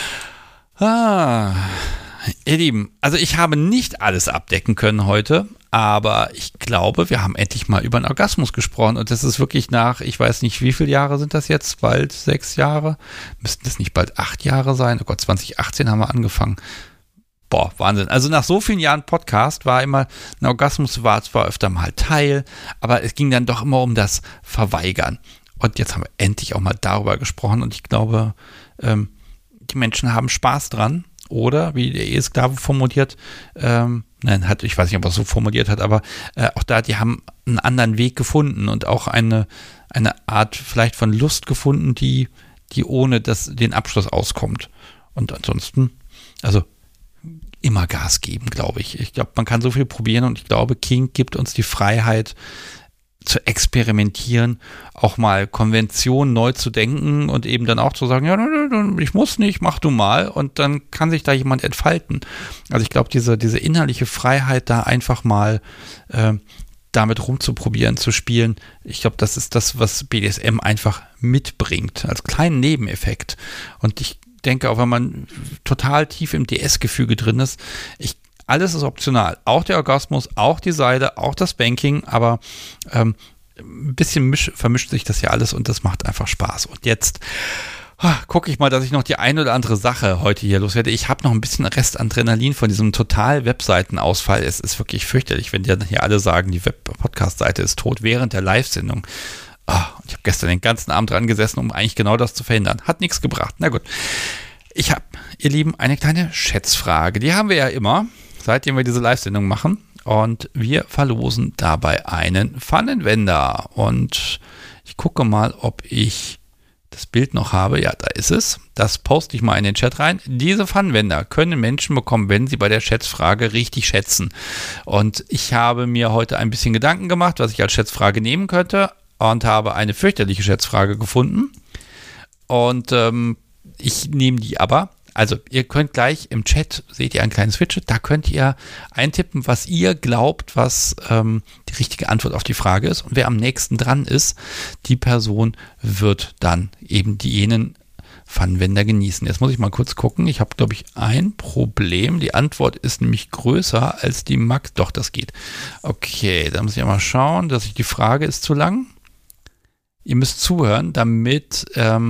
Ihr Lieben, also ich habe nicht alles abdecken können heute, aber ich glaube, wir haben endlich mal über einen Orgasmus gesprochen und das ist wirklich ich weiß nicht, wie viele Jahre sind das jetzt? Bald 6 Jahre? Müssten das nicht bald 8 Jahre sein? Oh Gott, 2018 haben wir angefangen. Boah, Wahnsinn. Also nach so vielen Jahren Podcast war immer, ein Orgasmus war zwar öfter mal Teil, aber es ging dann doch immer um das Verweigern. Und jetzt haben wir endlich auch mal darüber gesprochen und ich glaube, die Menschen haben Spaß dran. Oder, wie der Ehesklave formuliert, ich weiß nicht, ob er es so formuliert hat, aber auch da, die haben einen anderen Weg gefunden und auch eine Art vielleicht von Lust gefunden, die ohne den Abschluss auskommt. Und ansonsten, also immer Gas geben, glaube ich. Ich glaube, man kann so viel probieren und ich glaube, Kink gibt uns die Freiheit zu experimentieren, auch mal Konventionen neu zu denken und eben dann auch zu sagen, ja, ich muss nicht, mach du mal und dann kann sich da jemand entfalten. Also ich glaube, diese innerliche Freiheit, da einfach mal damit rumzuprobieren, zu spielen, ich glaube, das ist das, was BDSM einfach mitbringt, als kleinen Nebeneffekt. Und ich denke, auch wenn man total tief im DS-Gefüge drin ist, alles ist optional. Auch der Orgasmus, auch die Seile, auch das Banking, aber ein bisschen vermischt sich das ja alles und das macht einfach Spaß. Und jetzt gucke ich mal, dass ich noch die eine oder andere Sache heute hier loswerde. Ich habe noch ein bisschen Restadrenalin von diesem total Webseitenausfall. Es ist wirklich fürchterlich, wenn die dann hier alle sagen, die Podcast-Seite ist tot während der Live-Sendung. Ich habe gestern den ganzen Abend dran gesessen, um eigentlich genau das zu verhindern. Hat nichts gebracht. Na gut. Ich habe, ihr Lieben, eine kleine Schätzfrage. Die haben wir ja immer, seitdem wir diese Live-Sendung machen. Und wir verlosen dabei einen Pfannenwender. Und ich gucke mal, ob ich das Bild noch habe. Ja, da ist es. Das poste ich mal in den Chat rein. Diese Pfannenwender können Menschen bekommen, wenn sie bei der Schätzfrage richtig schätzen. Und ich habe mir heute ein bisschen Gedanken gemacht, was ich als Schätzfrage nehmen könnte. Und habe eine fürchterliche Schätzfrage gefunden. Und ich nehme die aber. Also ihr könnt gleich im Chat, seht ihr ein kleines Widget, da könnt ihr eintippen, was ihr glaubt, was die richtige Antwort auf die Frage ist. Und wer am nächsten dran ist, die Person wird dann eben jenen Pfannenwender genießen. Jetzt muss ich mal kurz gucken. Ich habe, glaube ich, ein Problem. Die Antwort ist nämlich größer als die Max. Doch, das geht. Okay, da muss ich mal schauen, dass die Frage ist zu lang. Ihr müsst zuhören, damit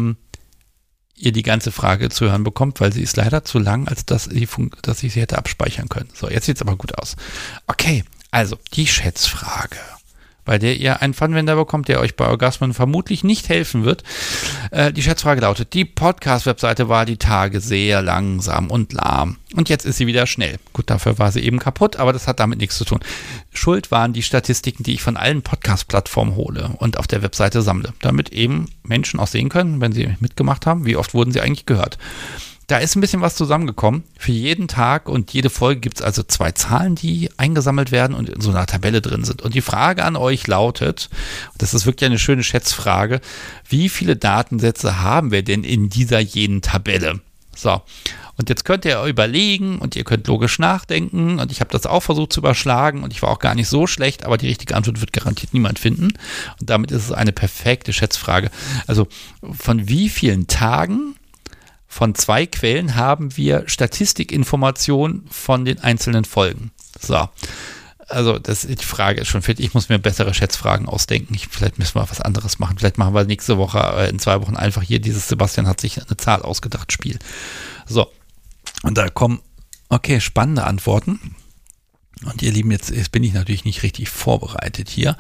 ihr die ganze Frage zu hören bekommt, weil sie ist leider zu lang, als dass ich sie hätte abspeichern können. So, jetzt sieht es aber gut aus. Okay, also die Schätzfrage, bei der ihr einen Pfannenwender bekommt, der euch bei Orgasmen vermutlich nicht helfen wird. Die Schätzfrage lautet, die Podcast-Webseite war die Tage sehr langsam und lahm. Und jetzt ist sie wieder schnell. Gut, dafür war sie eben kaputt, aber das hat damit nichts zu tun. Schuld waren die Statistiken, die ich von allen Podcast-Plattformen hole und auf der Webseite sammle, damit eben Menschen auch sehen können, wenn sie mitgemacht haben, wie oft wurden sie eigentlich gehört. Da ist ein bisschen was zusammengekommen. Für jeden Tag und jede Folge gibt es also 2 Zahlen, die eingesammelt werden und in so einer Tabelle drin sind. Und die Frage an euch lautet, das ist wirklich eine schöne Schätzfrage, wie viele Datensätze haben wir denn in dieser jenen Tabelle? So, und jetzt könnt ihr überlegen und ihr könnt logisch nachdenken und ich habe das auch versucht zu überschlagen und ich war auch gar nicht so schlecht, aber die richtige Antwort wird garantiert niemand finden. Und damit ist es eine perfekte Schätzfrage. Also von wie vielen Tagen von 2 Quellen haben wir Statistikinformationen von den einzelnen Folgen. So, also die Frage ist schon fit. Ich muss mir bessere Schätzfragen ausdenken. Vielleicht müssen wir was anderes machen. Vielleicht machen wir nächste Woche, in 2 Wochen einfach hier dieses Sebastian hat sich eine Zahl ausgedacht Spiel. So, und da kommen, okay, spannende Antworten. Und ihr Lieben, jetzt bin ich natürlich nicht richtig vorbereitet hier.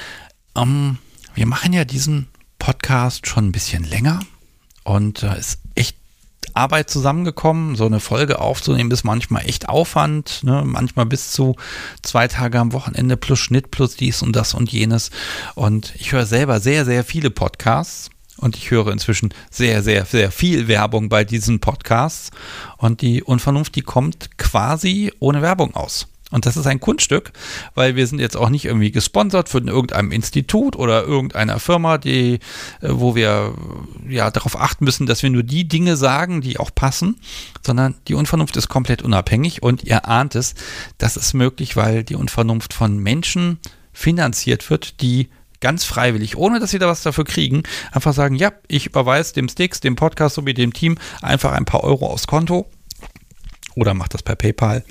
Wir machen ja diesen Podcast schon ein bisschen länger und da ist echt Arbeit zusammengekommen, so eine Folge aufzunehmen, ist manchmal echt Aufwand, ne? Manchmal bis zu 2 Tage am Wochenende plus Schnitt plus dies und das und jenes und ich höre selber sehr, sehr viele Podcasts und ich höre inzwischen sehr, sehr, sehr viel Werbung bei diesen Podcasts und die Unvernunft, die kommt quasi ohne Werbung aus. Und das ist ein Kunststück, weil wir sind jetzt auch nicht irgendwie gesponsert von irgendeinem Institut oder irgendeiner Firma, wo wir ja darauf achten müssen, dass wir nur die Dinge sagen, die auch passen, sondern die Unvernunft ist komplett unabhängig und ihr ahnt es, das ist möglich, weil die Unvernunft von Menschen finanziert wird, die ganz freiwillig, ohne dass sie da was dafür kriegen, einfach sagen, ja, ich überweise dem Sticks, dem Podcast sowie dem Team einfach ein paar Euro aufs Konto oder macht das per PayPal.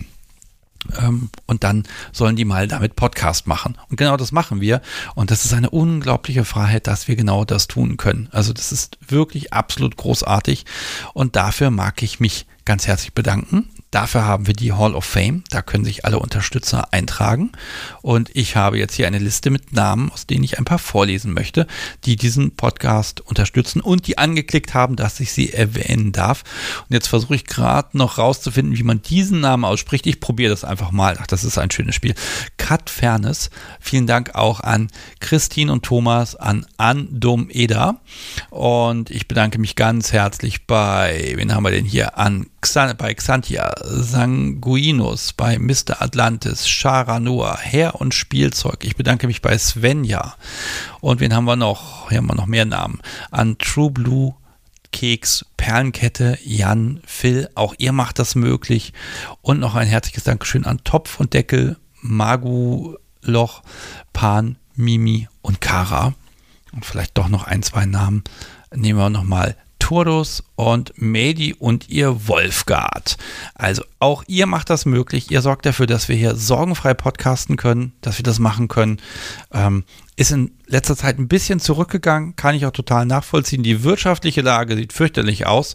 Und dann sollen die mal damit Podcast machen. Und genau das machen wir. Und das ist eine unglaubliche Freiheit, dass wir genau das tun können. Also das ist wirklich absolut großartig. Und dafür mag ich mich ganz herzlich bedanken. Dafür haben wir die Hall of Fame. Da können sich alle Unterstützer eintragen. Und ich habe jetzt hier eine Liste mit Namen, aus denen ich ein paar vorlesen möchte, die diesen Podcast unterstützen und die angeklickt haben, dass ich sie erwähnen darf. Und jetzt versuche ich gerade noch rauszufinden, wie man diesen Namen ausspricht. Ich probiere das einfach mal. Ach, das ist ein schönes Spiel. Kat Fairness. Vielen Dank auch an Christine und Thomas, an Andom Eda. Und ich bedanke mich ganz herzlich bei, wen haben wir denn hier? Bei Xantia, Sanguinus, bei Mr. Atlantis, Shara Noah, Herr und Spielzeug. Ich bedanke mich bei Svenja. Und wen haben wir noch? Hier haben wir noch mehr Namen. An True Blue, Keks, Perlenkette, Jan, Phil, auch ihr macht das möglich. Und noch ein herzliches Dankeschön an Topf und Deckel, Magu, Loch, Pan, Mimi und Kara. Und vielleicht doch noch 1, 2 Namen. Nehmen wir nochmal Turdus und Medi und ihr Wolfgard. Also auch ihr macht das möglich. Ihr sorgt dafür, dass wir hier sorgenfrei podcasten können, dass wir das machen können. Ist in letzter Zeit ein bisschen zurückgegangen, kann ich auch total nachvollziehen. Die wirtschaftliche Lage sieht fürchterlich aus.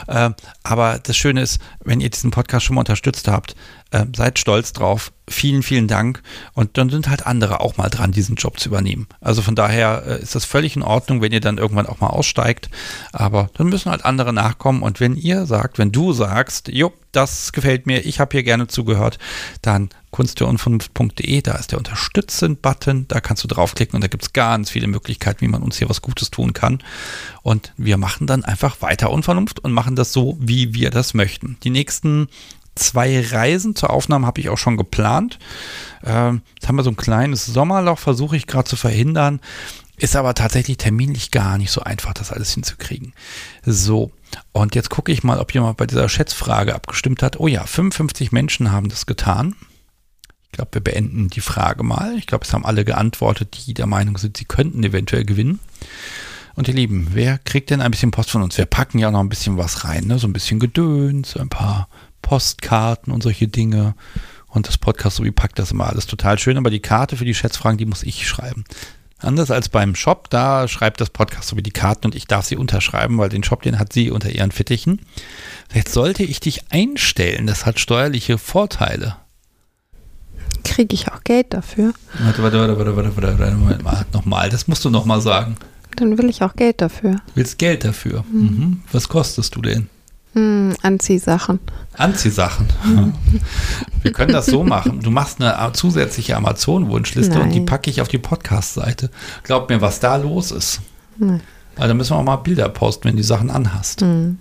Aber das Schöne ist, wenn ihr diesen Podcast schon mal unterstützt habt, seid stolz drauf. Vielen, vielen Dank. Und dann sind halt andere auch mal dran, diesen Job zu übernehmen. Also von daher ist das völlig in Ordnung, wenn ihr dann irgendwann auch mal aussteigt. Aber dann müssen halt andere nachkommen. Und wenn du sagst, jo, das gefällt mir, ich habe hier gerne zugehört, dann kunstderunvernunft.de, da ist der Unterstützen-Button, da kannst du draufklicken und da gibt es ganz viele Möglichkeiten, wie man uns hier was Gutes tun kann. Und wir machen dann einfach weiter Unvernunft und machen das so, wie wir das möchten. Die nächsten 2 Reisen zur Aufnahme habe ich auch schon geplant. Jetzt haben wir so ein kleines Sommerloch, versuche ich gerade zu verhindern. Ist aber tatsächlich terminlich gar nicht so einfach, das alles hinzukriegen. So, und jetzt gucke ich mal, ob jemand bei dieser Schätzfrage abgestimmt hat. Oh ja, 55 Menschen haben das getan. Ich glaube, wir beenden die Frage mal. Ich glaube, es haben alle geantwortet, die der Meinung sind, sie könnten eventuell gewinnen. Und ihr Lieben, wer kriegt denn ein bisschen Post von uns? Wir packen ja noch ein bisschen was rein, ne? So ein bisschen Gedöns, ein paar Postkarten und solche Dinge. Und das Podcast so wie packt das immer alles total schön. Aber die Karte für die Schätzfragen, die muss ich schreiben. Anders als beim Shop, da schreibt das Podcast so wie die Karten und ich darf sie unterschreiben, weil den Shop, den hat sie unter ihren Fittichen. Jetzt sollte ich dich einstellen, das hat steuerliche Vorteile. Kriege ich auch Geld dafür? Warte, Moment mal, nochmal, das musst du nochmal sagen. Dann will ich auch Geld dafür. Du willst Geld dafür? Mhm. Was kostest du denn? Anziehsachen. Anziehsachen. Wir können das so machen. Du machst eine zusätzliche Amazon-Wunschliste und die packe ich auf die Podcast-Seite. Glaub mir, was da los ist. Nein. Also da müssen wir auch mal Bilder posten, wenn du die Sachen anhast. Wenn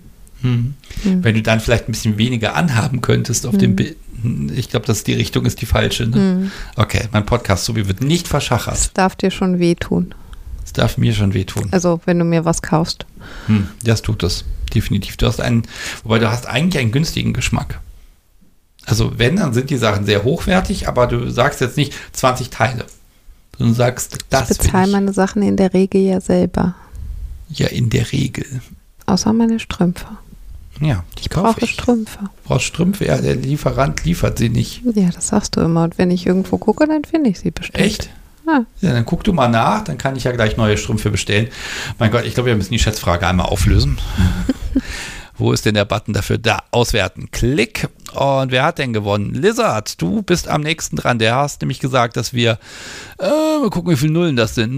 du dann vielleicht ein bisschen weniger anhaben könntest auf dem Bild. Ich glaube, dass die Richtung ist die falsche. Ne? Okay, mein Podcast so wird nicht verschachert. Das darf dir schon wehtun. Das darf mir schon wehtun. Also, wenn du mir was kaufst. Das tut es. Definitiv. Du hast eigentlich einen günstigen Geschmack. Also wenn, dann sind die Sachen sehr hochwertig, aber du sagst jetzt nicht 20 Teile. Du sagst, das ich bezahle meine Sachen in der Regel ja selber. Ja, in der Regel. Außer meine Strümpfe. Ja, ich brauche Strümpfe. Du brauchst Strümpfe? Ja, der Lieferant liefert sie nicht. Ja, das sagst du immer. Und wenn ich irgendwo gucke, dann finde ich sie bestimmt. Echt? Ja, dann guck du mal nach, dann kann ich ja gleich neue Strümpfe bestellen. Mein Gott, ich glaube, wir müssen die Schätzfrage einmal auflösen. Wo ist denn der Button dafür? Da, auswerten. Klick. Und wer hat denn gewonnen? Lizard, du bist am nächsten dran. Der hast nämlich gesagt, dass wir, mal gucken, wie viele Nullen das sind,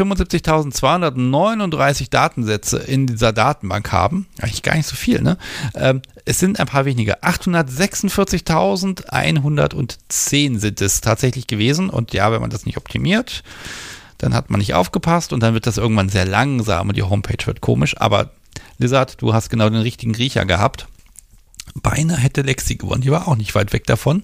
975.239 Datensätze in dieser Datenbank haben. Eigentlich gar nicht so viel, ne? Es sind ein paar weniger. 846.110 sind es tatsächlich gewesen. Und ja, wenn man das nicht optimiert, dann hat man nicht aufgepasst und dann wird das irgendwann sehr langsam und die Homepage wird komisch. Aber Lizard, du hast genau den richtigen Riecher gehabt. Beinahe hätte Lexi gewonnen, die war auch nicht weit weg davon.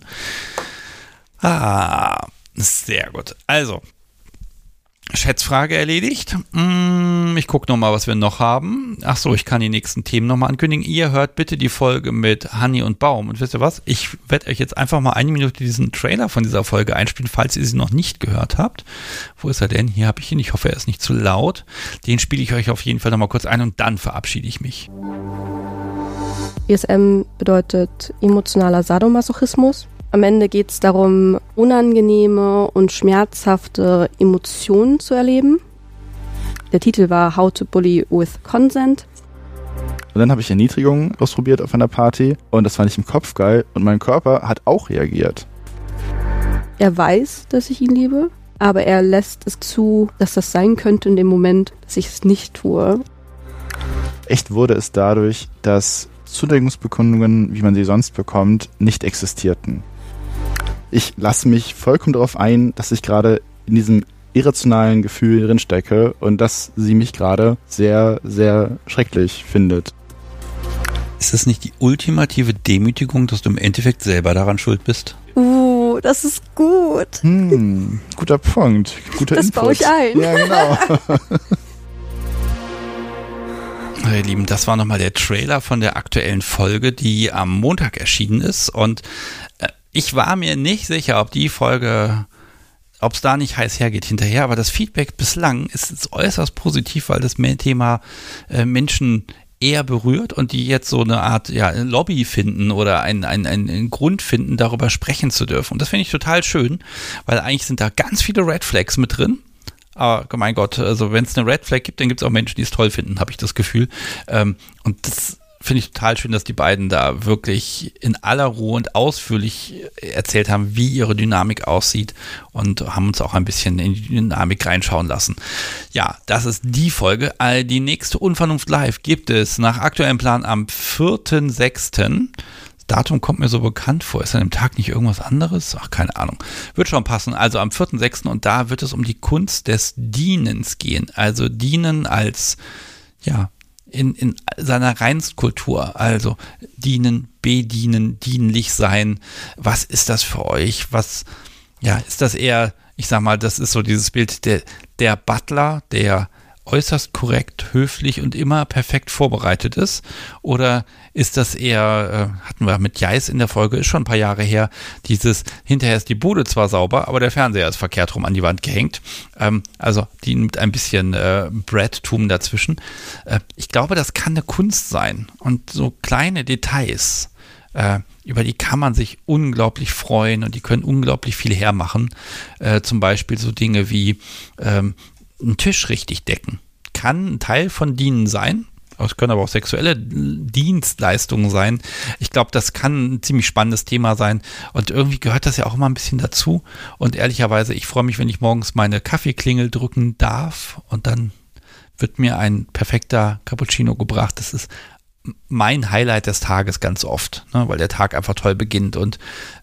Sehr gut. Also, Schätzfrage erledigt. Ich gucke nochmal, was wir noch haben. Achso, ich kann die nächsten Themen nochmal ankündigen. Ihr hört bitte die Folge mit Hanni und Baum. Und wisst ihr was? Ich werde euch jetzt einfach mal 1 Minute diesen Trailer von dieser Folge einspielen, falls ihr sie noch nicht gehört habt. Wo ist er denn? Hier habe ich ihn. Ich hoffe, er ist nicht zu laut. Den spiele ich euch auf jeden Fall nochmal kurz ein und dann verabschiede ich mich. ESM bedeutet emotionaler Sadomasochismus. Am Ende geht es darum, unangenehme und schmerzhafte Emotionen zu erleben. Der Titel war How to Bully with Consent. Und dann habe ich Erniedrigung ausprobiert auf einer Party und das fand ich im Kopf geil und mein Körper hat auch reagiert. Er weiß, dass ich ihn liebe, aber er lässt es zu, dass das sein könnte in dem Moment, dass ich es nicht tue. Echt wurde es dadurch, dass Zuneigungsbekundungen, wie man sie sonst bekommt, nicht existierten. Ich lasse mich vollkommen darauf ein, dass ich gerade in diesem irrationalen Gefühl drin stecke und dass sie mich gerade sehr, sehr schrecklich findet. Ist das nicht die ultimative Demütigung, dass du im Endeffekt selber daran schuld bist? Das ist gut. Guter Punkt. Guter das Input. Baue ich ein. Ja, genau. Ihr Lieben, das war nochmal der Trailer von der aktuellen Folge, die am Montag erschienen ist. Und ich war mir nicht sicher, ob die Folge, ob es da nicht heiß hergeht hinterher. Aber das Feedback bislang ist äußerst positiv, weil das Thema Menschen eher berührt und die jetzt so eine Art Lobby finden oder einen Grund finden, darüber sprechen zu dürfen. Und das finde ich total schön, weil eigentlich sind da ganz viele Red Flags mit drin. Aber mein Gott, also wenn es eine Red Flag gibt, dann gibt es auch Menschen, die es toll finden, habe ich das Gefühl. Und das finde ich total schön, dass die beiden da wirklich in aller Ruhe und ausführlich erzählt haben, wie ihre Dynamik aussieht und haben uns auch ein bisschen in die Dynamik reinschauen lassen. Ja, das ist die Folge. Die nächste Unvernunft Live gibt es nach aktuellem Plan am 4.6. Datum kommt mir so bekannt vor. Ist an dem Tag nicht irgendwas anderes? Ach, keine Ahnung. Wird schon passen. Also am 4.6. und da wird es um die Kunst des Dienens gehen. Also Dienen als, in seiner Reinstkultur. Also dienen, bedienen, dienlich sein. Was ist das für euch? Ist das eher, ich sag mal, das ist so dieses Bild der Butler, der äußerst korrekt, höflich und immer perfekt vorbereitet ist? Oder ist das eher, hatten wir mit Jais in der Folge, ist schon ein paar Jahre her, hinterher ist die Bude zwar sauber, aber der Fernseher ist verkehrt rum an die Wand gehängt. Also die mit ein bisschen Brattum dazwischen. Ich glaube, das kann eine Kunst sein. Und so kleine Details, über die kann man sich unglaublich freuen und die können unglaublich viel hermachen. Zum Beispiel so Dinge wie einen Tisch richtig decken. Kann ein Teil von Dienen sein. Es können aber auch sexuelle Dienstleistungen sein. Ich glaube, das kann ein ziemlich spannendes Thema sein. Und irgendwie gehört das ja auch immer ein bisschen dazu. Und ehrlicherweise, ich freue mich, wenn ich morgens meine Kaffeeklingel drücken darf und dann wird mir ein perfekter Cappuccino gebracht. Das ist mein Highlight des Tages ganz oft, ne, weil der Tag einfach toll beginnt und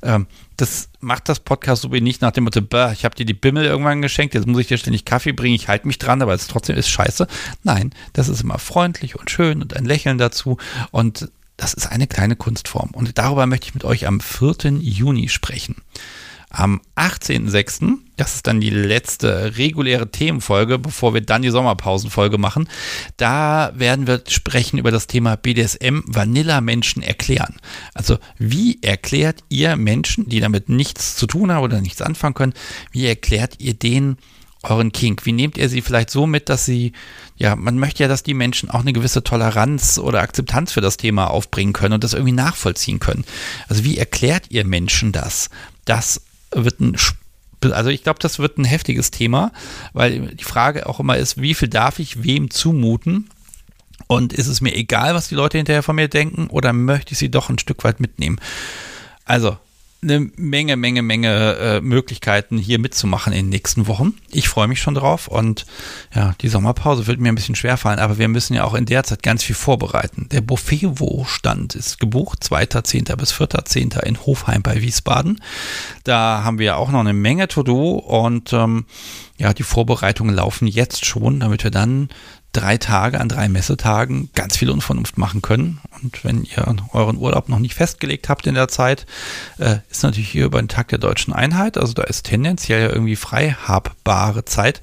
das macht das Podcast so wie nicht nach dem Motto, ich habe dir die Bimmel irgendwann geschenkt, jetzt muss ich dir ständig Kaffee bringen, ich halte mich dran, aber es trotzdem ist scheiße. Nein, das ist immer freundlich und schön und ein Lächeln dazu und das ist eine kleine Kunstform und darüber möchte ich mit euch am 4. Juni sprechen. Am 18.06., das ist dann die letzte reguläre Themenfolge, bevor wir dann die Sommerpausenfolge machen, da werden wir sprechen über das Thema BDSM Vanilla-Menschen erklären. Also wie erklärt ihr Menschen, die damit nichts zu tun haben oder nichts anfangen können, wie erklärt ihr denen euren Kink? Wie nehmt ihr sie vielleicht so mit, dass sie, man möchte ja, dass die Menschen auch eine gewisse Toleranz oder Akzeptanz für das Thema aufbringen können und das irgendwie nachvollziehen können. Also wie erklärt ihr Menschen das? Das wird ich glaube, das wird ein heftiges Thema, weil die Frage auch immer ist, wie viel darf ich wem zumuten? Und ist es mir egal, was die Leute hinterher von mir denken oder möchte ich sie doch ein Stück weit mitnehmen? Also eine Menge Möglichkeiten hier mitzumachen in den nächsten Wochen. Ich freue mich schon drauf und die Sommerpause wird mir ein bisschen schwerfallen, aber wir müssen ja auch in der Zeit ganz viel vorbereiten. Der Buffet-Stand ist gebucht, 2.10. bis 4.10. in Hofheim bei Wiesbaden. Da haben wir auch noch eine Menge To-Do und die Vorbereitungen laufen jetzt schon, damit wir dann 3 Tage an 3 Messetagen ganz viel Unvernunft machen können. Und wenn ihr euren Urlaub noch nicht festgelegt habt in der Zeit, ist natürlich hier über den Tag der Deutschen Einheit, also da ist tendenziell ja irgendwie frei habbare Zeit.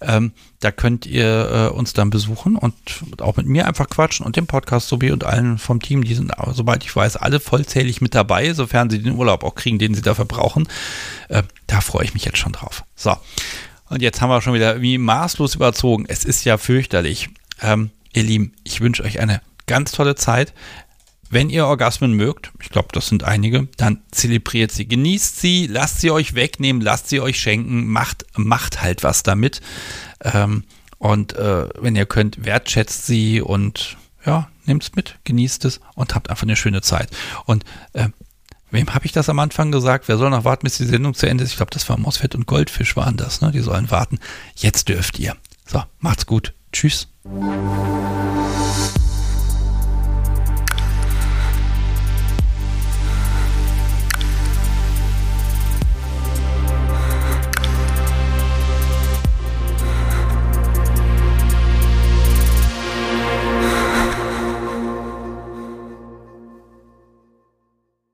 Da könnt ihr uns dann besuchen und auch mit mir einfach quatschen und dem Podcast sowie und allen vom Team, die sind, soweit ich weiß, alle vollzählig mit dabei, sofern sie den Urlaub auch kriegen, den sie dafür brauchen. Da freue ich mich jetzt schon drauf. So. Und jetzt haben wir schon wieder wie maßlos überzogen. Es ist ja fürchterlich. Ihr Lieben, ich wünsche euch eine ganz tolle Zeit. Wenn ihr Orgasmen mögt, ich glaube, das sind einige, dann zelebriert sie, genießt sie, lasst sie euch wegnehmen, lasst sie euch schenken, macht halt was damit. Und wenn ihr könnt, wertschätzt sie und nehmt's mit, genießt es und habt einfach eine schöne Zeit. Und wem habe ich das am Anfang gesagt? Wer soll noch warten, bis die Sendung zu Ende ist? Ich glaube, das war Moosfett und Goldfisch waren das, ne? Die sollen warten. Jetzt dürft ihr. So, macht's gut. Tschüss.